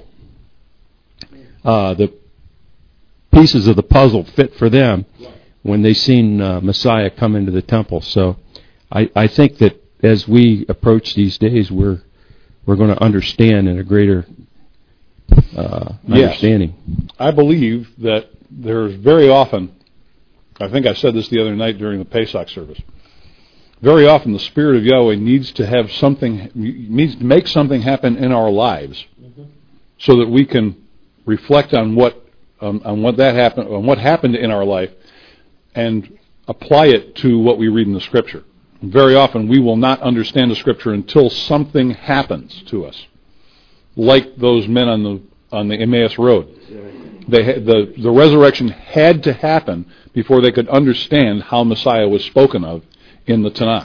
the pieces of the puzzle fit for them when they seen Messiah come into the temple. So I think that as we approach these days, we're going to understand in a greater understanding. I believe that there's very often, I think I said this the other night during the Pesach service, very often the Spirit of Yahweh needs to make something happen in our lives so that we can reflect on what happened in our life and apply it to what we read in the Scripture. Very often we will not understand the Scripture until something happens to us, like those men on the Emmaus Road. The resurrection had to happen before they could understand how Messiah was spoken of in the Tanakh.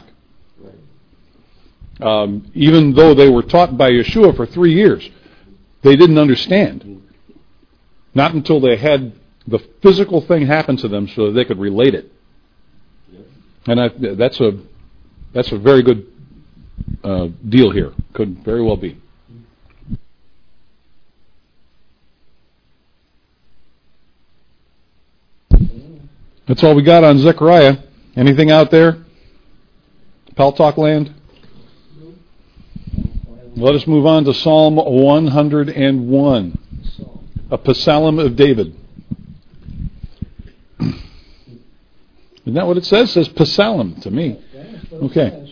Even though they were taught by Yeshua for 3 years, they didn't understand. Not until they had the physical thing happen to them so that they could relate it. And that's a very good deal here. Could very well be. That's all we got on Zechariah. Anything out there? Pal Talk land? Let us move on to Psalm 101, a psalm of David. Isn't that what it says? It says psalm to me. Okay.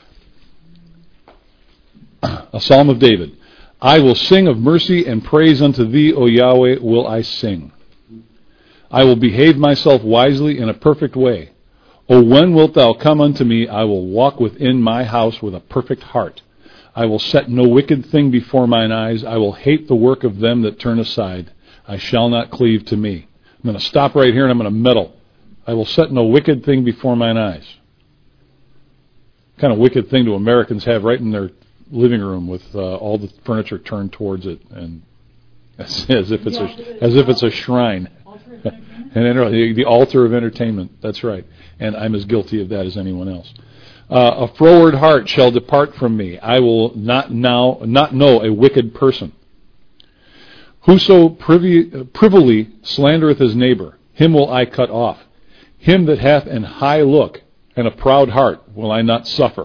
A psalm of David. I will sing of mercy and praise unto thee, O Yahweh, will I sing. I will behave myself wisely in a perfect way. O when wilt thou come unto me? I will walk within my house with a perfect heart. I will set no wicked thing before mine eyes. I will hate the work of them that turn aside. I shall not cleave to me. I'm going to stop right here and I'm going to meddle. I will set no wicked thing before mine eyes. What kind of wicked thing do Americans have right in their living room with all the furniture turned towards it, and as if it's a shrine, and the altar of entertainment. That's right, and I'm as guilty of that as anyone else. A froward heart shall depart from me. I will not know a wicked person. Whoso privily slandereth his neighbor, him will I cut off. Him that hath an high look and a proud heart will I not suffer.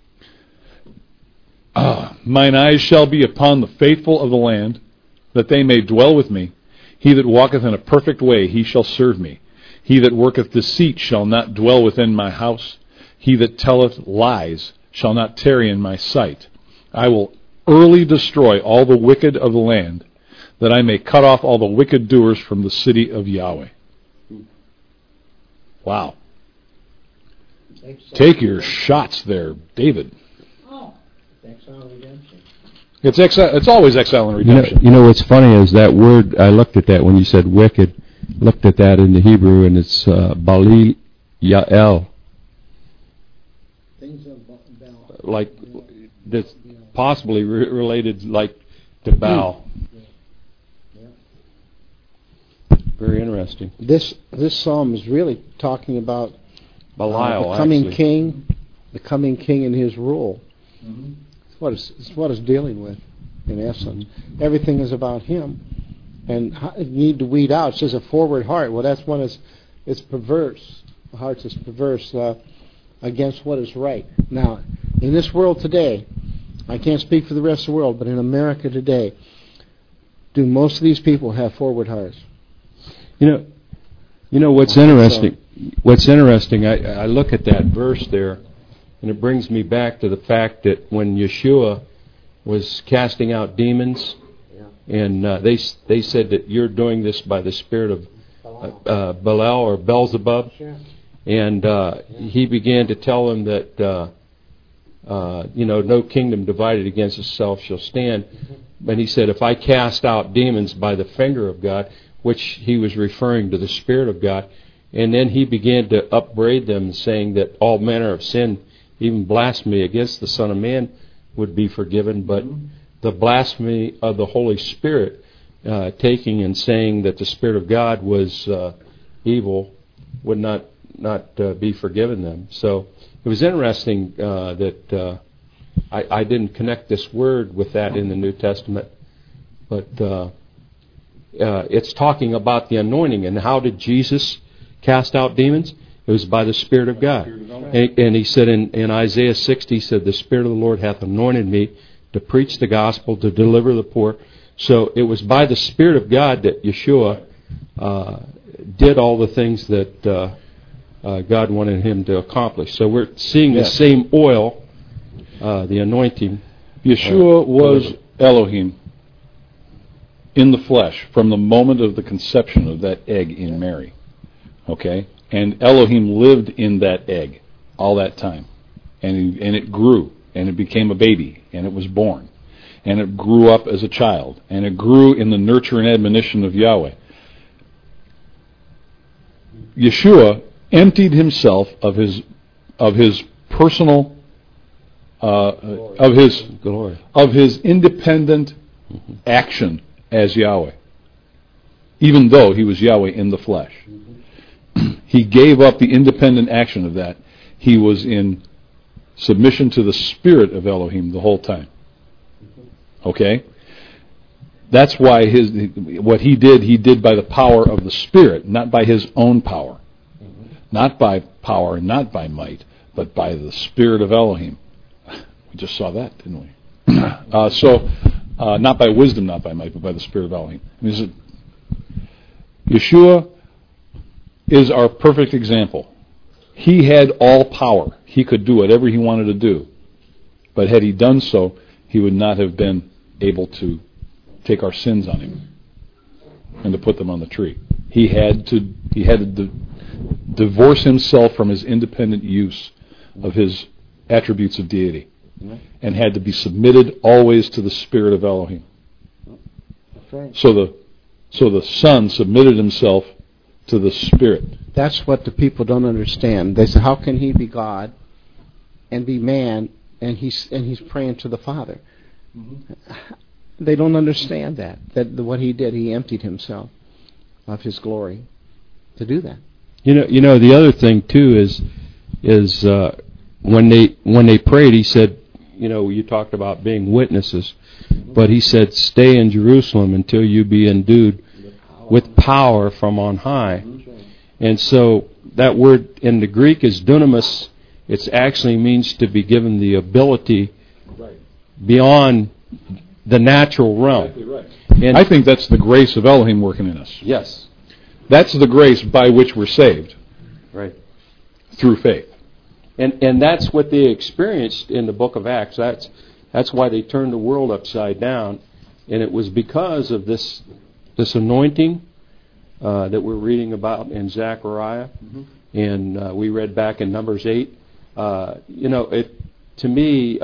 Mine eyes shall be upon the faithful of the land, that they may dwell with me. He that walketh in a perfect way, he shall serve me. He that worketh deceit shall not dwell within my house. He that telleth lies shall not tarry in my sight. I will early destroy all the wicked of the land, that I may cut off all the wicked doers from the city of Yahweh. Wow. Take your shots there, David. It's always exile and redemption. You know what's funny is that word, I looked at that when you said wicked, looked at that in the Hebrew, and it's Bali Yael. Like, that's possibly related like to Baal. Very interesting. This psalm is really talking about Belial, the coming actually. king and his rule. Mm-hmm. It's what it's dealing with, in essence. Everything is about him, and you need to weed out. It says a forward heart. Well, that's when it's perverse. The heart is perverse against what is right. Now, in this world today, I can't speak for the rest of the world, but in America today, do most of these people have forward hearts? You know what's interesting? What's interesting? I look at that verse there, and it brings me back to the fact that when Yeshua was casting out demons, and they said that you're doing this by the spirit of Belial or Beelzebub, and he began to tell them that no kingdom divided against itself shall stand. But he said, if I cast out demons by the finger of God, which he was referring to the Spirit of God, and then he began to upbraid them, saying that all manner of sin, even blasphemy against the Son of Man, would be forgiven, but the blasphemy of the Holy Spirit, taking and saying that the Spirit of God was evil, would not be forgiven them. So it was interesting that I didn't connect this word with that in the New Testament, but it's talking about the anointing. And how did Jesus cast out demons? It was by the Spirit of God. And he said in Isaiah 60, he said, the Spirit of the Lord hath anointed me to preach the gospel, to deliver the poor. So it was by the Spirit of God that Yeshua did all the things that God wanted him to accomplish. So we're seeing the same oil, the anointing. Yeshua was Elohim in the flesh from the moment of the conception of that egg in Mary. Okay? And Elohim lived in that egg all that time. And it grew, and it became a baby, and it was born. And it grew up as a child, and it grew in the nurture and admonition of Yahweh. Yeshua emptied himself of his personal of his independent action as Yahweh, even though he was Yahweh in the flesh. He gave up the independent action of that. He was in submission to the Spirit of Elohim the whole time. Okay? That's why what he did by the power of the Spirit, not by his own power. Not by power, not by might, but by the Spirit of Elohim. We just saw that, didn't we? Not by wisdom, not by might, but by the Spirit of Elohim. Yeshua is our perfect example. He had all power. He could do whatever he wanted to do. But had he done so, he would not have been able to take our sins on him and to put them on the tree. He had to divorce himself from his independent use of his attributes of deity, and had to be submitted always to the Spirit of Elohim. Right. So the Son submitted himself to the Spirit. That's what the people don't understand. They say, how can he be God and be man, and he's praying to the Father? Mm-hmm. They don't understand that what he did, he emptied himself of his glory to do that. You know the other thing too is when they prayed, he said, you talked about being witnesses, but he said, stay in Jerusalem until you be endued with power from on high. And so that word in the Greek is dunamis. It actually means to be given the ability beyond the natural realm. Exactly right. And I think that's the grace of Elohim working in us. Yes. That's the grace by which we're saved. Right. Through faith. And that's what they experienced in the book of Acts. That's why they turned the world upside down. And it was because of this anointing that we're reading about in Zechariah. Mm-hmm. And we read back in Numbers 8. To me,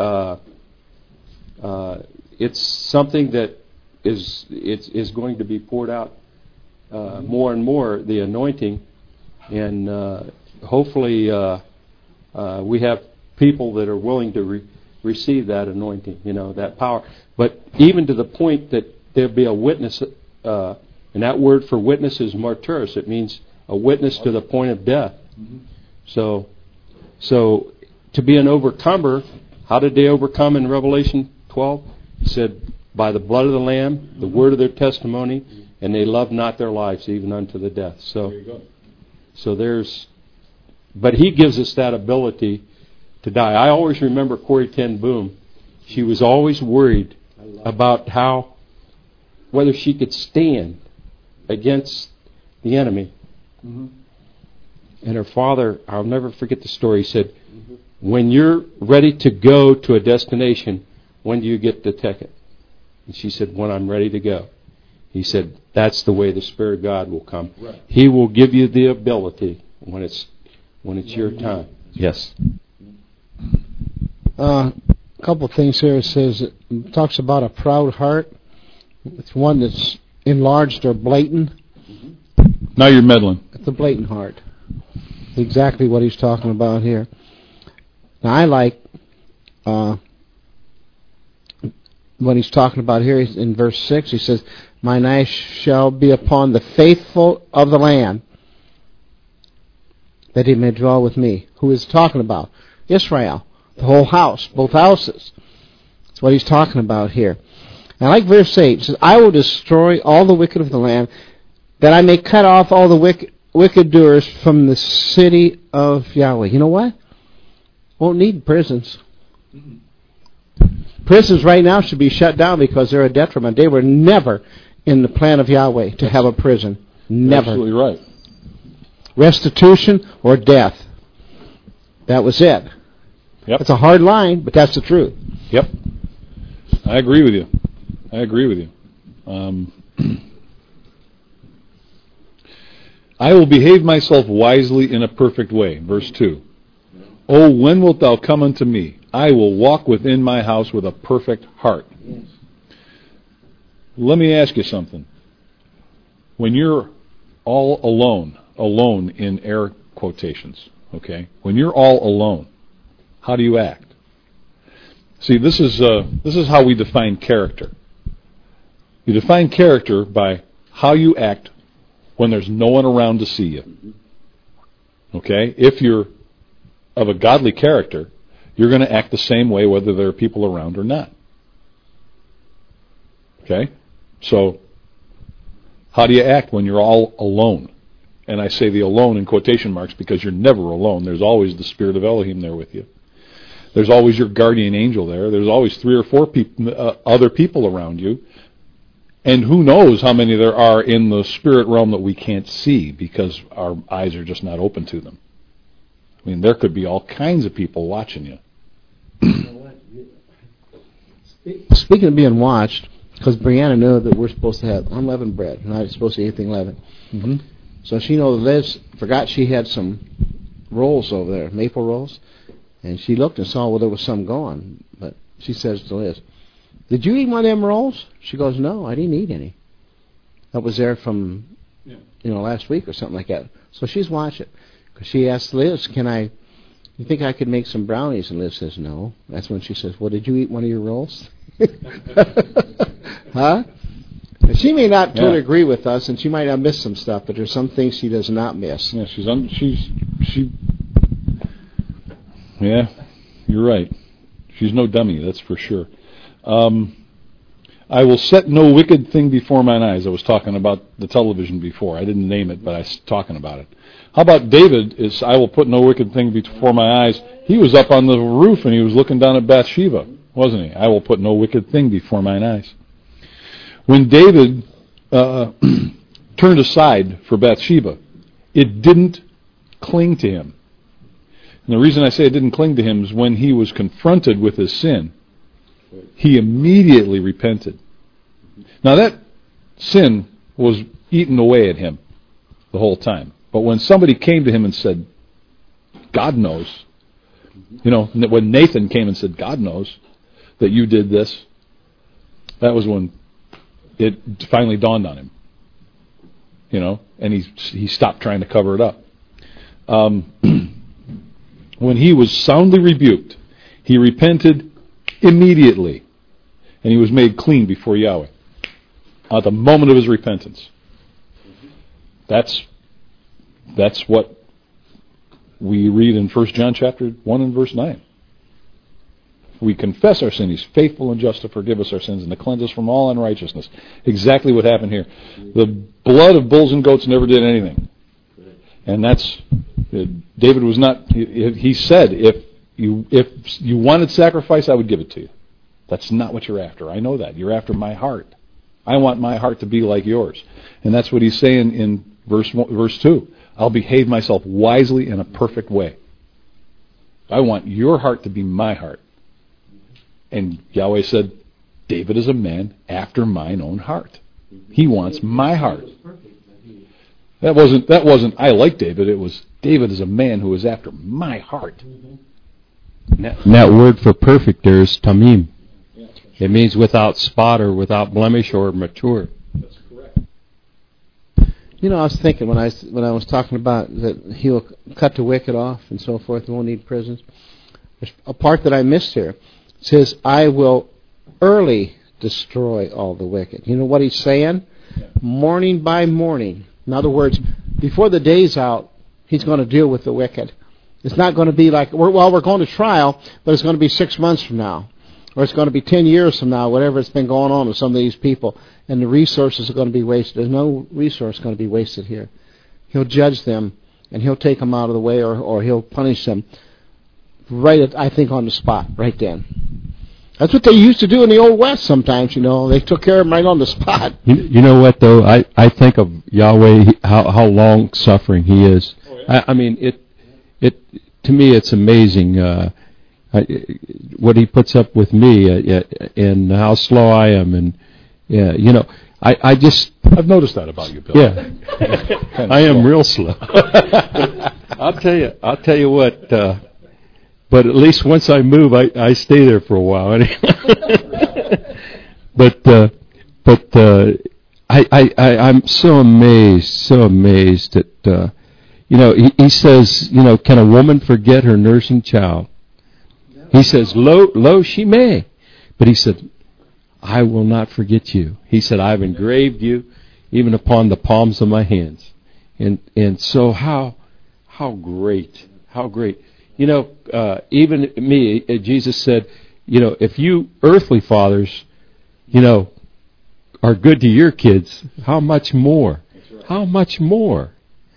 it's something that is going to be poured out more and more, the anointing. And hopefully we have people that are willing to receive that anointing, that power. But even to the point that there be a witness, and that word for witness is martyrs. It means a witness to the point of death. Mm-hmm. So to be an overcomer, how did they overcome in Revelation 12? It said, by the blood of the Lamb, the word of their testimony, and they loved not their lives even unto the death. But he gives us that ability to die. I always remember Corrie ten Boom. She was always worried about whether she could stand against the enemy. Mm-hmm. And her father, I'll never forget the story, he said, when you're ready to go to a destination, when do you get the ticket? And she said, when I'm ready to go. He said, that's the way the Spirit of God will come. Right. He will give you the ability when it's your time. Yes. A couple of things here. It talks about a proud heart. It's one that's enlarged or blatant. Now you're meddling. It's a blatant heart. Exactly what he's talking about here. Now I like what he's talking about here in verse 6. He says, mine eyes shall be upon the faithful of the land, that he may dwell with me. Who is talking about? Israel. The whole house, both houses. That's what he's talking about here. And I like verse 8. It says, I will destroy all the wicked of the land, that I may cut off all the wicked doers from the city of Yahweh. You know what? Won't need prisons. Prisons right now should be shut down because they're a detriment. They were never in the plan of Yahweh to have a prison. Never. Absolutely right. Restitution or death. That was it. Yep. It's a hard line, but that's the truth. Yep. I agree with you. I will behave myself wisely in a perfect way. Verse 2. Oh, when wilt thou come unto me? I will walk within my house with a perfect heart. Yes. Let me ask you something. When you're all alone in air quotations, okay? When you're all alone, how do you act? See, this is how we define character. You define character by how you act when there's no one around to see you. Okay? If you're of a godly character, you're going to act the same way whether there are people around or not. Okay? So, how do you act when you're all alone? And I say the alone in quotation marks because you're never alone. There's always the Spirit of Elohim there with you. There's always your guardian angel there. There's always 3 or 4 other people around you. And who knows how many there are in the spirit realm that we can't see because our eyes are just not open to them. I mean, there could be all kinds of people watching you. Speaking of being watched, because Brianna knew that we're supposed to have unleavened bread, not supposed to eat anything leavened. Mm-hmm. So she knows Liz forgot she had some rolls over there, maple rolls, and she looked and saw, well, there was some gone. But she says to Liz, did you eat one of them rolls? She goes, no, I didn't eat any. That was there from, last week or something like that. So she's watching. Because she asked Liz, you think I could make some brownies? And Liz says, no. That's when she says, well, did you eat one of your rolls? Huh? And she may not totally agree with us, and she might have missed some stuff, but there's some things she does not miss. Yeah, yeah, you're right. She's no dummy, that's for sure. I will set no wicked thing before mine eyes. I was talking about the television before. I didn't name it, but I was talking about it. How about David is, I will put no wicked thing before my eyes. He was up on the roof and he was looking down at Bathsheba, wasn't he? I will put no wicked thing before mine eyes. When David turned aside for Bathsheba, it didn't cling to him. And the reason I say it didn't cling to him is when he was confronted with his sin, he immediately repented. Now that sin was eating away at him the whole time. But when somebody came to him and said, God knows, when Nathan came and said, God knows that you did this, that was when it finally dawned on him. And he stopped trying to cover it up. When he was soundly rebuked, he repented immediately, and he was made clean before Yahweh at the moment of his repentance. That's what we read in 1 John chapter 1 and verse 9. We confess our sin. He's faithful and just to forgive us our sins and to cleanse us from all unrighteousness. Exactly what happened here. The blood of bulls and goats never did anything. And David was not, he said, if you wanted sacrifice, I would give it to you. That's not what you're after. I know that. You're after my heart. I want my heart to be like yours. And that's what he's saying in verse 2. I'll behave myself wisely in a perfect way. I want your heart to be my heart. And Yahweh said, David is a man after mine own heart. He wants my heart. That wasn't I like David. It was David is a man who is after my heart. And that word for perfect there is tamim. It means without spot or without blemish or mature. That's correct. I was thinking when I was talking about that he will cut the wicked off and so forth, and won't need prisons. There's a part that I missed here. It says, I will early destroy all the wicked. You know what he's saying? Yeah. Morning by morning. In other words, before the day's out, he's going to deal with the wicked. It's not going to be like, we're going to trial, but it's going to be 6 months from now. Or it's going to be 10 years from now, whatever it's been going on with some of these people. And the resources are going to be wasted. There's no resource going to be wasted here. He'll judge them, and he'll take them out of the way, or he'll punish them I think, on the spot, right then. That's what they used to do in the Old West sometimes, They took care of them right on the spot. You know what, though? I think of Yahweh, how long-suffering He is. Oh, yeah. I mean, to me, it's amazing what He puts up with me and how slow I am. And, I've noticed that about you, Bill. Yeah. I am real slow. I'll tell you what, but at least once I move, I stay there for a while. But I'm so amazed that, he says, can a woman forget her nursing child? He says, lo, she may. But he said, I will not forget you. He said, I've engraved you even upon the palms of my hands. And so how great. Even me, Jesus said, if you earthly fathers, are good to your kids, how much more? How much more?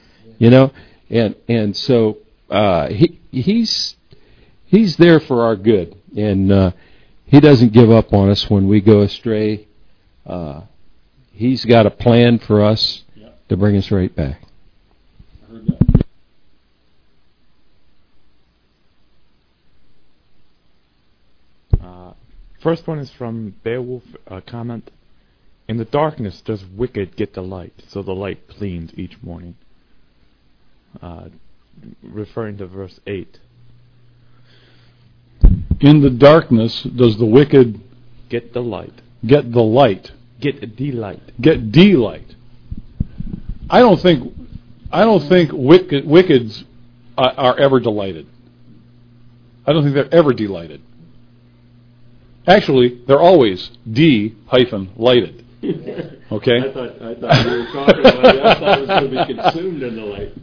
And so he's there for our good, and He doesn't give up on us when we go astray. He's got a plan for us to bring us right back. I heard that. First one is from Beowulf, comment. In the darkness does wicked get the light, so the light cleans each morning. Referring to verse 8. In the darkness does the wicked get the light. Get the light. Get delight. Get delight. I don't think wickeds are ever delighted. I don't think they're ever delighted. Actually, they're always lighted. Okay? I thought you were talking about it. I thought it was going to be consumed in the light.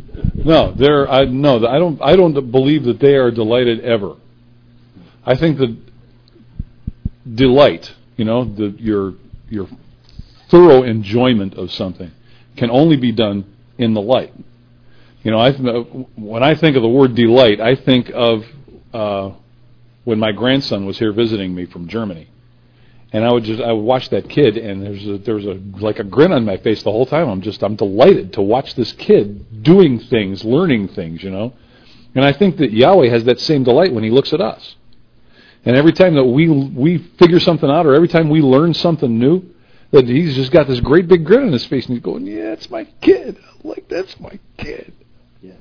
I don't believe that they are delighted ever. I think that delight, your thorough enjoyment of something, can only be done in the light. When I think of the word delight, I think of when my grandson was here visiting me from Germany, and I would watch that kid, and there was a grin on my face the whole time. I'm delighted to watch this kid doing things, learning things, And I think that Yahweh has that same delight when He looks at us. And every time that we figure something out, or every time we learn something new, that He's just got this great big grin on His face, and He's going, "Yeah, it's my kid. That's my kid." Yes.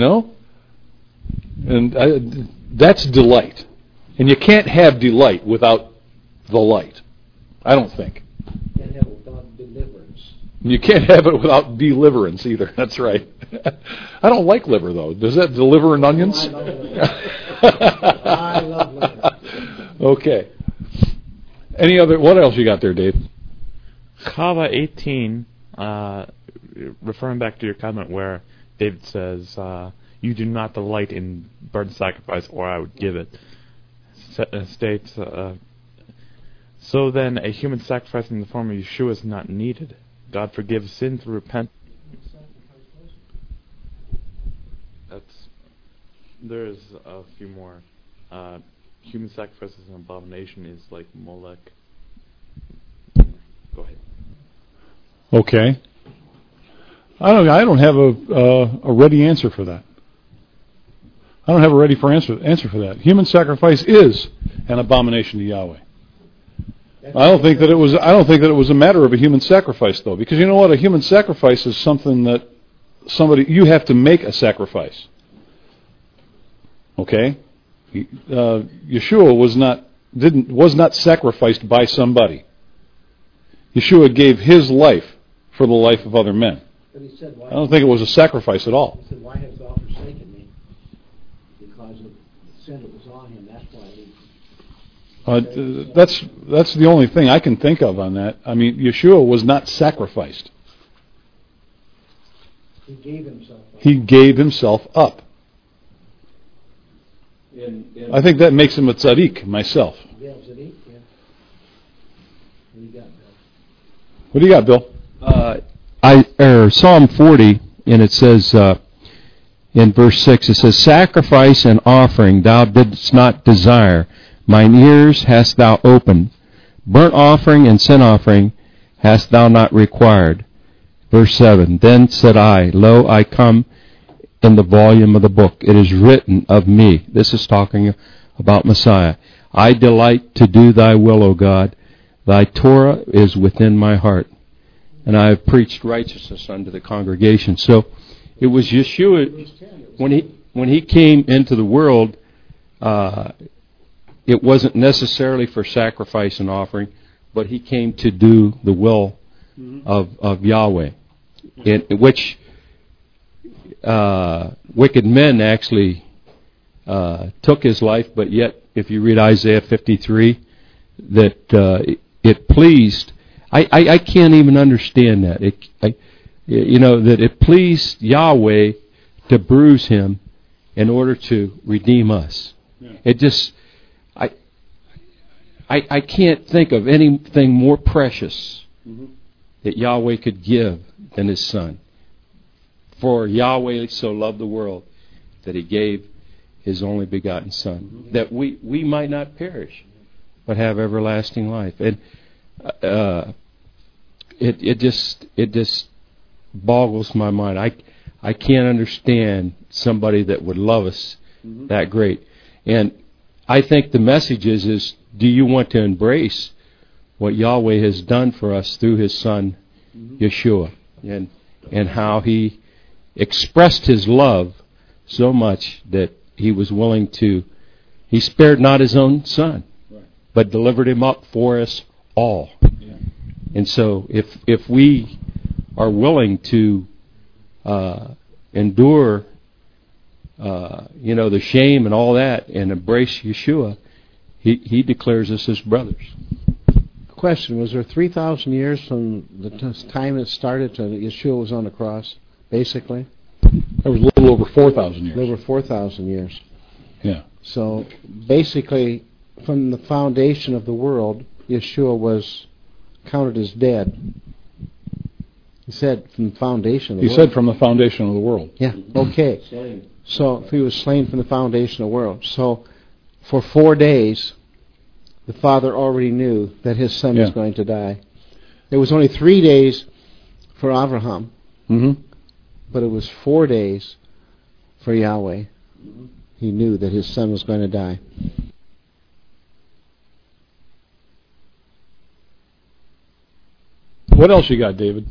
And that's delight. And you can't have delight without the light. I don't think. You can't have it without deliverance. You can't have it without deliverance either. That's right. I don't like liver, though. Does that deliver in onions? I love liver. I love liver. Okay. What else you got there, Dave? Kava 18, referring back to your comment where David says, you do not delight in burnt sacrifice, or I would give it, states, so then a human sacrifice in the form of Yeshua is not needed. God forgives sin through repentance. There's a few more. Human sacrifice is an abomination, is like Molech. Go ahead. Okay. I don't have a ready answer for that. I don't have a ready answer for that. Human sacrifice is an abomination to Yahweh. I don't think that it was a matter of a human sacrifice, though, because you know what? A human sacrifice is something that you have to make a sacrifice. Okay? Yeshua was not sacrificed by somebody. Yeshua gave His life for the life of other men. But He said, I don't think it was a sacrifice at all. He said, "Why hast thou forsaken me?" Because of the sin that was on Him. That's why He... That's the only thing I can think of on that. I mean, Yeshua was not sacrificed. He gave Himself up. He gave Himself up. I think that makes him a tzaddik myself. Yeah, tzaddik, yeah. What do you got, Bill? Psalm 40, and it says in verse 6, it says, "Sacrifice and offering thou didst not desire, mine ears hast thou opened. Burnt offering and sin offering hast thou not required." Verse 7, "Then said I, Lo, I come in the volume of the book. It is written of me." This is talking about Messiah. "I delight to do thy will, O God. Thy Torah is within my heart. And I have preached righteousness unto the congregation." So it was Yeshua, when he came into the world, it wasn't necessarily for sacrifice and offering, but he came to do the will of Yahweh, in which wicked men actually took his life, but yet, if you read Isaiah 53, that it pleased. I can't even understand that. That it pleased Yahweh to bruise him in order to redeem us. Yeah. It just, I can't think of anything more precious that Yahweh could give than his Son. For Yahweh so loved the world that he gave his only begotten Son, that we might not perish, but have everlasting life. And it just boggles my mind. I can't understand somebody that would love us that great. And I think the message is do you want to embrace what Yahweh has done for us through his Son, Yeshua, and how he expressed his love so much that he was willing to, he spared not his own Son, but delivered him up for us all. Yeah. And so if we are willing to endure the shame and all that and embrace Yeshua, he declares us his brothers. Question, was there 3,000 years from the time it started to Yeshua was on the cross, basically? There was a little over 4,000 years. A little over 4,000 years. Yeah. So basically, from the foundation of the world, Yeshua was counted as dead. He said from the foundation of the world. He said from the foundation of the world. Yeah, okay. So if he was slain from the foundation of the world. So for 4 days, the Father already knew that his Son was going to die. It was only 3 days for Abraham, but it was 4 days for Yahweh. He knew that his Son was going to die. What else you got, David?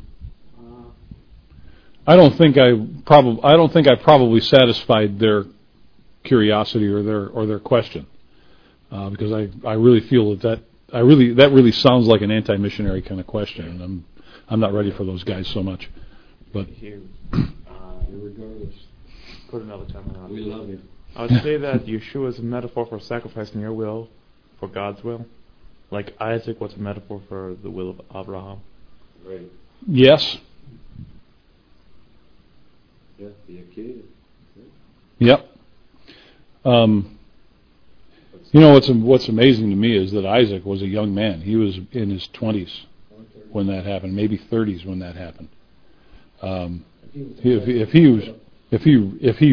I don't think I probably satisfied their curiosity or their question, because I really feel that really sounds like an anti-missionary kind of question, and I'm not ready for those guys so much. But regardless, put another time around. We love you. I would say that Yeshua is a metaphor for sacrificing your will for God's will, like Isaac was a metaphor for the will of Abraham. Right. Yes. Yeah, the Akedah. Yep. What's amazing to me is that Isaac was a young man. He was in his 20s when that happened, maybe 30s when that happened. If he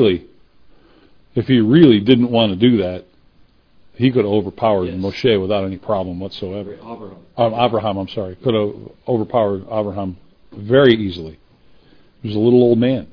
really didn't want to do that, he could have overpowered Moshe without any problem whatsoever. Abraham, I'm sorry, could have overpowered Abraham very easily. He was a little old man,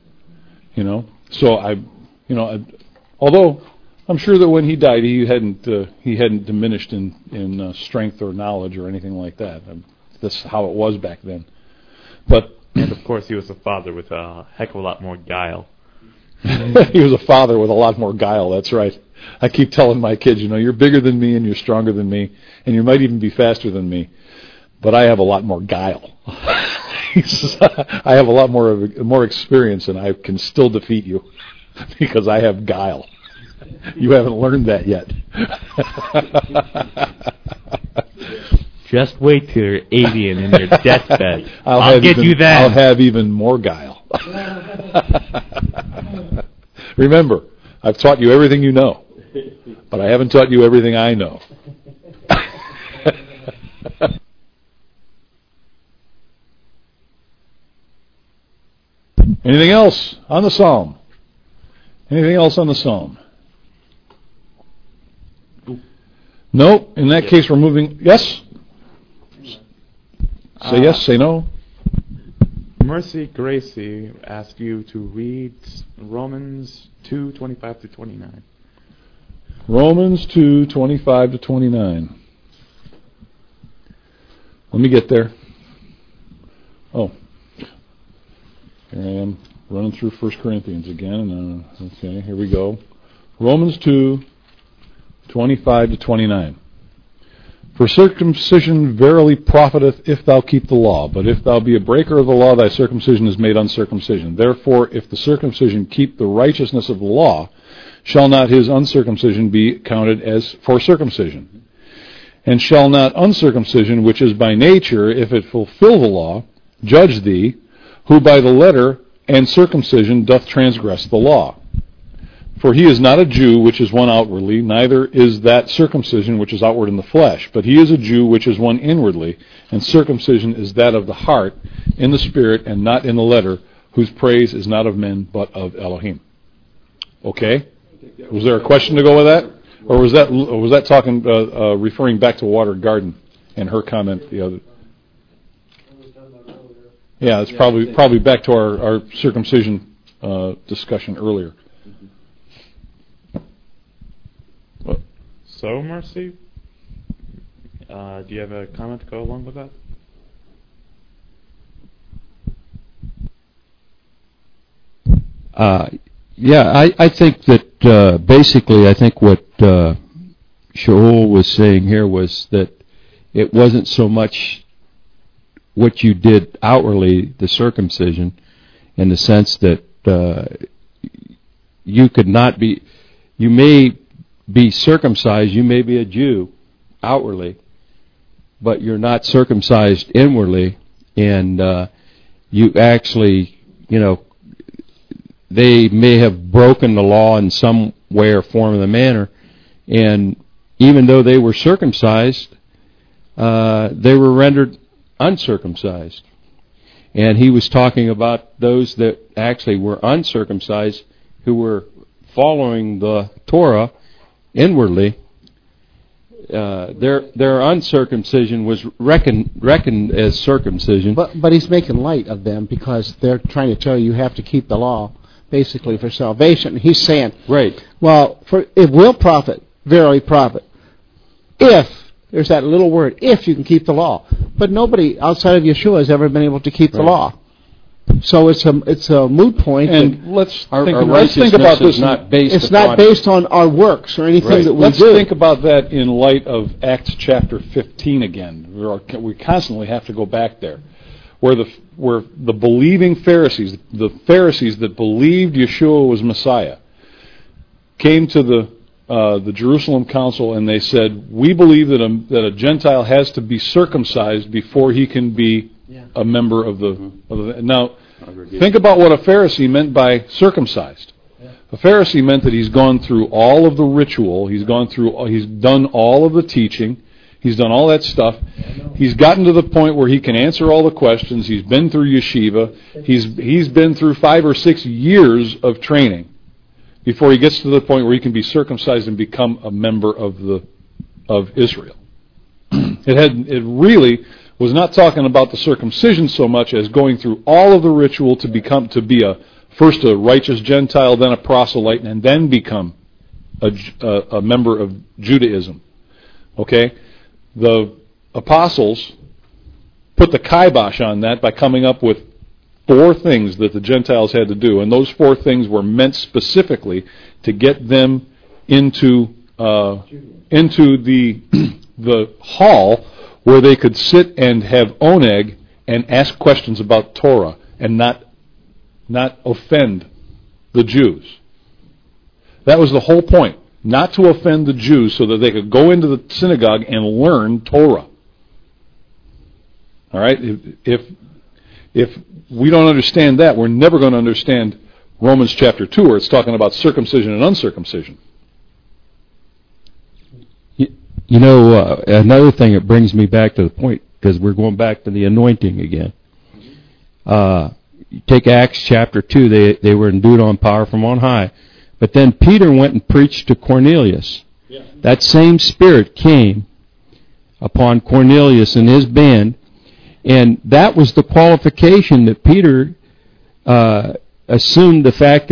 So although I'm sure that when he died, he hadn't diminished in strength or knowledge or anything like that. That's how it was back then. And of course, he was a father with a heck of a lot more guile. He was a father with a lot more guile. That's right. I keep telling my kids, you're bigger than me and you're stronger than me, and you might even be faster than me, but I have a lot more guile. I have a lot more experience, and I can still defeat you because I have guile. You haven't learned that yet. Just wait till you're 80 and in your deathbed. I'll get you that. I'll have even more guile. Remember, I've taught you everything you know, but I haven't taught you everything I know. Anything else on the psalm? Anything else on the psalm? No? In that case, we're moving... Yes? Say yes, say no. Mercy Gracie asked you to read Romans 2:25-29. Romans 2:25-29. Let me get there. Oh. Here I am running through 1 Corinthians again. Okay, here we go. Romans 2:25-29. For circumcision verily profiteth if thou keep the law, but if thou be a breaker of the law, thy circumcision is made uncircumcision. Therefore, if the circumcision keep the righteousness of the law, shall not his uncircumcision be counted as for circumcision? And shall not uncircumcision, which is by nature, if it fulfill the law, judge thee, who by the letter and circumcision doth transgress the law? For he is not a Jew which is one outwardly, neither is that circumcision which is outward in the flesh, but he is a Jew which is one inwardly, and circumcision is that of the heart, in the spirit, and not in the letter, whose praise is not of men, but of Elohim. Okay? Was there a question to go with that? Or was that talking, referring back to Water Garden and her comment the other? Yeah, it's probably back to our circumcision discussion earlier. So, Mercy, do you have a comment to go along with that? I think that basically, I think what Shaul was saying here was that it wasn't so much what you did outwardly, the circumcision, in the sense that you could not be, you may be circumcised, you may be a Jew outwardly, but you're not circumcised inwardly, and you actually, they may have broken the law in some way or form of the manner, and even though they were circumcised, they were rendered uncircumcised. And he was talking about those that actually were uncircumcised, who were following the Torah inwardly. Their uncircumcision was reckoned as circumcision. But he's making light of them because they're trying to tell you have to keep the law, basically, for salvation. He's saying, right. Well, it will profit, verily profit, if, there's that little word, if you can keep the law. But nobody outside of Yeshua has ever been able to keep the law. So it's a moot point. And let's think about this. It's not based on our works or anything that we do. Let's think about that in light of Acts chapter 15 again. We constantly have to go back there, where the believing Pharisees, the Pharisees that believed Yeshua was Messiah, came to the Jerusalem council and they said, "We believe that a Gentile has to be circumcised before he can be a member of the." Now, think about what a Pharisee meant by circumcised. A Pharisee meant that he's gone through all of the ritual, he's done all of the teaching, he's done all that stuff. He's gotten to the point where he can answer all the questions. He's been through yeshiva. He's been through 5 or 6 years of training before he gets to the point where he can be circumcised and become a member of Israel. It really was not talking about the circumcision so much as going through all of the ritual to be first a righteous Gentile, then a proselyte, and then become a member of Judaism. Okay? The apostles put the kibosh on that by coming up with 4 things that the Gentiles had to do, and those 4 things were meant specifically to get them into the hall where they could sit and have oneg and ask questions about Torah and not offend the Jews. That was the whole point, not to offend the Jews so that they could go into the synagogue and learn Torah. All right? If we don't understand that, we're never going to understand Romans chapter 2, where it's talking about circumcision and uncircumcision. You know, another thing that brings me back to the point, because we're going back to the anointing again. Take Acts chapter 2, they were endued on power from on high. But then Peter went and preached to Cornelius. Yeah. That same Spirit came upon Cornelius and his band, and that was the qualification that Peter assumed the fact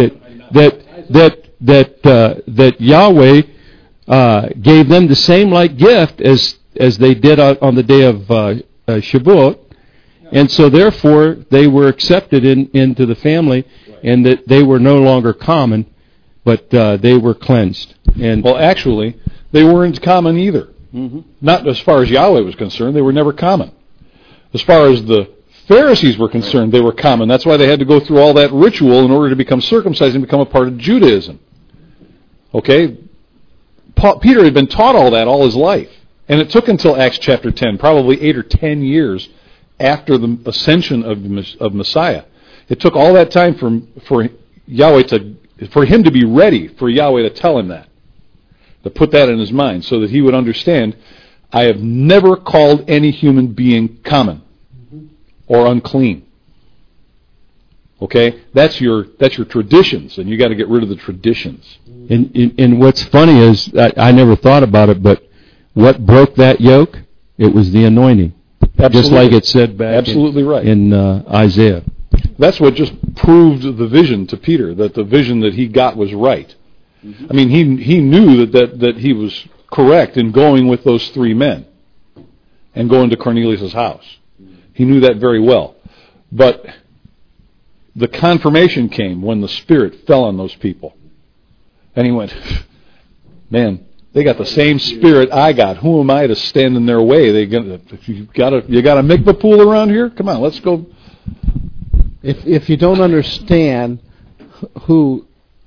that Yahweh gave them the same like gift as they did on the day of Shavuot, and so therefore they were accepted into the family, and that they were no longer common, but they were cleansed. And well, actually, they weren't common either. Mm-hmm. Not as far as Yahweh was concerned; they were never common. As far as the Pharisees were concerned, they were common. That's why they had to go through all that ritual in order to become circumcised and become a part of Judaism. Okay? Peter had been taught all that all his life. And it took until Acts chapter 10, probably 8 or 10 years after the ascension of Messiah. It took all that time for him to be ready for Yahweh to tell him that. To put that in his mind so that he would understand, I have never called any human being common or unclean. Okay? That's your traditions, and you got to get rid of the traditions. And what's funny is, I never thought about it, but what broke that yoke? It was the anointing. Absolutely. Just like it said back in Isaiah. That's what just proved the vision to Peter, that the vision that he got was right. Mm-hmm. I mean, he knew that he was correct in going with those three men and going to Cornelius' house. He knew that very well. But the confirmation came when the Spirit fell on those people. And he went, man, they got the same Spirit I got. Who am I to stand in their way? You got a mikvah pool around here? Come on, let's go. If you don't understand who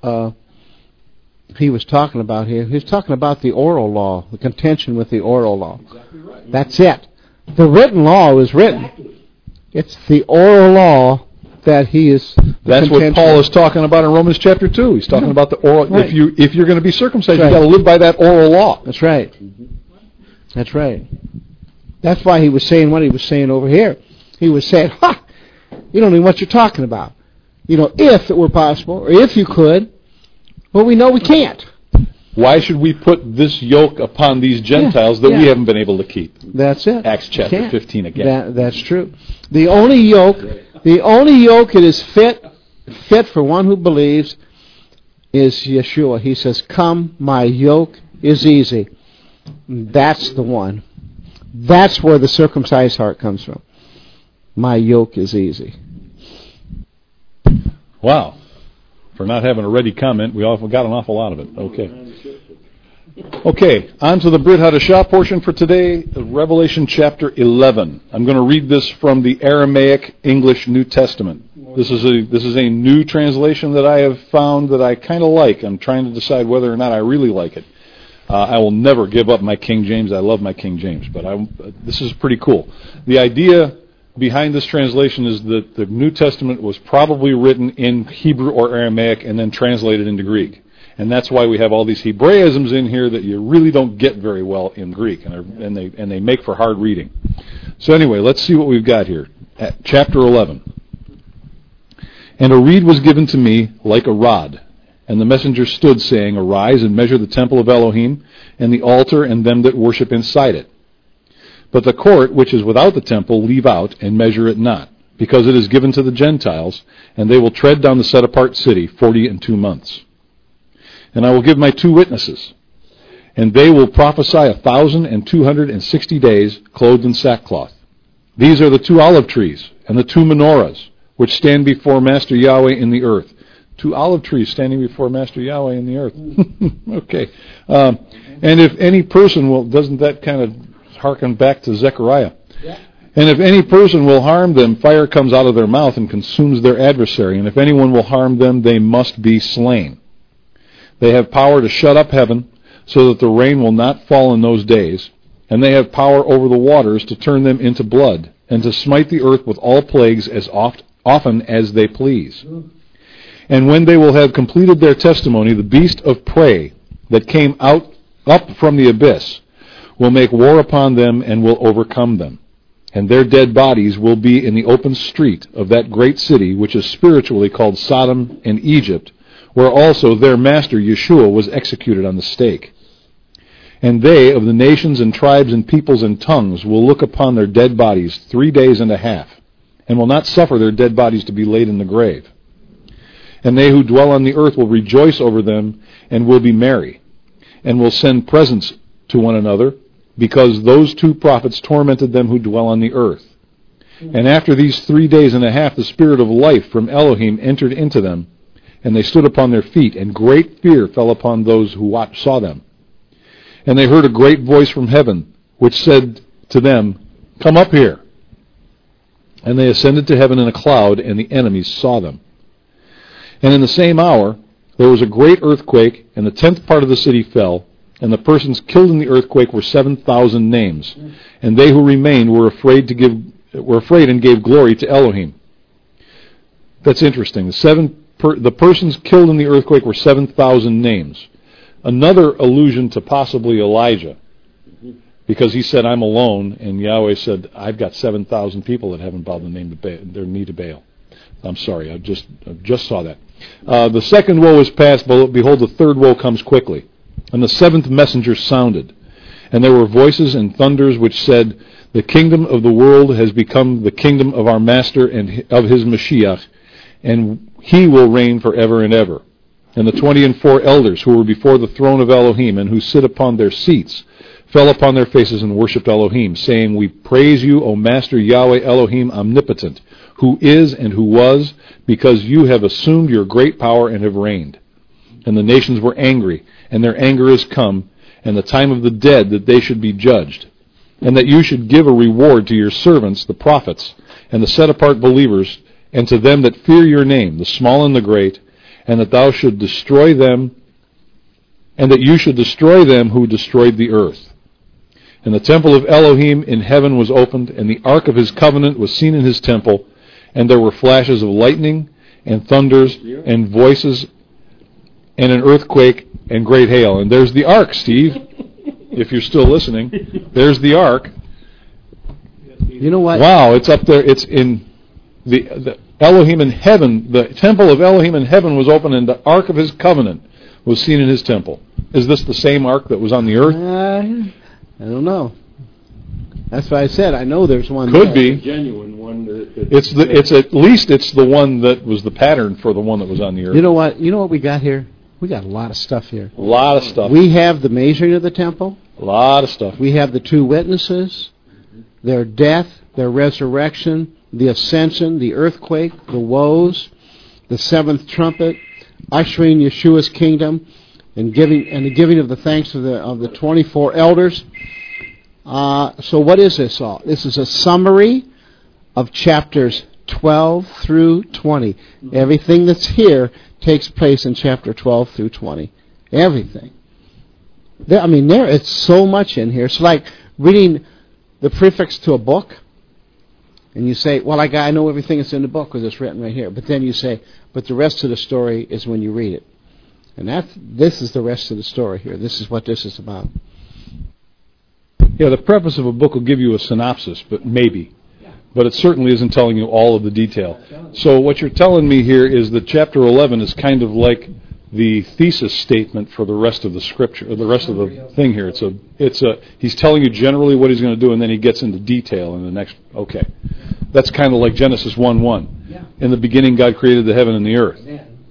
he was talking about here, he was talking about the oral law, the contention with the oral law. Exactly right. That's it. The written law is written. It's the oral law that he is. That's what Paul is talking about in Romans chapter 2. He's talking about the oral. Right. If you're going to be circumcised, you've got to live by that oral law. That's right. That's right. That's why he was saying what he was saying over here. He was saying, you don't know what you're talking about. You know, if it were possible, or if you could, well, we know we can't. Why should we put this yoke upon these Gentiles that we haven't been able to keep? That's it. Acts chapter 15 again. That's true. The only yoke that is fit for one who believes is Yeshua. He says, "Come, my yoke is easy." That's the one. That's where the circumcised heart comes from. My yoke is easy. Wow. For not having a ready comment, we got an awful lot of it. Okay, on to the Brit Hadashah portion for today, Revelation chapter 11. I'm going to read this from the Aramaic English New Testament. This is a new translation that I have found that I kind of like. I'm trying to decide whether or not I really like it. I will never give up my King James. I love my King James, but this is pretty cool. The idea behind this translation is that the New Testament was probably written in Hebrew or Aramaic and then translated into Greek. And that's why we have all these Hebraisms in here that you really don't get very well in Greek, and they make for hard reading. So anyway, let's see what we've got here. At chapter 11. And a reed was given to me like a rod, and the messenger stood, saying, Arise and measure the temple of Elohim, and the altar, and them that worship inside it. But the court which is without the temple leave out, and measure it not, because it is given to the Gentiles, and they will tread down the set-apart city 42 months. And I will give my 2 witnesses, and they will prophesy 1,260 days, clothed in sackcloth. These are the 2 olive trees, and the 2 menorahs, which stand before Master Yahweh in the earth. 2 olive trees standing before Master Yahweh in the earth. Okay. And if any person will, doesn't that kind of harken back to Zechariah? Yeah. And if any person will harm them, fire comes out of their mouth and consumes their adversary. And if anyone will harm them, they must be slain. They have power to shut up heaven so that the rain will not fall in those days. And they have power over the waters to turn them into blood, and to smite the earth with all plagues as often as they please. And when they will have completed their testimony, the beast of prey that came up from the abyss will make war upon them and will overcome them. And their dead bodies will be in the open street of that great city, which is spiritually called Sodom and Egypt, where also their master Yeshua was executed on the stake. And they of the nations and tribes and peoples and tongues will look upon their dead bodies 3 days and a half, and will not suffer their dead bodies to be laid in the grave. And they who dwell on the earth will rejoice over them, and will be merry, and will send presents to one another, because those 2 prophets tormented them who dwell on the earth. And after these 3 days and a half, the Spirit of life from Elohim entered into them, and they stood upon their feet, and great fear fell upon those who saw them. And they heard a great voice from heaven, which said to them, "Come up here." And they ascended to heaven in a cloud, and the enemies saw them. And in the same hour there was a great earthquake, and the 10th part of the city fell, and the persons killed in the earthquake were 7,000 names. And they who remained were afraid and gave glory to Elohim. That's interesting. The persons killed in the earthquake were 7,000 names. Another allusion to possibly Elijah, because he said, "I'm alone," and Yahweh said, "I've got 7,000 people that haven't bowed their knee to Baal." I'm sorry, I just saw that. The second woe is past, behold, the third woe comes quickly. And the 7th messenger sounded, and there were voices and thunders which said, "The kingdom of the world has become the kingdom of our Master and of his Mashiach, and he will reign forever and ever." And the 24 elders who were before the throne of Elohim and who sit upon their seats fell upon their faces and worshipped Elohim, saying, "We praise you, O Master Yahweh Elohim omnipotent, who is and who was, because you have assumed your great power and have reigned." And the nations were angry, and their anger is come, and the time of the dead that they should be judged, and that you should give a reward to your servants, the prophets, and the set-apart believers, and to them that fear your name, the small and the great, and that thou should destroy them, and that you should destroy them who destroyed the earth. And the temple of Elohim in heaven was opened, and the ark of his covenant was seen in his temple, and there were flashes of lightning, and thunders, and voices, and an earthquake, and great hail. And there's the ark, Steve, if you're still listening. There's the ark. You know what? Wow, it's up there. It's in the Elohim in heaven. The temple of Elohim in heaven was open, and the ark of his covenant was seen in his temple. Is this the same ark that was on the earth? I don't know. That's why I said I know there's one. Could be a genuine one. It's at least it's the one that was the pattern for the one that was on the earth. You know what? You know what we got here? We got a lot of stuff here. A lot of stuff. We have the measuring of the temple. A lot of stuff. We have the 2 witnesses, their death, their resurrection, the ascension, the earthquake, the woes, the 7th trumpet, ushering Yeshua's kingdom, and the giving of the thanks of the 24 elders. So what is this all? This is a summary of chapters 12 through 20. Everything that's here takes place in chapter 12 through 20. Everything. There is so much in here. It's like reading the prefix to a book, and you say, well, I know everything that's in the book because it's written right here. But then you say, but the rest of the story is when you read it. And this is the rest of the story here. This is what this is about. Yeah, the preface of a book will give you a synopsis, but maybe. But it certainly isn't telling you all of the detail. So what you're telling me here is that chapter 11 is kind of like the thesis statement for the rest of the scripture, or the rest of the thing here. He's telling you generally what he's going to do, and then he gets into detail in the next. Okay, that's kind of like Genesis 1:1. Yeah. In the beginning, God created the heaven and the earth,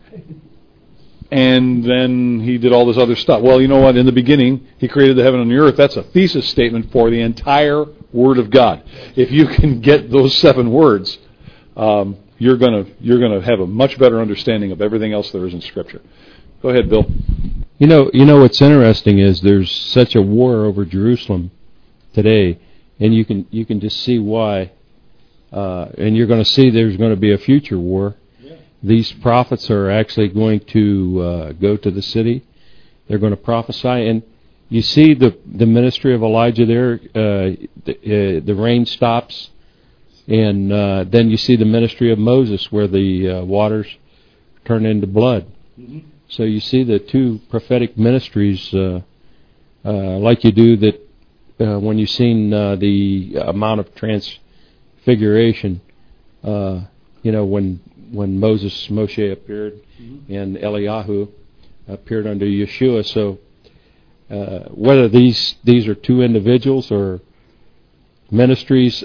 and then he did all this other stuff. Well, you know what? In the beginning, he created the heaven and the earth. That's a thesis statement for the entire Word of God. If you can get those 7 words, you're going to have a much better understanding of everything else there is in Scripture. Go ahead, Bill. You know what's interesting is there's such a war over Jerusalem today, and you can just see why. And you're going to see there's going to be a future war. Yeah. These prophets are actually going to go to the city. They're going to prophesy, and you see the ministry of Elijah there. The rain stops, and then you see the ministry of Moses, where the waters turn into blood. Mm-hmm. So you see the two prophetic ministries like you do that when you've seen the amount of transfiguration, when Moshe appeared and Eliyahu appeared under Yeshua. So whether these are two individuals or ministries,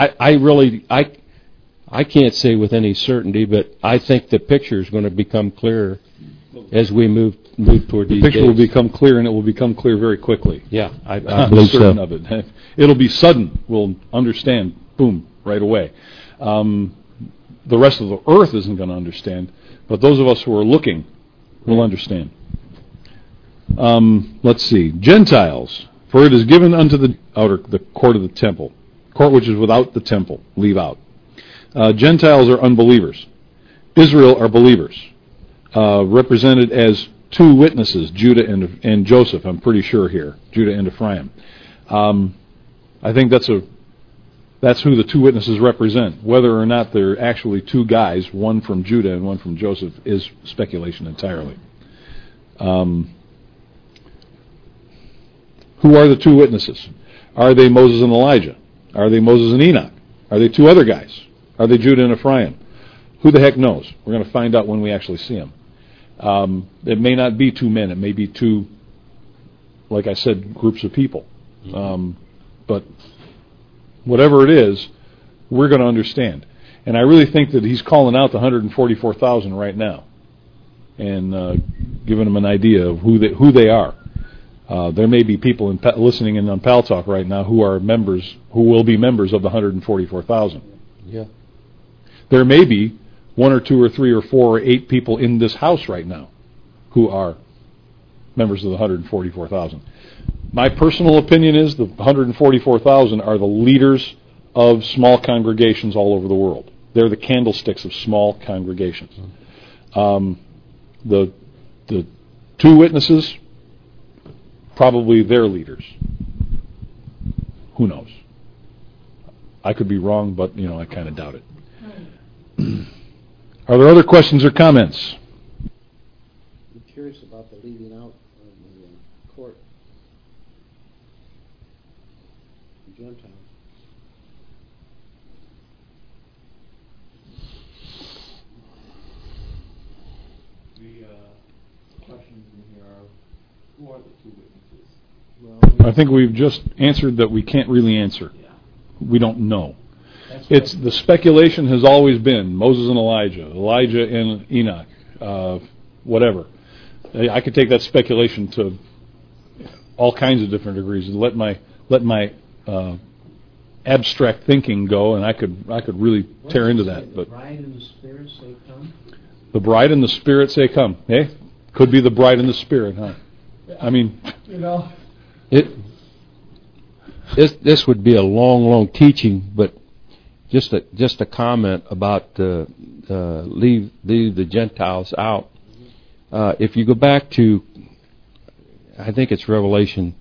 I can't say with any certainty, but I think the picture is going to become clearer as we move toward these days. The picture will become clear, and it will become clear very quickly. Yeah, I I'm certain of it. It'll be sudden. We'll understand, boom, right away. The rest of the earth isn't going to understand, but those of us who are looking will understand. Let's see. Gentiles, for it is given unto the court of the temple, court which is without the temple, leave out. Gentiles are unbelievers. Israel are believers, represented as two witnesses, Judah and Joseph, I'm pretty sure here, Judah and Ephraim. I think that's who the two witnesses represent. Whether or not they're actually two guys, one from Judah and one from Joseph, is speculation entirely. Who are the two witnesses? Are they Moses and Elijah? Are they Moses and Enoch? Are they two other guys? Are they Judah and Ephraim? Who the heck knows? We're going to find out when we actually see them. It may not be two men. It may be two, like I said, groups of people. But whatever it is, we're going to understand. And I really think that he's calling out the 144,000 right now and giving them an idea of who they are. There may be people listening in on Pal Talk right now who will be members of the 144,000. Yeah. There may be 1 or 2 or 3 or 4 or 8 people in this house right now who are members of the 144,000. My personal opinion is the 144,000 are the leaders of small congregations all over the world. They're the candlesticks of small congregations. The two witnesses, probably their leaders. Who knows? I could be wrong, but I kind of doubt it. Are there other questions or comments? I'm curious about the leaving out of the court. The Gentiles. The questions in here are, who are the two witnesses? I think we've just answered that we can't really answer. Yeah. We don't know. It's the speculation has always been Moses and Elijah and Enoch, whatever. I could take that speculation to all kinds of different degrees and let my abstract thinking go, and I could really tear into that. But the bride and the spirit say come. The bride and the spirit say come. Could be the bride and the spirit, huh? I mean, This would be a long teaching, but just a comment about leave the Gentiles out. If you go back to, I think it's Revelation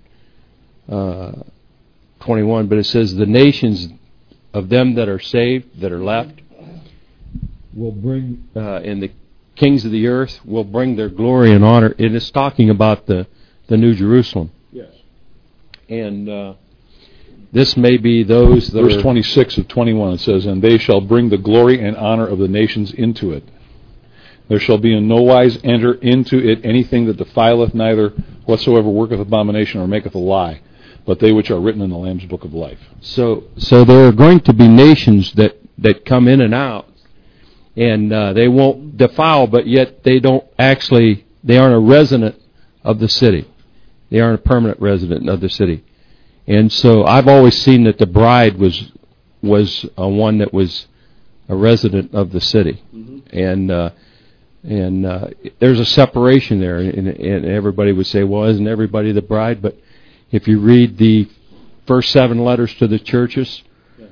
21, but it says the nations of them that are saved, that are left, will bring, and the kings of the earth will bring their glory and honor. It is talking about the New Jerusalem. Yes. And this may be those that Verse 26 of 21, it says, and they shall bring the glory and honor of the nations into it. There shall be in no wise enter into it anything that defileth, neither whatsoever worketh abomination or maketh a lie, but they which are written in the Lamb's book of life. So there are going to be nations that come in and out, and they won't defile, but yet they aren't a resident of the city. They aren't a permanent resident of the city. And so I've always seen that the bride was one that was a resident of the city. Mm-hmm. And there's a separation there, and everybody would say, well, isn't everybody the bride? But if you read the first 7 letters to the churches,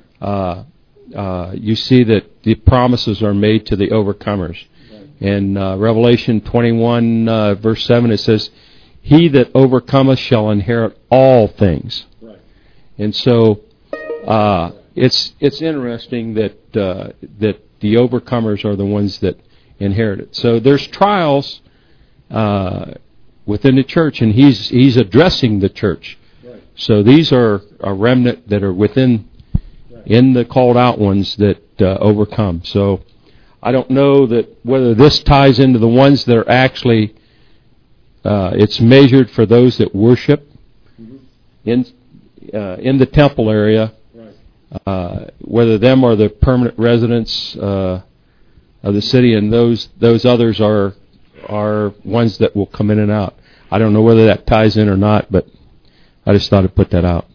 you see that the promises are made to the overcomers. Right. In Revelation 21, verse 7, it says, he that overcometh shall inherit all things. Right. And so it's interesting that the overcomers are the ones that inherit it. So there's trials within the church, and he's addressing the church. Right. So these are a remnant that are within in the called out ones that overcome. So I don't know that whether this ties into the ones that are actually it's measured for those that worship in the temple area. Right. Whether them are the permanent residents of the city, and those others are ones that will come in and out. I don't know whether that ties in or not, but I just thought I'd put that out.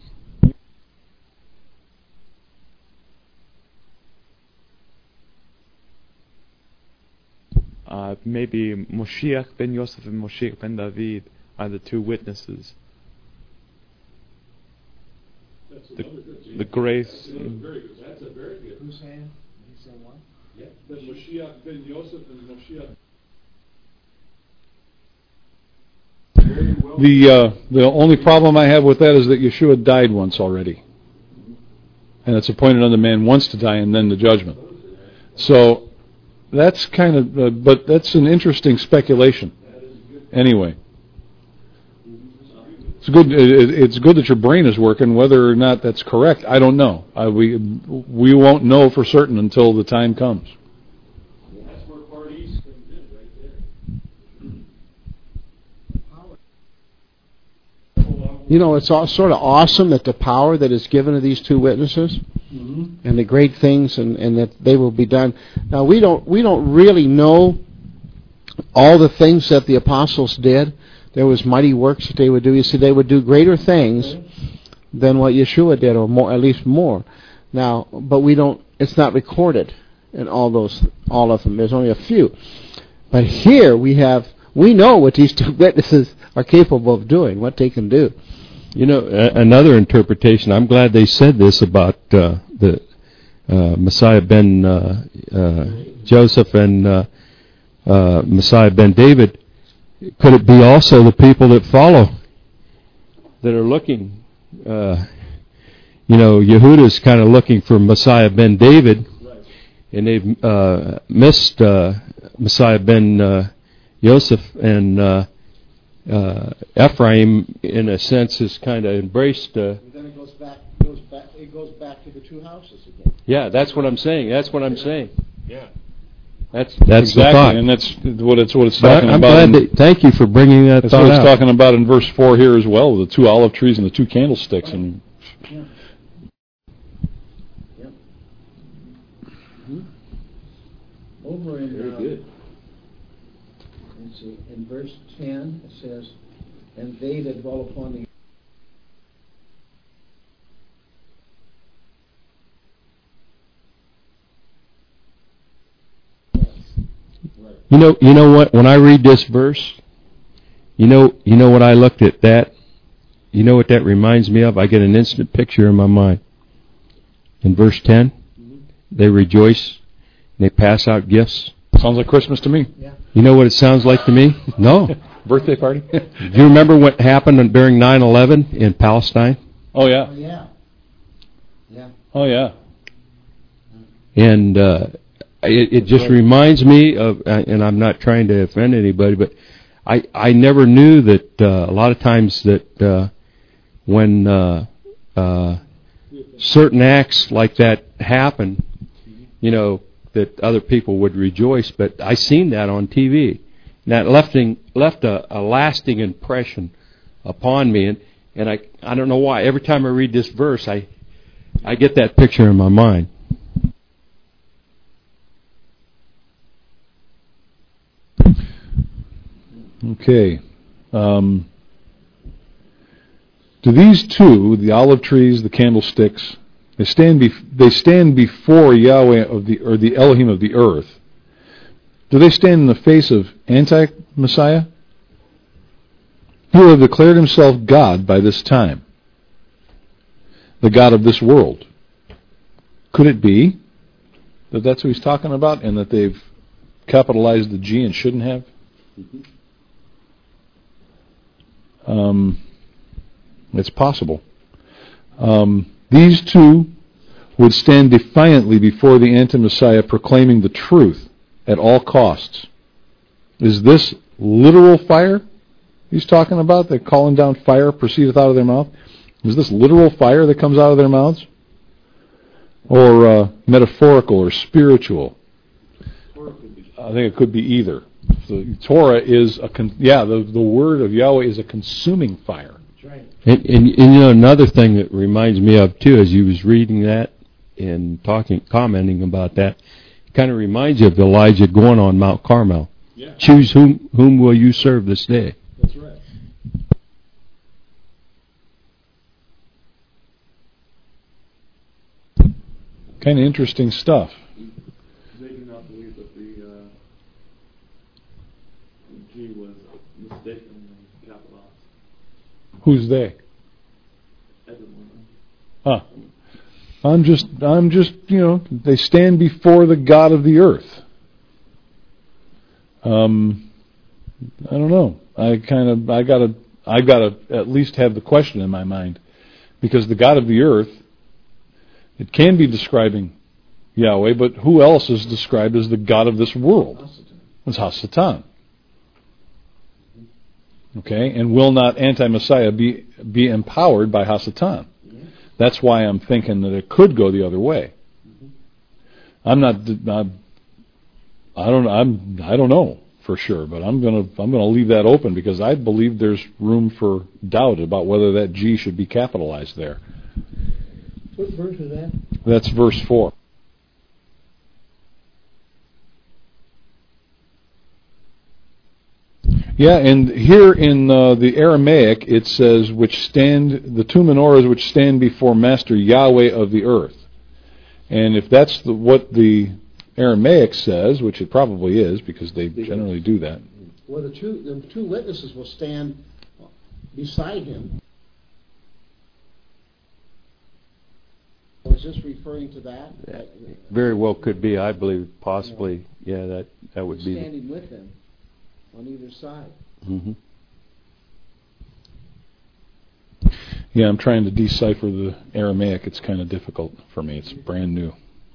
Maybe Moshiach ben Yosef and Moshiach ben David are the two witnesses. The grace. Very good. That's a very good. Who's saying? He's saying what? Yeah, but Moshiach ben Yosef and Moshiach. The only problem I have with that is that Yeshua died once already, and it's appointed unto man once to die and then the judgment. So that's kind of, but that's an interesting speculation. Anyway, it's good. It's good that your brain is working. Whether or not that's correct, I don't know. We won't know for certain until the time comes. That's where Part East comes in, right there. You know, it's all sort of awesome that the power that is given to these two witnesses, and the great things, and that they will be done. Now we don't really know all the things that the apostles did. There was mighty works that they would do. You see, they would do greater things than what Yeshua did, or more, at least more. Now, but we don't. It's not recorded in all of them. There's only a few. But here we know what these two witnesses are capable of doing, what they can do. You know, another interpretation, I'm glad they said this about the Messiah ben Joseph and Messiah ben David. Could it be also the people that follow, that are looking? Yehuda's kind of looking for Messiah ben David, and they've missed Messiah ben Joseph, and Ephraim, in a sense, has kind of embraced. Then it goes back to the two houses again. Yeah, that's what I'm saying. Yeah, that's exactly, the thought, and that's what it's talking I'm about. Glad thank you for bringing that that's thought what it's out. talking about in verse 4 here as well. The two olive trees and the two candlesticks, and. Yeah. Yep. Over in Very good. Let's see, in verse 10 it says, "And they that dwell upon the..." You know what? When I read this verse, you know what I looked at that. You know what that reminds me of? I get an instant picture in my mind. In verse 10, they rejoice and they pass out gifts. Sounds like Christmas to me. Yeah. You know what it sounds like to me? No. Birthday party? Do you remember what happened during 9/11 in Palestine? Oh, yeah. Oh, yeah. Yeah. Oh, yeah. And it just reminds me of, and I'm not trying to offend anybody, but I never knew that a lot of times that when certain acts like that happen, that other people would rejoice. But I seen that on TV. And that left a lasting impression upon me, and I don't know why. Every time I read this verse, I get that picture in my mind. Okay. Do these two, the olive trees, the candlesticks, they stand before Yahweh or the Elohim of the earth? Do they stand in the face of anti-Messiah? Who will have declared himself God by this time? The God of this world. Could it be that that's what he's talking about, and that they've capitalized the G and shouldn't have? It's possible. These two would stand defiantly before the anti-Messiah, proclaiming the truth at all costs. Is this literal fire he's talking about, that calling down fire proceedeth out of their mouth? Is this literal fire that comes out of their mouths? Or metaphorical or spiritual? I think it could be either. The Torah is the word of Yahweh is a consuming fire. And you know, another thing that reminds me of too, as you was reading that and commenting about that, kind of reminds you of Elijah going on Mount Carmel. Yeah. Choose whom will you serve this day. That's right. Kind of interesting stuff. They do not believe that the G was mistakenly capitalized. Who's they? Everyone. Huh. I'm just, they stand before the God of the earth. I don't know. I gotta at least have the question in my mind, because the God of the earth, it can be describing Yahweh, but who else is described as the God of this world? It's Hasatan. Okay, and will not anti-Messiah be empowered by Hasatan? That's why I'm thinking that it could go the other way. I don't know for sure, but I'm gonna leave that open, because I believe there's room for doubt about whether that G should be capitalized there. What verse is that? That's verse 4. Yeah, and here in the Aramaic it says, the two menorahs which stand before Master Yahweh of the earth. And if that's what the Aramaic says, which it probably is, because they generally do that. Well, the two witnesses will stand beside him. Was this referring to that? Very well could be. I believe possibly. Yeah, that would be standing with him on either side. Mm-hmm. Yeah, I'm trying to decipher the Aramaic. It's kind of difficult for me. It's brand new.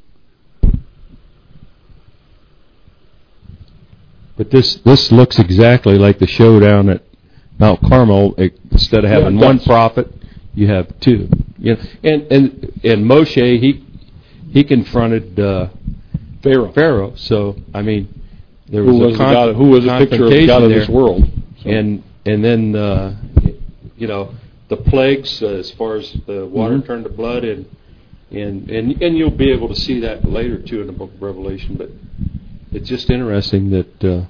But this looks exactly like the showdown at Mount Carmel. Instead of having one prophet, you have two. You know, and Moshe he confronted Pharaoh. So I mean, there was who was a picture of the God of this world. So. And then the plagues, as far as the water turned to blood, and you'll be able to see that later too in the book of Revelation. But it's just interesting that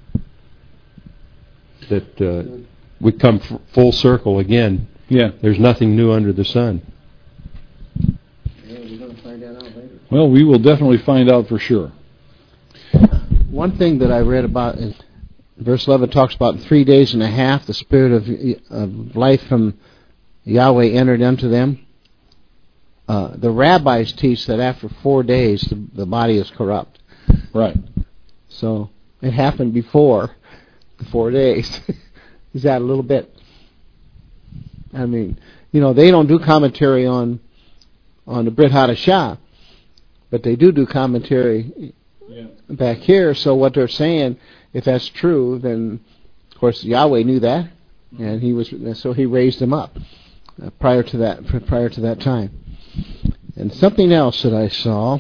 we come full circle again. Yeah. There's nothing new under the sun. Yeah, we're going to find that out later. Well, we will definitely find out for sure. One thing that I read about is verse 11 talks about in 3 days and a half the spirit of life from Yahweh entered into them. The rabbis teach that after 4 days the body is corrupt. Right. So it happened before the 4 days. Is that a little bit? I mean, they don't do commentary on the Brit Hadashah, but they do commentary back here. So what they're saying, if that's true, then of course Yahweh knew that, and he raised them up prior to that time. And something else that I saw,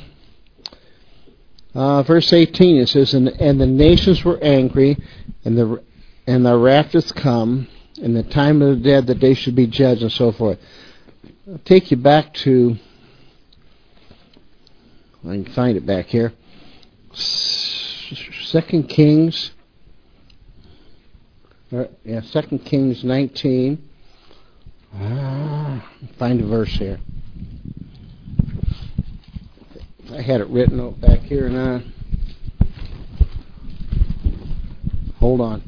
verse 18, it says, and the nations were angry, and the wrath is come, and the time of the dead that they should be judged, and so forth. I'll take you back to, I can find it back here, 2 Kings 19. Find a verse here. I had it written back here now. Hold on.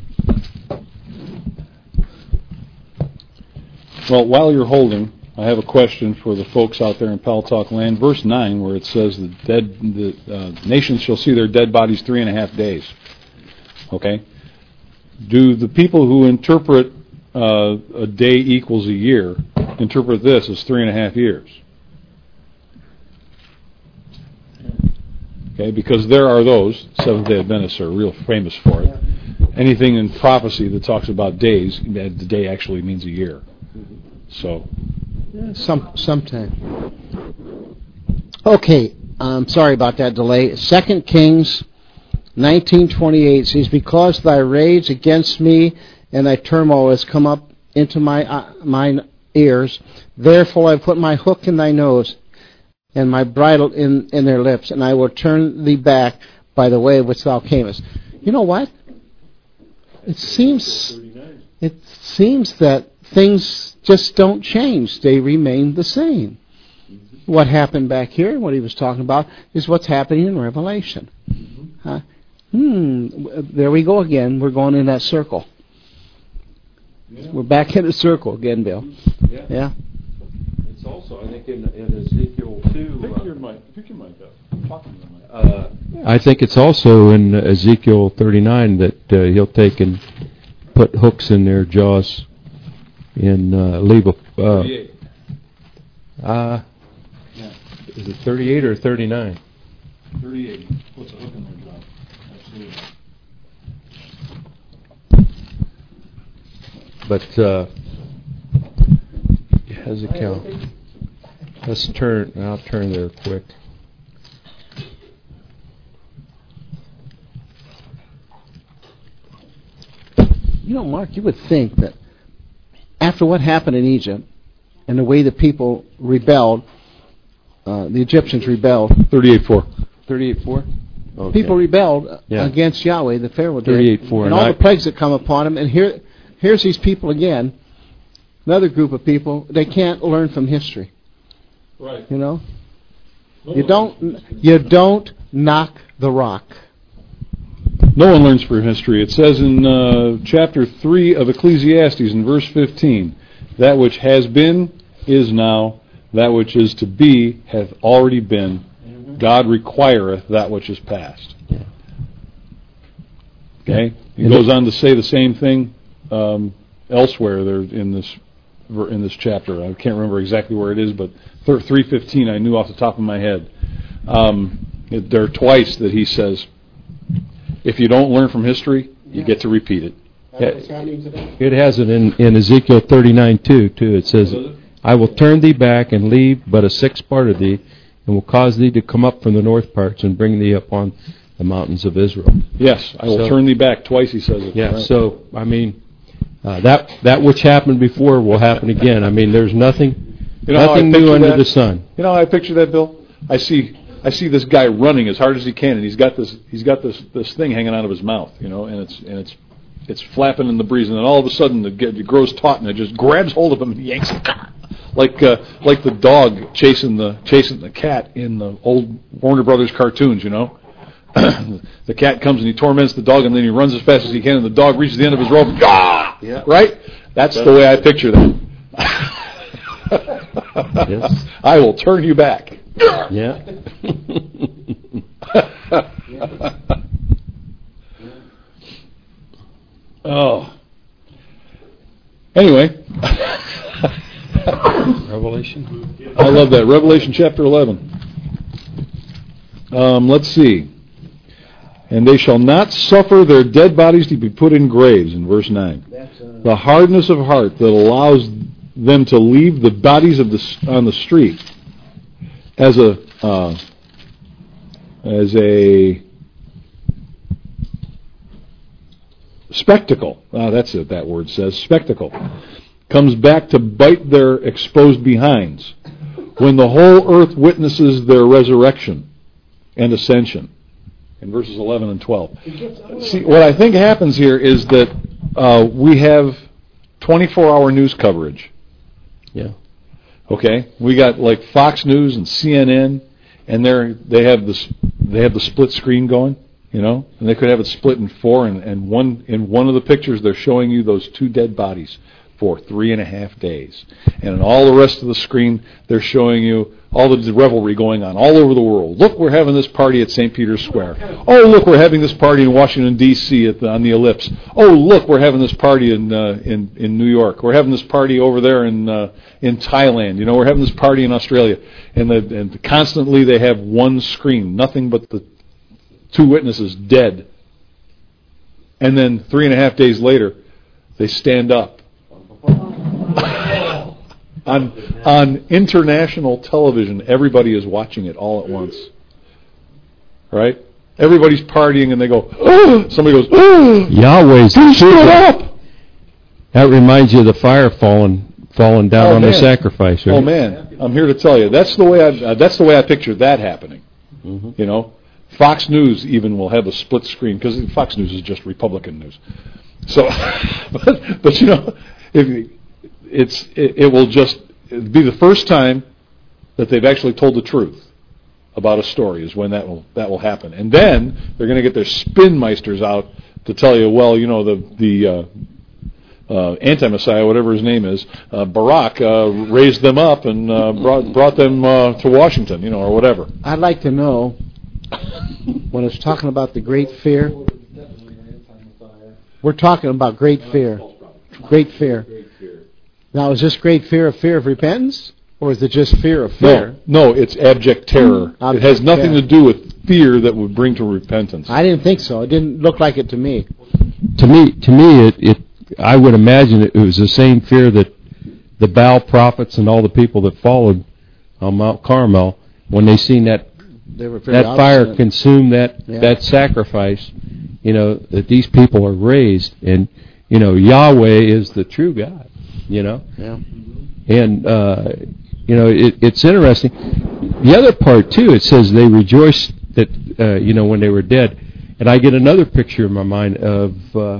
Well, while you're holding, I have a question for the folks out there in Pal Talk land. Verse 9, where it says the nations shall see their dead bodies 3.5 days. Okay? Do the people who interpret a day equals a year interpret this as 3.5 years? Okay, because there are those, Seventh-day Adventists are real famous for it. Anything in prophecy that talks about days, the day actually means a year. So, sometime. Okay, I'm sorry about that delay. 2 Kings 19:28 says, "Because thy rage against me and thy turmoil has come up into mine ears, therefore I put my hook in thy nose and my bridle in their lips, and I will turn thee back by the way which thou camest." You know what? It seems that things just don't change. They remain the same. What happened back here, what he was talking about, is what's happening in Revelation. There we go again. We're going in that circle. Yeah. We're back in the circle again, Bill. Yeah. It's also, I think, in Ezekiel 2. Pick your mic up. I'm talking to the mic. I think it's also in Ezekiel 39 that he'll take and put hooks in their jaws and leave a... 38. Is it 38 or 39? 38. Puts a hook in their jaw. Absolutely. But Hezekiah. Let's turn. I'll turn there quick. You know, Mark, you would think that after what happened in Egypt and the way the people rebelled, the Egyptians rebelled. 38:4. 38:4. Okay. People rebelled against Yahweh. The Pharaoh did. 38:4. And all the plagues that come upon them. And here's these people again. Another group of people. They can't learn from history. Right. You know. You don't knock the rock. No one learns from history. It says in chapter 3 of Ecclesiastes in verse 15, "That which has been is now, that which is to be hath already been. God requireth that which is past." Okay? He goes on to say the same thing elsewhere there in this chapter. I can't remember exactly where it is, but 3:15 I knew off the top of my head. There are twice that he says, if you don't learn from history, you get to repeat it. It has it in Ezekiel 39:2 too. It says, "I will turn thee back and leave but a sixth part of thee, and will cause thee to come up from the north parts and bring thee upon the mountains of Israel." Yes, I will turn thee back. Twice he says it. Yeah, right? so, I mean, that which happened before will happen again. I mean, there's nothing new under the sun. You know how I picture that, Bill? I see this guy running as hard as he can, and he's got this thing hanging out of his mouth, you know, and it's flapping in the breeze, and then all of a sudden it grows taut, and it just grabs hold of him and yanks him, like the dog chasing the cat in the old Warner Brothers cartoons, you know. The cat comes and he torments the dog, and then he runs as fast as he can, and the dog reaches the end of his rope. Yeah. Right? That's the way I picture that. Yes. I will turn you back. Yeah. Oh. Anyway. Revelation. I love that. Revelation chapter 11. Let's see. "And they shall not suffer their dead bodies to be put in graves," in verse 9. The hardness of heart that allows them to leave the bodies on the street as a spectacle. That's it. That word says spectacle. Comes back to bite their exposed behinds when the whole earth witnesses their resurrection and ascension. In verses 11 and 12. See, what I think happens here is that we have 24-hour news coverage. Yeah. Okay, we got like Fox News and CNN, and they have the split screen going, you know, and they could have it split in four, and in one of the pictures they're showing you those two dead bodies for 3.5 days, and in all the rest of the screen they're showing you all the revelry going on all over the world. Look, we're having this party at St. Peter's Square. Oh, look, we're having this party in Washington D.C. on the Ellipse. Oh, look, we're having this party in New York. We're having this party over there in Thailand. You know, we're having this party in Australia. And constantly they have one screen, nothing but the 2 witnesses dead. And then 3.5 days later, they stand up. On international television, everybody is watching it all at once. Right? Everybody's partying and they go, oh! Somebody goes, oh! Yahweh's the stood up! That reminds you of the fire falling down on the sacrifice, right? Oh man, I'm here to tell you, that's the way I picture that happening. Mm-hmm. You know, Fox News even will have a split screen because Fox News is just Republican news. So, but you know, it will just be the first time that they've actually told the truth about a story is when that will happen, and then they're going to get their spinmeisters out to tell you, well, you know, the anti-Messiah, whatever his name is, Barack raised them up and brought them to Washington, you know, or whatever. I'd like to know, when it's talking about the great fear, we're talking about great fear. Great fear. Now, is this great fear of repentance? Or is it just fear of fear? No, it's abject terror. It has nothing to do with fear that would bring to repentance. I didn't think so. It didn't look like it to me. To me, it I would imagine it was the same fear that the Baal prophets and all the people that followed on Mount Carmel, when they seen that fire consume that sacrifice, you know, that these people are raised, and you know, Yahweh is the true God, you know. Yeah. And you know, it's interesting. The other part too, it says they rejoiced that you know, when they were dead, and I get another picture in my mind of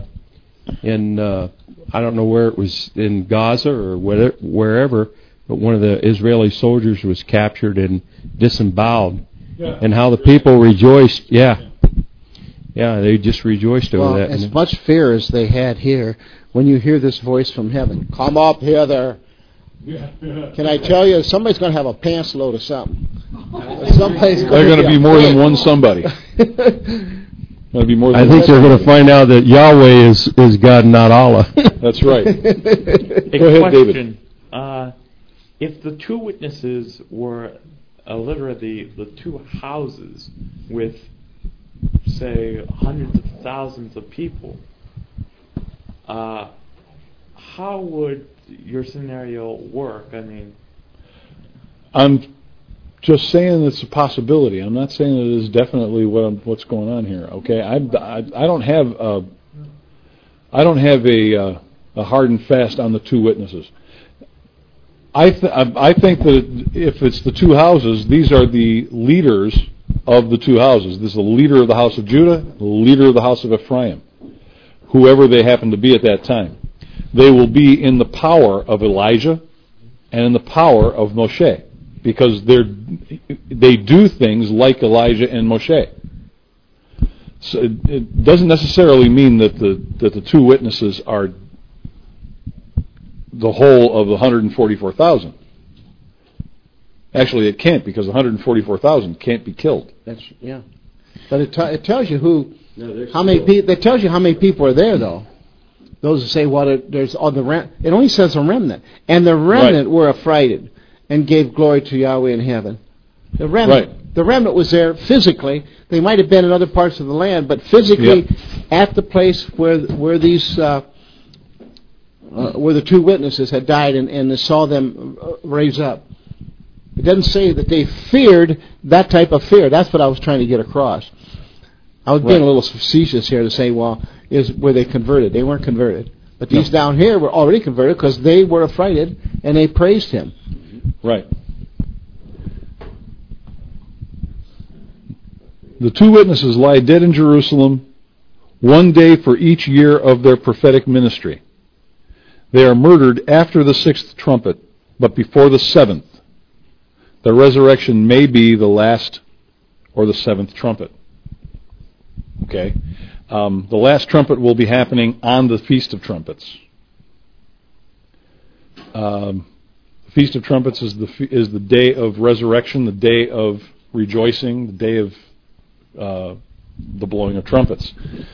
I don't know where it was, in Gaza or wherever, but one of the Israeli soldiers was captured and disemboweled, and how the people rejoiced. Yeah, they just rejoiced over that. As much fear as they had here, when you hear this voice from heaven, come up hither. Can I tell you, somebody's going to have a pants load of something. They're going to be more than one somebody. I think they're going to find out that Yahweh is God, not Allah. That's right. Go ahead, David. If the 2 witnesses were literally the 2 houses with, say, hundreds of thousands of people, how would your scenario work? I mean, I'm just saying it's a possibility. I'm not saying it is definitely what's going on here. Okay, I don't have a hard and fast on the 2 witnesses. I think that if it's the 2 houses, these are the leaders of the 2 houses. This is the leader of the house of Judah, the leader of the house of Ephraim, whoever they happen to be at that time. They will be in the power of Elijah and in the power of Moshe, because they do things like Elijah and Moshe. So it doesn't necessarily mean that the 2 witnesses are the whole of the 144,000. Actually, it can't, because 144,000 can't be killed. But it tells you how many people. It tells you how many people are there, though. Those who say, there's all the remnant. It only says a remnant, and the remnant were affrighted and gave glory to Yahweh in heaven. The remnant was there physically. They might have been in other parts of the land, but physically at the place where these where the 2 witnesses had died, and they saw them raise up. It doesn't say that they feared that type of fear. That's what I was trying to get across. I was being a little facetious here to say, were they converted? They weren't converted. But these down here were already converted because they were affrighted and they praised him. Right. The 2 witnesses lie dead in Jerusalem, 1 day for each year of their prophetic ministry. They are murdered after the 6th trumpet, but before the 7th. Their resurrection may be the last or the 7th trumpet. Okay? The last trumpet will be happening on the Feast of Trumpets. The Feast of Trumpets is the day of resurrection, the day of rejoicing, the day of the blowing of trumpets.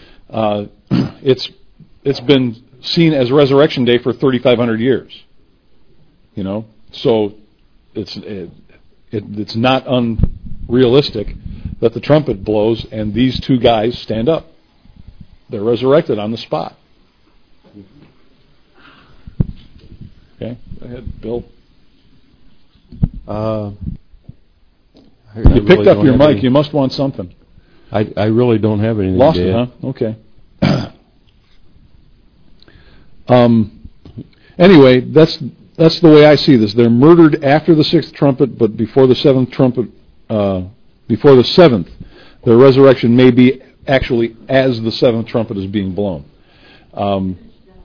It's been seen as Resurrection Day for 3,500 years. You know, so it's not unrealistic that the trumpet blows and these two guys stand up. They're resurrected on the spot. Okay, go ahead, Bill. You picked up your mic. You must want something. I really don't have anything. Lost it, huh? Okay. Anyway, that's the way I see this. They're murdered after the sixth trumpet, but before the seventh trumpet, before the seventh, their resurrection may be actually as the seventh trumpet is being blown. I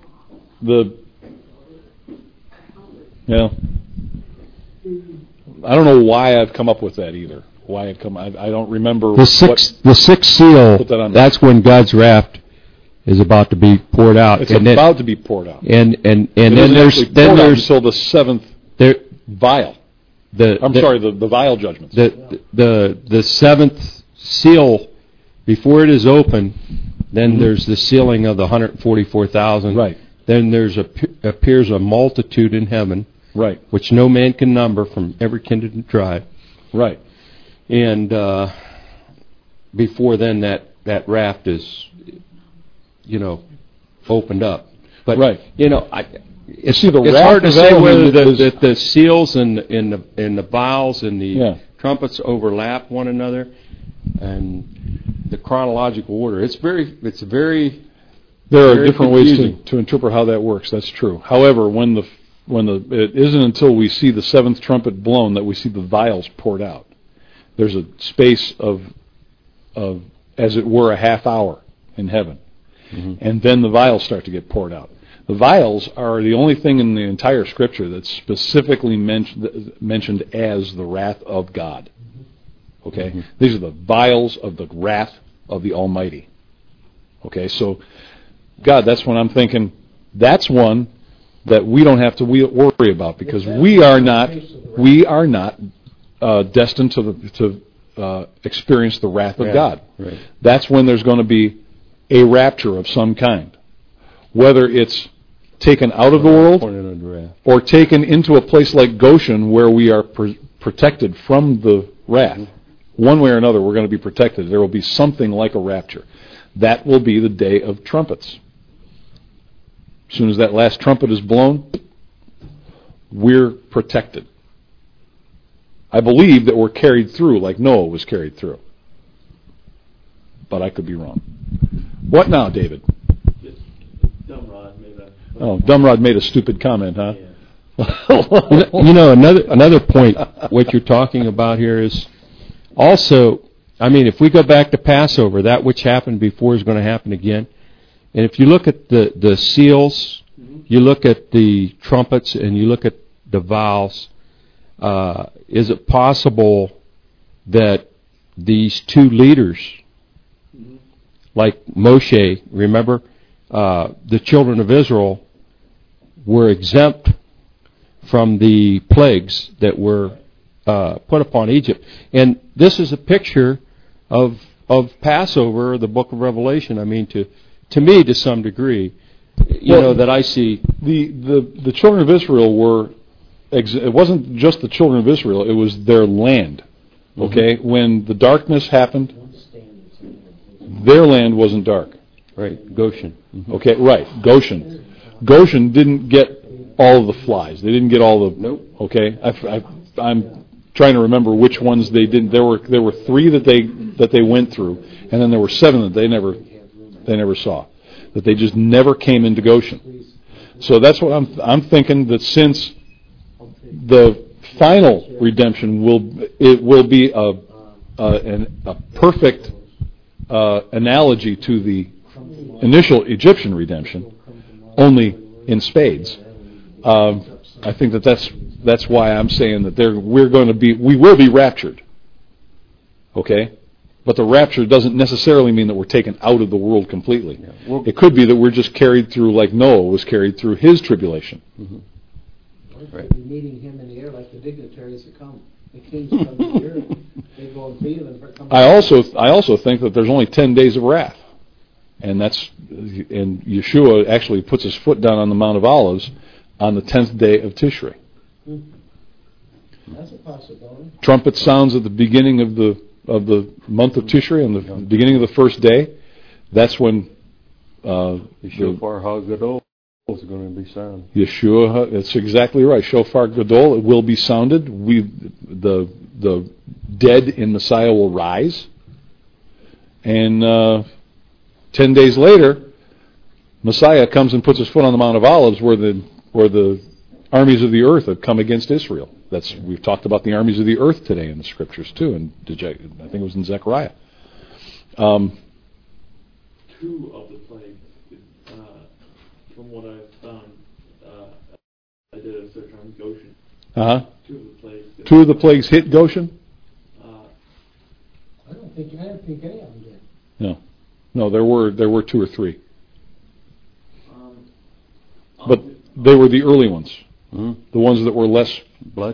don't know why I've come up with that either. I don't remember. The sixth seal. That's when God's wrath is about to be poured out. It's about to be poured out. And then there's until the seventh vial. The vial judgments. The seventh seal, before it is open, then there's the sealing of the 144,000. Right. Then appears a multitude in heaven. Right. Which no man can number, from every kindred and tribe. Right. And before then, that raft is, opened up. But right. It's hard to say whether the seals and the vials and the trumpets overlap one another, and the chronological order. It's very. There are different ways to interpret how that works. That's true. However, it isn't until we see the seventh trumpet blown that we see the vials poured out. There's a space of as it were, a half hour in heaven. Mm-hmm. And then the vials start to get poured out. The vials are the only thing in the entire Scripture that's specifically mentioned as the wrath of God. Okay? Mm-hmm. These are the vials of the wrath of the Almighty. Okay, so God, that's when I'm thinking, that's one that we don't have to worry about, because we are not destined to experience the wrath of God. Right. That's when there's going to be a rapture of some kind, whether it's taken out of the world or taken into a place like Goshen where we are protected from the wrath. One way or another, we're going to be protected. There will be something like a rapture. That will be the day of trumpets. As soon as that last trumpet is blown, we're protected. I believe that we're carried through like Noah was carried through. But I could be wrong. What now, David? Dumrod made a stupid comment, huh? Yeah. Another point, what you're talking about here is also, if we go back to Passover, that which happened before is going to happen again. And if you look at the seals, you look at the trumpets, and you look at the vials, is it possible that these two leaders, like Moshe, remember, the children of Israel were exempt from the plagues that were put upon Egypt. And this is a picture of Passover, the book of Revelation. To me, to some degree, that I see. The children of Israel were, it wasn't just the children of Israel, it was their land. Okay? Mm-hmm. When the darkness happened, their land wasn't dark. Right, Goshen. Mm-hmm. Okay, right, Goshen. Goshen didn't get all of the flies. They didn't get all the... Nope. Okay? I'm trying to remember which ones they didn't. There were 3 that they went through, and then there were 7 that they never saw. That they just never came into Goshen. So that's what I'm thinking, that since the final redemption will be a perfect analogy to the initial Egyptian redemption, only in spades. I think that's why I'm saying that we will be raptured. Okay? But the rapture doesn't necessarily mean that we're taken out of the world completely. Yeah. It could be that we're just carried through like Noah was carried through his tribulation. Mm-hmm. Right. We're meeting him in the air like the dignitaries that come. The kings come to the earth. They go and feed them and come back. I also think that there's only 10 days of wrath. And Yeshua actually puts his foot down on the Mount of Olives on the 10th day of Tishrei. That's a possibility. Trumpet sounds at the beginning of the month of Tishrei, on the beginning of the first day, that's when The Shofar HaGadol is going to be sounded. Yeshua, that's exactly right. Shofar Gadol, it will be sounded. The dead in Messiah will rise. And 10 days later, Messiah comes and puts his foot on the Mount of Olives where the armies of the earth have come against Israel. We've talked about the armies of the earth today in the scriptures too, and I think it was in Zechariah. 2 of the plagues, from what I've found, I did a search on Goshen. 2 of the plagues. 2 of the plagues hit Goshen? I don't think any of them did. No, there were 2 or 3. But they were the early ones. Mm-hmm. The ones that were less blood.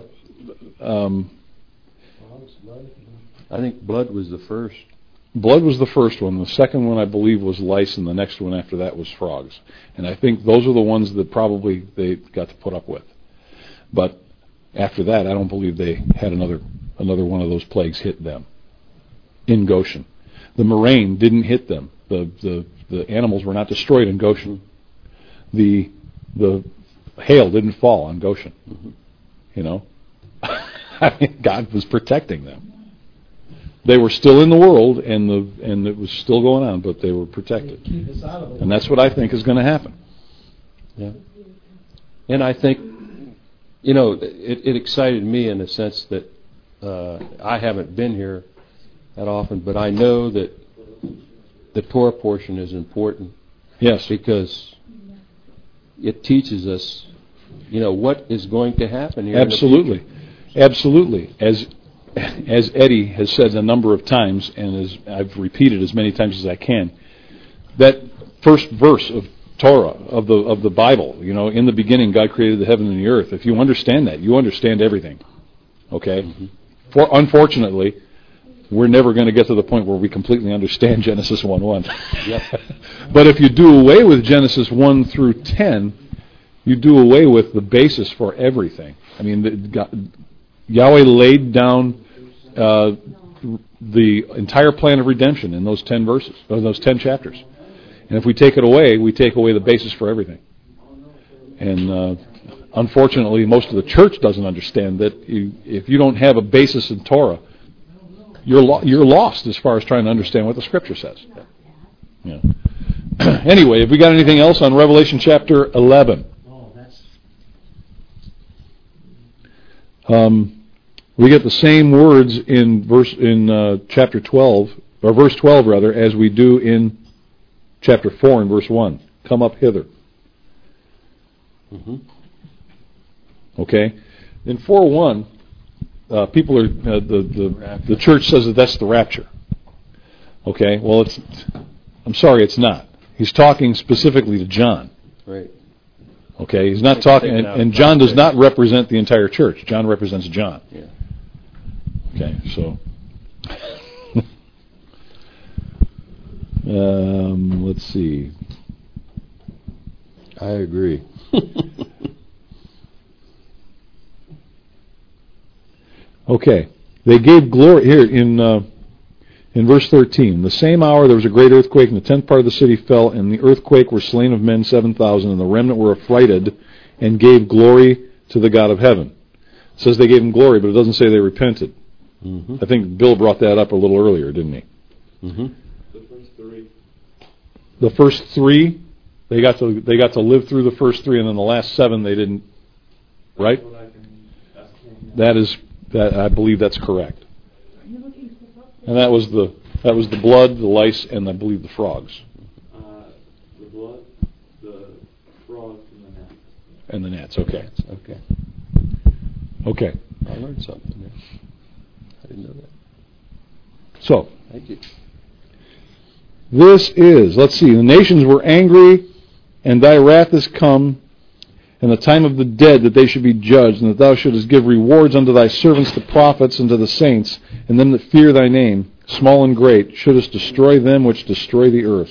I think blood was the first. Blood was the first one. The second one, I believe, was lice, and the next one after that was frogs. And I think those are the ones that probably they got to put up with. But after that, I don't believe they had another one of those plagues hit them in Goshen. The murrain didn't hit them. The animals were not destroyed in Goshen. The hail didn't fall on Goshen. Mm-hmm. You know, I mean, God was protecting them. They were still in the world, and it was still going on, but they were protected. And that's what I think is going to happen. Yeah. And I think, it excited me in the sense that I haven't been here that often, but I know that the Torah portion is important. Yes. Because it teaches us, what is going to happen here. Absolutely. Absolutely. As Eddie has said a number of times, and as I've repeated as many times as I can, that first verse of Torah, of the Bible, in the beginning God created the heaven and the earth. If you understand that, you understand everything. Okay? Mm-hmm. Unfortunately, we're never going to get to the point where we completely understand Genesis 1:1. Yep. But if you do away with Genesis 1 through 10, you do away with the basis for everything. I mean, Yahweh laid down the entire plan of redemption in those 10 verses, or those 10 chapters. And if we take it away, we take away the basis for everything. And unfortunately, most of the church doesn't understand that if you don't have a basis in Torah, you're lost as far as trying to understand what the Scripture says. Yeah. Anyway, have we got anything else on Revelation chapter 11? We get the same words in chapter 12, or verse 12 rather, as we do in chapter 4 and verse 1. Come up hither. Mm-hmm. Okay? In 4:1, people are the church says that that's the rapture. Okay? Well, I'm sorry, it's not. He's talking specifically to John. Right. Okay? He's not talking, and John does not represent the entire church. John represents John. Yeah. Okay, so let's see. I agree. Okay, they gave glory here in verse 13. The same hour there was a great earthquake, and the 10th part of the city fell, and the earthquake were slain of men 7,000, and the remnant were affrighted and gave glory to the God of heaven. It says they gave him glory, but it doesn't say they repented. Mm-hmm. I think Bill brought that up a little earlier, didn't he? Mm-hmm. The first three, they got to live through the first 3, and then the last 7 they didn't. Right? That I believe that's correct. And that was the blood, the lice, and I believe the frogs. The blood, the frogs, and the gnats. And the gnats. Okay. Okay. Okay. I learned something there. I didn't know that. So, thank you. This is, let's see, the nations were angry, and thy wrath is come, and the time of the dead that they should be judged, and that thou shouldest give rewards unto thy servants the prophets and to the saints, and them that fear thy name, small and great, shouldest destroy them which destroy the earth.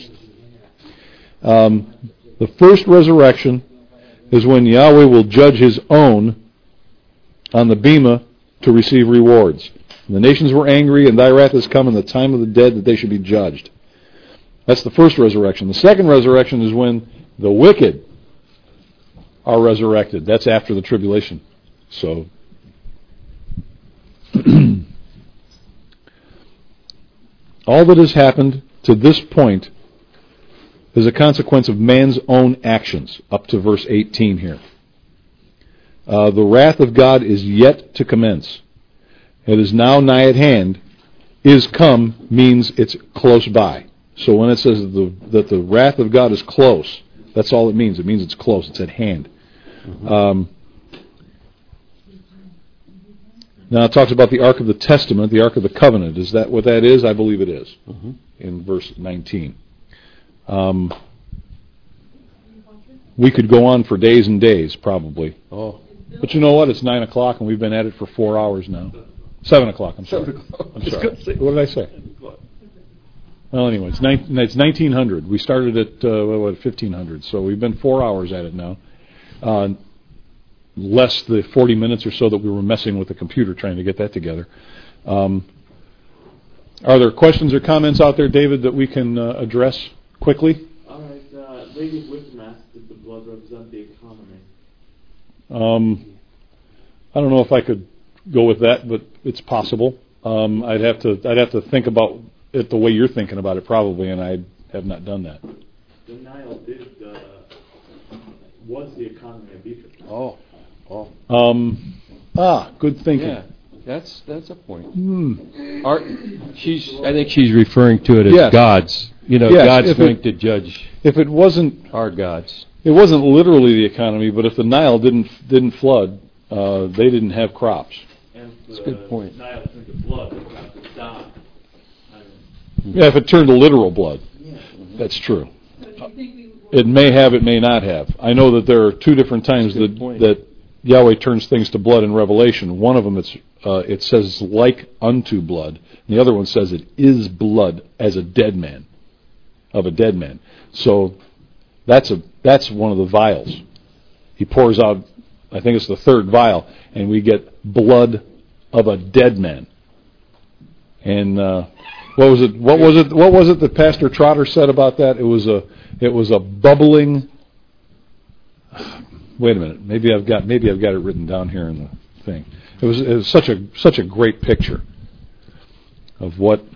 The first resurrection is when Yahweh will judge his own on the bema to receive rewards. And the nations were angry, and thy wrath has come in the time of the dead that they should be judged. That's the first resurrection. The second resurrection is when the wicked are resurrected. That's after the tribulation. So, all that has happened to this point is a consequence of man's own actions, up to verse 18 here. The wrath of God is yet to commence. It is now nigh at hand. Is come means it's close by. So when it says that the wrath of God is close, that's all it means. It means it's close. It's at hand. Now it talks about the Ark of the Testament, the Ark of the Covenant. Is that what that is? I believe it is. In verse 19. We could go on for days and days, probably. Oh. But you know what? It's 9 o'clock, and we've been at it for 4 hours now. 7 o'clock, I'm sorry. I'm sorry. What did I say? Well, anyway, it's 1900. We started at 1500, so we've been 4 hours at it now. Less the 40 minutes or so that we were messing with the computer trying to get that together. Are there questions or comments out there, David, that we can address quickly? All right. Lady Wickham asked, did the blood represent the economy? I don't know if I could go with that, but it's possible. I'd have to think about it the way you're thinking about it, probably, and I have not done that. The Nile was the economy of Egypt. Good thinking. Yeah, that's a point. I think she's referring to it as gods. God's going to judge. If it wasn't our gods, it wasn't literally the economy. But if the Nile didn't flood, they didn't have crops. That's a good point. Nile turned to blood, it got to die. Yeah, if it turned to literal blood, that's true. It may have, it may not have. I know that there are two different times that Yahweh turns things to blood in Revelation. One of them it says like unto blood. And the other one says it is blood as a dead man, of a dead man. So that's one of the vials. He pours out, I think it's the third vial, and we get blood of a dead man. And what was it that Pastor Trotter said about that? It was a bubbling. Wait a minute. Maybe I've got it written down here in the thing. It was such a great picture of what.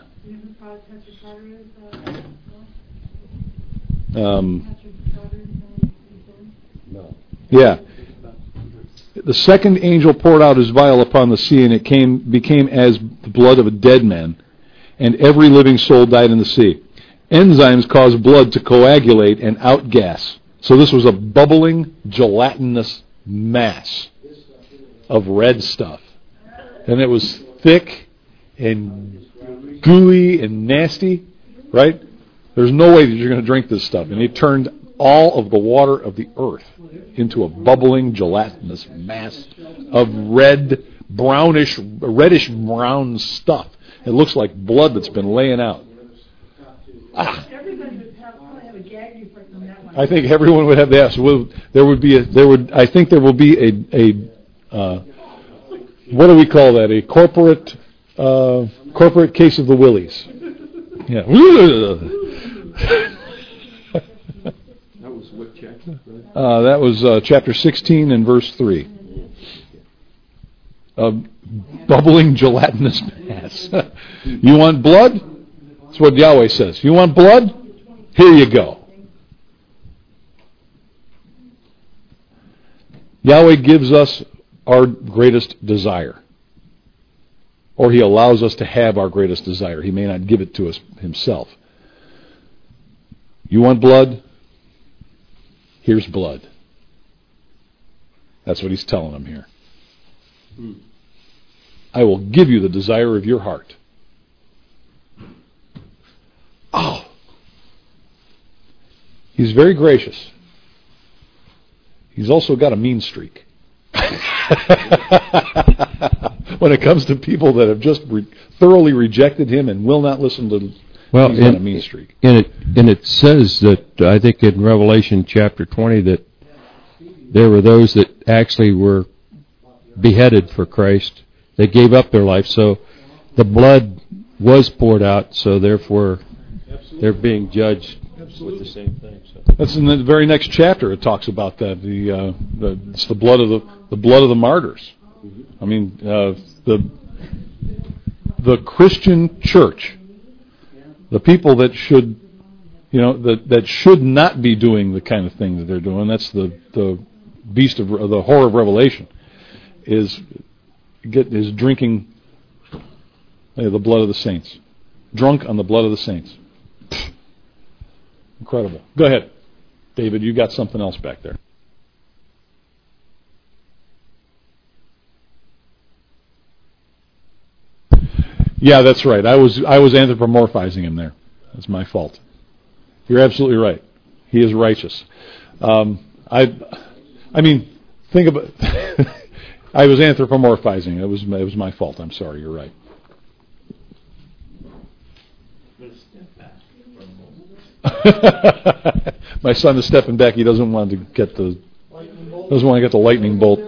Yeah. The second angel poured out his vial upon the sea, and it became as the blood of a dead man, and every living soul died in the sea. Enzymes cause blood to coagulate and outgas. So this was a bubbling, gelatinous mass of red stuff. And it was thick and gooey and nasty, right? There's no way that you're going to drink this stuff. And it turned all of the water of the earth into a bubbling, gelatinous mass of reddish brown stuff. It looks like blood that's been laying out. I think everyone would have that. So I think there will be a what do we call that? A corporate case of the willies. Yeah. That was what chapter? That was chapter 16 and verse 3. Bubbling gelatinous mass. You want blood? That's what Yahweh says. You want blood? Here you go. Yahweh gives us our greatest desire. Or He allows us to have our greatest desire. He may not give it to us Himself. You want blood? Here's blood. That's what He's telling them here. I will give you the desire of your heart. Oh! He's very gracious. He's also got a mean streak. When it comes to people that have just thoroughly rejected Him and will not listen to, he's got a mean streak. And it says that, I think in Revelation chapter 20, that there were those that actually were beheaded for Christ. They gave up their life. So the blood was poured out, so therefore they're being judged with the same thing. So. That's in the very next chapter. It talks about that. It's the blood of the martyrs. I mean, the Christian church, the people that should, that should not be doing the kind of thing that they're doing. That's the beast of the horror of Revelation. Is drinking the blood of the saints, drunk on the blood of the saints. Incredible. Go ahead, David. You got something else back there. Yeah, that's right. I was anthropomorphizing him there. That's my fault. You're absolutely right. He is righteous. I mean, think about. I was anthropomorphizing. It was my fault. I'm sorry. You're right. My son is stepping back. He doesn't want to get the lightning bolt.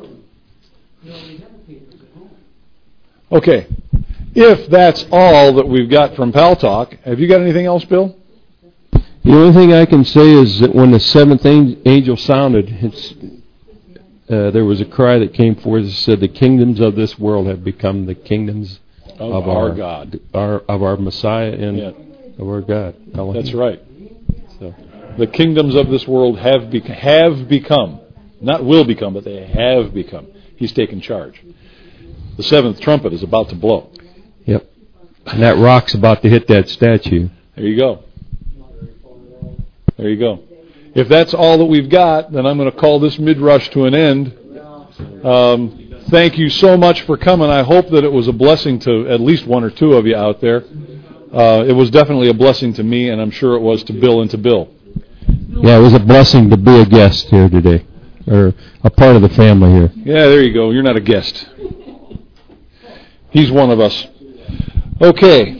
Okay. If that's all that we've got from Pal Talk, have you got anything else, Bill? The only thing I can say is that when the seventh angel sounded, there was a cry that came forth that said, "The kingdoms of this world have become the kingdoms of our God, of our Messiah, and of our God." Elohim. That's right. So the kingdoms of this world have become, not will become, but they have become. He's taken charge. The seventh trumpet is about to blow. Yep. And that rock's about to hit that statue. There you go. There you go. If that's all that we've got, then I'm going to call this Midrash to an end. Thank you so much for coming. I hope that it was a blessing to at least one or two of you out there. It was definitely a blessing to me, and I'm sure it was to Bill and to Bill. Yeah, it was a blessing to be a guest here today, or a part of the family here. Yeah, there you go. You're not a guest. He's one of us. Okay.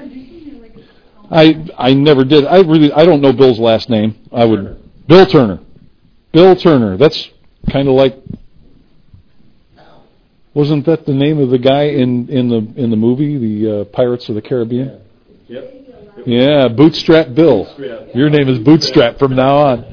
I never did. I don't know Bill's last name. Bill Turner. Bill Turner. That's kind of like, wasn't that the name of the guy in the movie, the Pirates of the Caribbean? Yep. Yeah, Bootstrap Bill. Your name is Bootstrap from now on.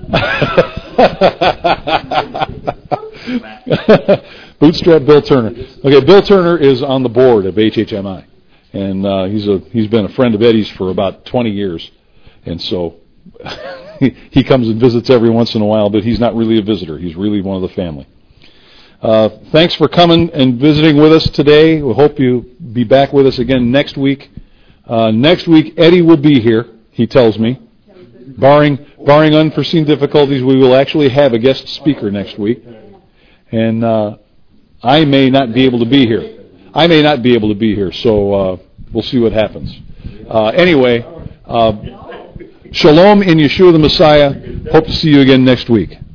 Bootstrap Bill Turner. Okay, Bill Turner is on the board of HHMI, and he's been a friend of Eddie's for about 20 years, and so he comes and visits every once in a while, but he's not really a visitor. He's really one of the family. Thanks for coming and visiting with us today. We hope you'll be back with us again next week. Next week, Eddie will be here, he tells me. Barring unforeseen difficulties, we will actually have a guest speaker next week. And I may not be able to be here. So we'll see what happens. Anyway, shalom in Yeshua the Messiah. Hope to see you again next week.